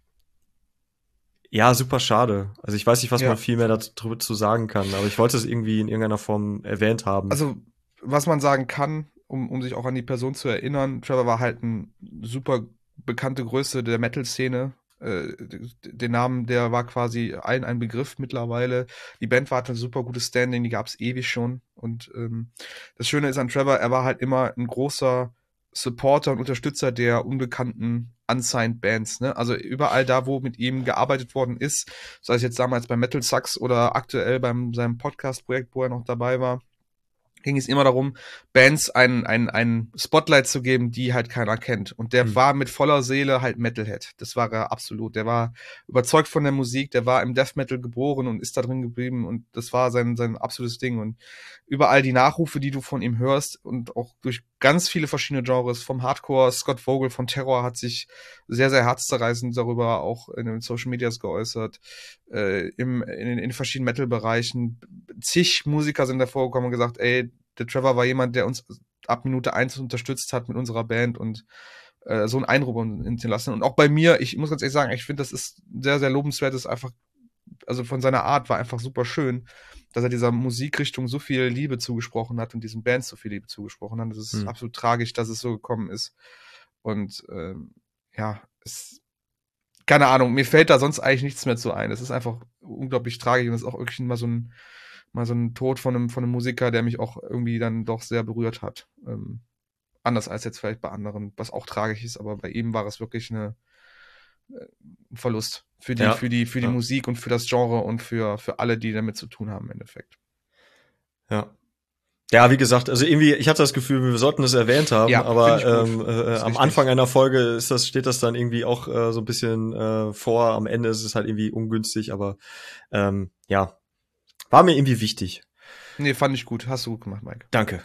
ja, super schade. Also ich weiß nicht, was Ja. man viel mehr dazu zu sagen kann, aber ich wollte es irgendwie in irgendeiner Form erwähnt haben. Also, was man sagen kann, um, um sich auch an die Person zu erinnern, Trevor war halt ein super bekannte Größe der Metal-Szene. Äh, den Namen, der war quasi allen ein Begriff mittlerweile. Die Band war halt ein super gutes Standing, die gab's ewig schon. Und ähm, das Schöne ist an Trevor, er war halt immer ein großer Supporter und Unterstützer der unbekannten unsigned Bands, ne? Also überall da, wo mit ihm gearbeitet worden ist, sei es jetzt damals bei Metal Sucks oder aktuell beim seinem Podcast-Projekt, wo er noch dabei war, ging es immer darum, Bands ein, ein, ein Spotlight zu geben, die halt keiner kennt. Und der Mhm. war mit voller Seele halt Metalhead. Das war er absolut. Der war überzeugt von der Musik, der war im Death Metal geboren und ist da drin geblieben und das war sein, sein absolutes Ding. Und überall die Nachrufe, die du von ihm hörst und auch durch ganz viele verschiedene Genres, vom Hardcore, Scott Vogel von Terror hat sich sehr, sehr herzzerreißend darüber auch in den Social Medias geäußert, äh, im, in, in verschiedenen Metal-Bereichen. Zig Musiker sind davor gekommen und gesagt, ey, der Trevor war jemand, der uns ab Minute eins unterstützt hat mit unserer Band und äh, so einen Eindruck hinterlassen. Und auch bei mir, ich muss ganz ehrlich sagen, ich finde, das ist sehr, sehr lobenswert, ist einfach, also von seiner Art war einfach super schön, dass er dieser Musikrichtung so viel Liebe zugesprochen hat und diesen Bands so viel Liebe zugesprochen hat. Das ist Hm. absolut tragisch, dass es so gekommen ist. Und ähm, ja, es keine Ahnung, mir fällt da sonst eigentlich nichts mehr zu ein. Es ist einfach unglaublich tragisch und es ist auch wirklich mal so ein, mal so ein Tod von einem, von einem Musiker, der mich auch irgendwie dann doch sehr berührt hat. Ähm, anders als jetzt vielleicht bei anderen, was auch tragisch ist, aber bei ihm war es wirklich eine, äh, ein Verlust für die, Ja. für die, für die Ja. Musik und für das Genre und für, für alle, die damit zu tun haben im Endeffekt. Ja. Ja, wie gesagt, also irgendwie, ich hatte das Gefühl, wir sollten das erwähnt haben, Ja, aber find ich ähm, gut. äh, Ist am richtig. Anfang einer Folge ist das, steht das dann irgendwie auch äh, so ein bisschen äh, vor, am Ende ist es halt irgendwie ungünstig, aber ähm, ja, war mir irgendwie wichtig. Nee, fand ich gut. Hast du gut gemacht, Mike. Danke.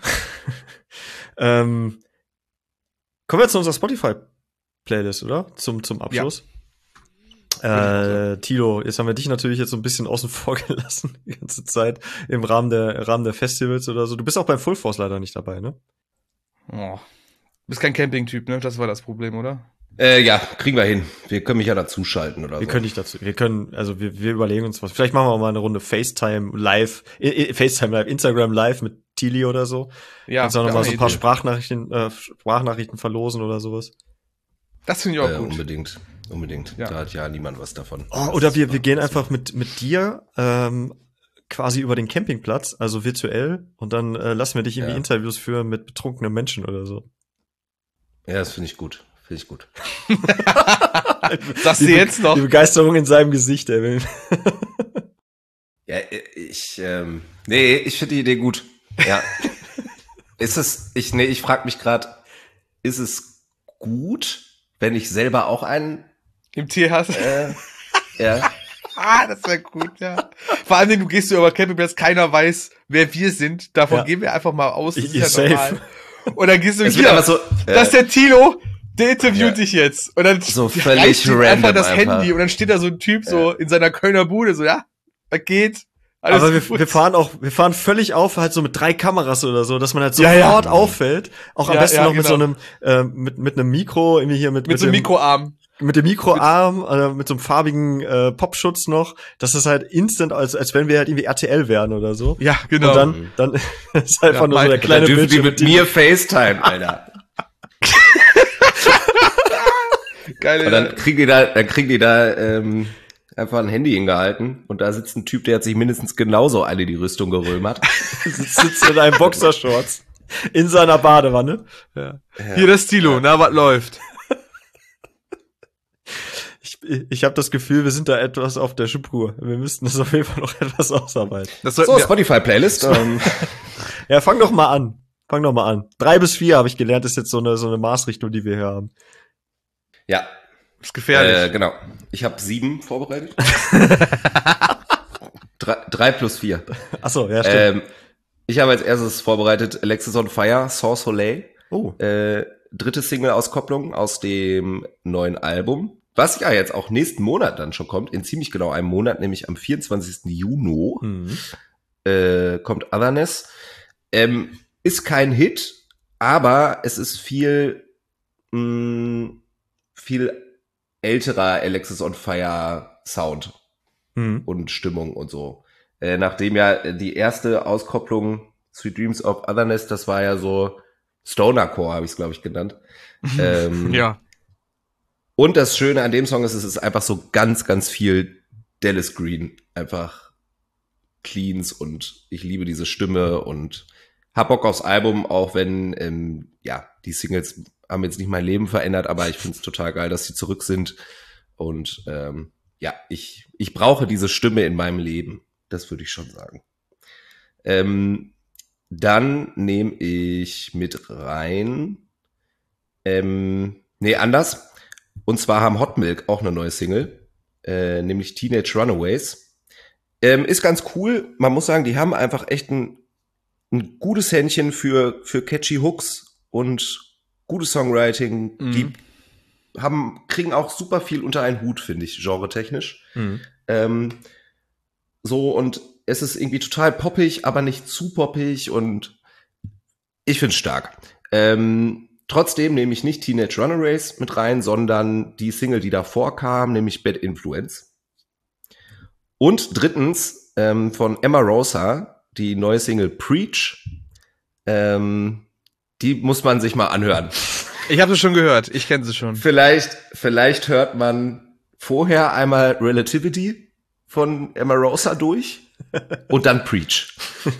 ähm, kommen wir zu unserer Spotify-Playlist, oder? Zum, zum Abschluss. Äh, Tilo, jetzt haben wir dich natürlich jetzt so ein bisschen außen vor gelassen die ganze Zeit im Rahmen der Rahmen der Festivals oder so. Du bist auch beim Full Force leider nicht dabei, ne? Oh. Du bist kein Camping-Typ, ne? Das war das Problem, oder? Äh, ja, kriegen wir hin. Wir können mich ja dazuschalten oder Wir so. können nicht dazu. Wir können, also wir, wir überlegen uns was. Vielleicht machen wir auch mal eine Runde FaceTime live, äh, FaceTime live, Instagram live mit Tili oder so. Ja. Kannst auch noch mal so ein paar Idee. Sprachnachrichten, äh, Sprachnachrichten verlosen oder sowas. Das finde ich auch Äh, gut. unbedingt, unbedingt. Ja. Da hat ja niemand was davon. Oh, Das oder ist wir, super. wir gehen einfach mit, mit dir ähm, quasi über den Campingplatz, also virtuell, und dann äh, lassen wir dich irgendwie Ja. Interviews führen mit betrunkenen Menschen oder so. Ja, das finde ich gut. Finde ich gut. Sagst du Die Be- jetzt noch? Die Begeisterung in seinem Gesicht, ey. Ja, ich, ähm, nee, ich finde die Idee gut. Ja. Ist es, ich, nee, ich frage mich gerade, ist es gut, wenn ich selber auch einen, Im Tier hast. äh, ja, Ah, das wäre gut, ja. Vor allem, du gehst über Campingplatz, keiner weiß, wer wir sind. Davon Ja. gehen wir einfach mal aus. Das Ich- ist ja ist safe. normal. Und dann gehst du es wird hier. einfach so, Das ist äh, der Tilo, der interviewt Ja. dich jetzt. Und dann So reicht völlig ihm random einfach das einfach. Handy und dann steht da so ein Typ so in seiner Kölner Bude, so, ja, was geht? Alles Aber wir, gut. wir fahren auch, wir fahren völlig auf, halt so mit drei Kameras oder so, dass man halt Ja, sofort ja. auffällt. Auch am Ja, besten ja, noch mit so genau. einem, äh, mit, mit einem Mikro, irgendwie hier mit, mit so einem dem, Mikroarm. mit dem Mikroarm, äh, mit so einem farbigen äh, Popschutz noch. Das ist halt instant, als, als wenn wir halt irgendwie R T L wären oder so. Ja, genau. Und dann, dann ist einfach Ja, nur so der Mike, kleine dann dürfen die Bildschirm. mit mir FaceTime, Alter. Geile Und dann kriegen die da, dann kriegen die da ähm, einfach ein Handy hingehalten und da sitzt ein Typ, der hat sich mindestens genauso alle die Rüstung gerömert. sitzt, sitzt in einem Boxershorts in seiner Badewanne. Ja. Hier das Tilo, na, was läuft? Ich, ich habe das Gefühl, wir sind da etwas auf der Spur. Wir müssten das auf jeden Fall noch etwas ausarbeiten. Das sollten So, wir, Spotify-Playlist. Ähm, Ja, fang doch mal an. Fang doch mal an. Drei bis vier habe ich gelernt, ist jetzt so eine so eine Maßrichtung, die wir hier haben. ja, ist gefährlich. äh, genau. Ich habe sieben vorbereitet. drei, drei plus vier. Ach so, ja, stimmt. Ähm, ich habe als erstes vorbereitet Alexis on Fire, Sans Soleil. oh, Äh, dritte Single-Auskopplung aus dem neuen Album, was ja jetzt auch nächsten Monat dann schon kommt, in ziemlich genau einem Monat, nämlich am vierundzwanzigsten Juni, mhm. äh, kommt Otherness. Ähm, ist kein Hit, aber es ist viel, mh, viel älterer Alexis on Fire Sound Mhm. und Stimmung und so. Äh, nachdem ja die erste Auskopplung Sweet Dreams of Otherness, das war ja so Stonercore, habe ich es, glaube ich, genannt. ähm, ja. Und das Schöne an dem Song ist, es ist einfach so ganz, ganz viel Dallas Green. Einfach Cleans und ich liebe diese Stimme und hab Bock aufs Album, auch wenn, ähm, ja, die Singles haben jetzt nicht mein Leben verändert, aber ich find's total geil, dass sie zurück sind. Und ähm, ja, ich, ich brauche diese Stimme in meinem Leben. Das würde ich schon sagen. Ähm, dann nehme ich mit rein, ähm, nee, anders. Und zwar haben Hot Milk auch eine neue Single, äh, nämlich Teenage Runaways. Ähm, ist ganz cool. Man muss sagen, die haben einfach echt ein, ein gutes Händchen für, für catchy Hooks und gutes Songwriting. Mhm. Die haben, kriegen auch super viel unter einen Hut, finde ich, genre-technisch. Mhm. Ähm, so, und es ist irgendwie total poppig, aber nicht zu poppig und ich find's stark. Ähm, trotzdem nehme ich nicht Teenage Runaways mit rein, sondern die Single, die davor kam, nämlich Bad Influence. Und drittens ähm, von Emma Rosa, die neue Single Preach. Ähm, die muss man sich mal anhören. Ich habe sie schon gehört. Ich kenne sie schon. Vielleicht, vielleicht hört man vorher einmal Relativity von Emarosa durch und dann Preach.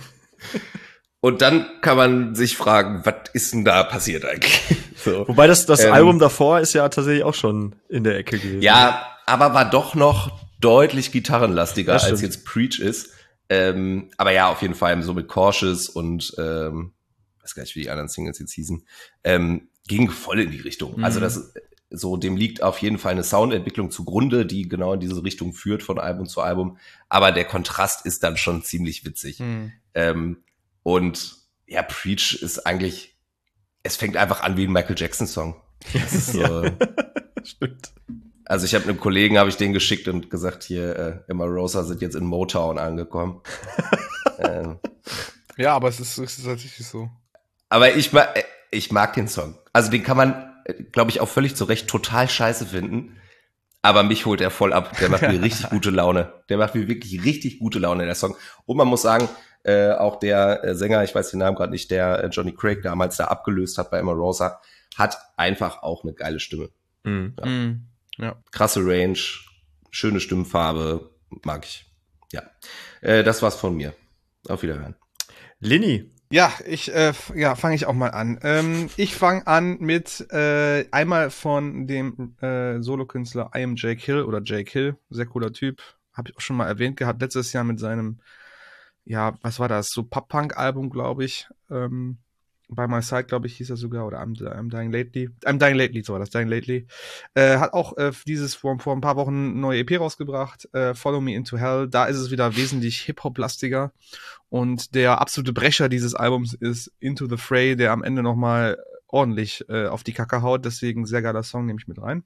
Und dann kann man sich fragen, was ist denn da passiert eigentlich? So. Wobei das, das ähm, Album davor ist ja tatsächlich auch schon in der Ecke gewesen. Ja, aber war doch noch deutlich gitarrenlastiger, Das als stimmt. jetzt Preach ist. Ähm, aber ja, auf jeden Fall so mit Cautious und ähm, weiß gar nicht, wie die anderen Singles jetzt hießen, ähm, ging voll in die Richtung. Mhm. Also das so, dem liegt auf jeden Fall eine Soundentwicklung zugrunde, die genau in diese Richtung führt von Album zu Album. Aber der Kontrast ist dann schon ziemlich witzig. Mhm. Ähm, und ja, Preach ist eigentlich, es fängt einfach an wie ein Michael Jackson Song. Das ist so, Ja. Stimmt. also ich habe einem Kollegen, habe ich den geschickt und gesagt, hier, äh, Emarosa sind jetzt in Motown angekommen. ähm, Ja, aber es ist, es ist tatsächlich so. aber ich mag, ich mag den Song. Also den kann man, glaube ich, auch völlig zu Recht total scheiße finden. Aber mich holt er voll ab. Der macht mir richtig gute Laune. Der macht mir wirklich richtig gute Laune, der Song. Und man muss sagen, äh, auch der äh, Sänger, ich weiß den Namen gerade nicht, der äh, Johnny Craig damals da abgelöst hat bei Emarosa, hat einfach auch eine geile Stimme. Mhm. Ja. Mhm. Ja. Krasse Range, schöne Stimmfarbe, mag ich. Ja, äh, das war's von mir. Auf Wiederhören. Linny. Ja, ich äh, f- ja, fange ich auch mal an. Ähm, ich fange an mit äh, einmal von dem äh, Solokünstler I Am Jake Hill oder Jake Hill, sehr cooler Typ, habe ich auch schon mal erwähnt gehabt, letztes Jahr mit seinem, ja, was war das, so Pop-Punk-Album, glaube ich, ähm, By My Side, glaube ich, hieß er sogar, oder I'm, I'm Dying Lately, I'm Dying Lately, so war das, Dying Lately, äh, hat auch äh, dieses vor, vor ein paar Wochen eine neue E P rausgebracht, äh, Follow Me Into Hell, da ist es wieder wesentlich Hip-Hop-lastiger. Und der absolute Brecher dieses Albums ist Into the Fray, der am Ende nochmal ordentlich äh, auf die Kacke haut. Deswegen sehr geiler Song, nehme ich mit rein.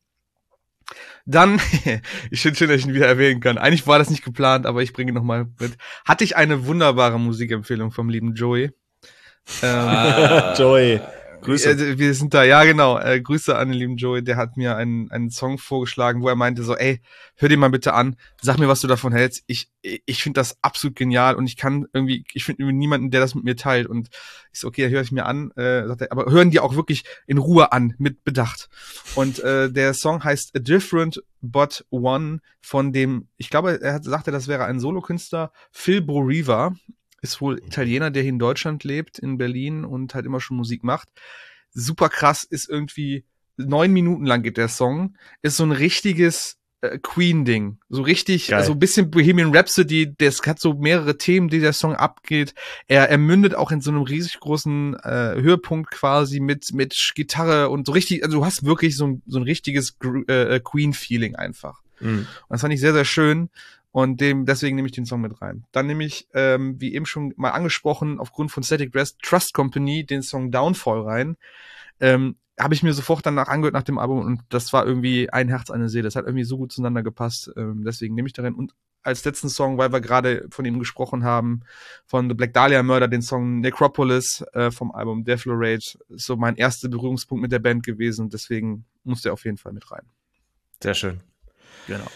Dann, ich finde schön, dass ich ihn wieder erwähnen kann. Eigentlich war das nicht geplant, aber ich bringe ihn nochmal mit. Hatte ich eine wunderbare Musikempfehlung vom lieben Joey. Ähm, Ah. Joey. Grüße. äh, Wir sind da, ja genau, äh, Grüße an den lieben Joey, der hat mir einen, einen Song vorgeschlagen, wo er meinte so, ey, hör dir mal bitte an, sag mir, was du davon hältst. Ich ich finde das absolut genial und ich kann irgendwie, ich finde niemanden, der das mit mir teilt. Und ich so, okay, höre ich mir an, äh, sagt er, aber hören die auch wirklich in Ruhe an, mit Bedacht. Und äh, der Song heißt A Different But One von dem, ich glaube, er hat, sagte, das wäre ein Solokünstler, Phil Boriva. Ist wohl Italiener, der hier in Deutschland lebt, in Berlin und halt immer schon Musik macht. Super krass, ist irgendwie neun Minuten lang geht der Song. Ist so ein richtiges äh, Queen-Ding. So richtig, Geil. so ein bisschen Bohemian Rhapsody. Das hat so mehrere Themen, die der Song abgeht. Er, er mündet auch in so einem riesig großen äh, Höhepunkt quasi mit mit Gitarre und so richtig, also du hast wirklich so ein, so ein richtiges Gr- äh, Queen-Feeling einfach. Mhm. Und das fand ich sehr, sehr schön. Und dem, deswegen nehme ich den Song mit rein. Dann nehme ich, ähm, wie eben schon mal angesprochen, aufgrund von Static Dress Trust Company den Song Downfall rein. Ähm, habe ich mir sofort danach angehört nach dem Album und das war irgendwie ein Herz, eine Seele. Das hat irgendwie so gut zueinander gepasst. Ähm, deswegen nehme ich da rein. Und als letzten Song, weil wir gerade von ihm gesprochen haben, von The Black Dahlia Murder, den Song Necropolis äh, vom Album Death Lorade, ist so mein erster Berührungspunkt mit der Band gewesen. Deswegen muss der auf jeden Fall mit rein. Sehr schön. Genau.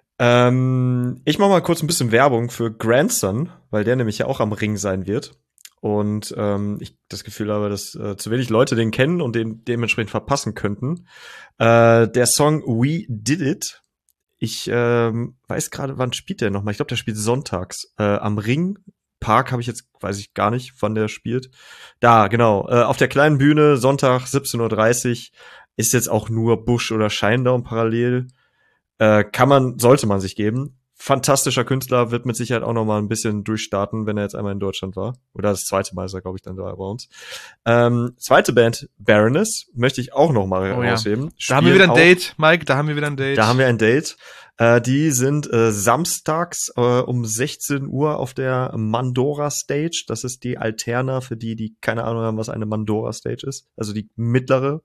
Ähm, ich mache mal kurz ein bisschen Werbung für Grandson, weil der nämlich ja auch am Ring sein wird. Und ähm, ich das Gefühl habe, dass äh, zu wenig Leute den kennen und den dementsprechend verpassen könnten. Äh, der Song We Did It. Ich ähm, weiß gerade, wann spielt der nochmal? Ich glaube, der spielt sonntags äh, am Ring. Park habe ich jetzt, weiß ich gar nicht, wann der spielt. Da, genau. Äh, auf der kleinen Bühne, Sonntag, siebzehn Uhr dreißig. Ist jetzt auch nur Bush oder Shinedown parallel. Äh, kann man, sollte man sich geben. Fantastischer Künstler, wird mit Sicherheit auch noch mal ein bisschen durchstarten, wenn er jetzt einmal in Deutschland war. Oder das zweite Mal ist er, glaube ich, dann da bei uns. Ähm, zweite Band, Baroness, möchte ich auch noch mal Oh ja. rausheben. Da haben wir wieder ein Spielen auch- Date, Mike, da haben wir wieder ein Date. Da haben wir ein Date. Äh, die sind äh, samstags äh, um sechzehn Uhr auf der Mandora Stage. Das ist die Alterna für die, die keine Ahnung haben, was eine Mandora Stage ist. Also die mittlere.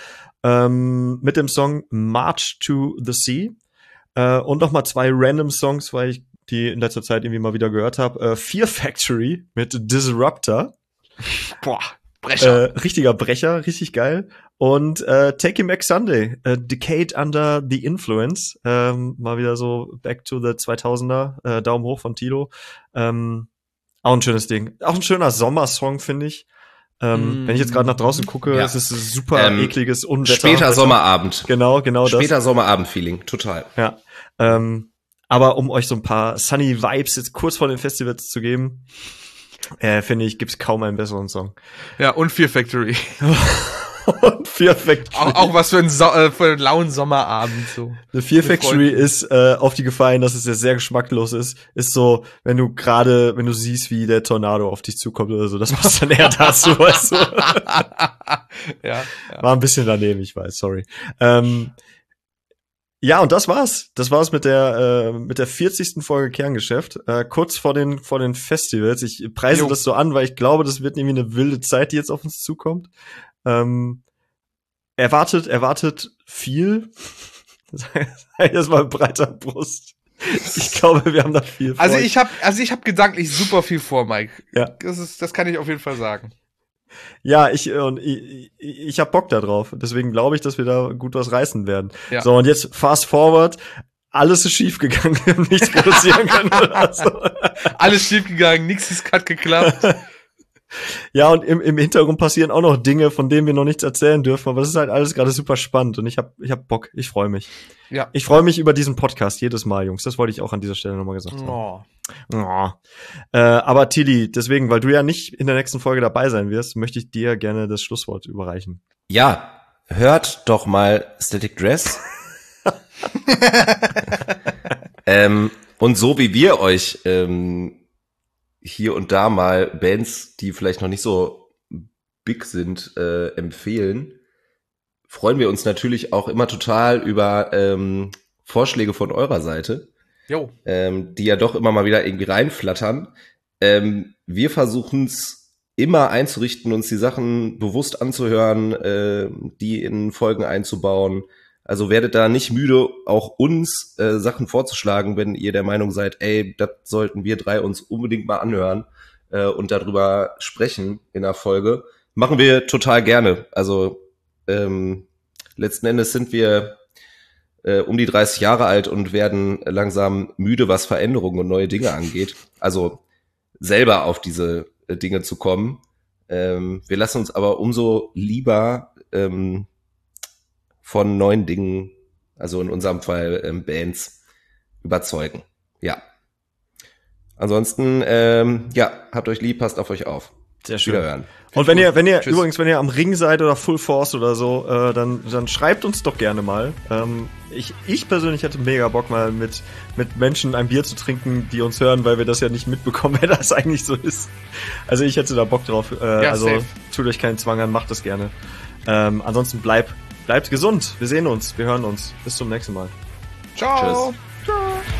Ähm, mit dem Song March to the Sea. Äh, und noch mal zwei random Songs, weil ich die in letzter Zeit irgendwie mal wieder gehört habe. Äh, Fear Factory mit Disruptor. Boah, Brecher. Äh, richtiger Brecher, richtig geil. Und äh, Take Him Back Sunday, äh, Decade Under the Influence. Ähm, mal wieder so back to the zweitausender. Äh, Daumen hoch von Tilo. Ähm, auch ein schönes Ding. Auch ein schöner Sommersong, finde ich. Ähm, mm. Wenn ich jetzt gerade nach draußen gucke, ja. es ist ein super ähm, ekliges Unwetter. Später Sommerabend. Genau, genau Später das. Später Sommerabend-Feeling, total. Ja, ähm, aber um euch so ein paar sunny Vibes jetzt kurz vor den Festivals zu geben, äh, finde ich, gibt's kaum einen besseren Song. Ja, und Fear Factory. Und Fear Factory. Auch, auch was für einen, so äh, für einen lauen Sommerabend, so. The Fear Factory ist, äh, auf die Gefahr hin, dass es ja sehr geschmacklos ist, ist so, wenn du gerade, wenn du siehst, wie der Tornado auf dich zukommt oder so, das passt dann eher dazu, weißt du. ja, ja. War ein bisschen daneben, ich weiß, sorry. Ähm, ja, und das war's. Das war's mit der, äh, mit der vierzigsten Folge Kerngeschäft. Äh, kurz vor den, vor den Festivals. Ich preise jo. das so an, weil ich glaube, das wird irgendwie eine wilde Zeit, die jetzt auf uns zukommt. Ähm, erwartet, erwartet viel. Das war breiter Brust. Ich glaube, wir haben da viel vor. Also ich habe, also ich habe gedanklich super viel vor, Mike. Ja. Das ist, das kann ich auf jeden Fall sagen. Ja, ich und ich, ich hab Bock da drauf. Deswegen glaube ich, dass wir da gut was reißen werden. Ja. So, und jetzt fast forward. Alles ist schief gegangen. Wir haben nichts produzieren können oder so. Alles schief gegangen, nichts hat geklappt. Ja, und im, im Hintergrund passieren auch noch Dinge, von denen wir noch nichts erzählen dürfen. Aber das ist halt alles gerade super spannend. Und ich hab, ich hab Bock. Ich freue mich. Ja. Ich freue mich über diesen Podcast jedes Mal, Jungs. Das wollte ich auch an dieser Stelle nochmal gesagt haben. Oh. Oh. Äh, aber Tilly, deswegen, weil du ja nicht in der nächsten Folge dabei sein wirst, möchte ich dir gerne das Schlusswort überreichen. Ja, hört doch mal Static Dress. ähm, und so wie wir euch ähm, hier und da mal Bands, die vielleicht noch nicht so big sind, äh, empfehlen, freuen wir uns natürlich auch immer total über ähm, Vorschläge von eurer Seite. Jo. Ähm, die ja doch immer mal wieder irgendwie reinflattern. Ähm, wir versuchen es immer einzurichten, uns die Sachen bewusst anzuhören, äh, die in Folgen einzubauen. Also werdet da nicht müde, auch uns äh, Sachen vorzuschlagen, wenn ihr der Meinung seid, ey, das sollten wir drei uns unbedingt mal anhören äh, und darüber sprechen in der Folge. Machen wir total gerne. Also ähm, letzten Endes sind wir äh, um die dreißig Jahre alt und werden langsam müde, was Veränderungen und neue Dinge angeht. Also selber auf diese äh, Dinge zu kommen. Ähm, wir lassen uns aber umso lieber ähm, von neuen Dingen, also in unserem Fall ähm, Bands, überzeugen. Ja. Ansonsten, ähm, ja, habt euch lieb, passt auf euch auf. Sehr schön. Wiederhören. Und wenn ihr, wenn ihr, Tschüss. übrigens, wenn ihr am Ring seid oder Full Force oder so, äh, dann, dann schreibt uns doch gerne mal. Ähm, ich, ich persönlich hätte mega Bock, mal mit, mit Menschen ein Bier zu trinken, die uns hören, weil wir das ja nicht mitbekommen, wer das eigentlich so ist. Also ich hätte da Bock drauf. Äh, ja, also safe. tut euch keinen Zwang an, macht das gerne. Ähm, ansonsten bleibt, bleibt gesund. Wir sehen uns, wir hören uns. Bis zum nächsten Mal. Ciao. Tschüss. Ciao.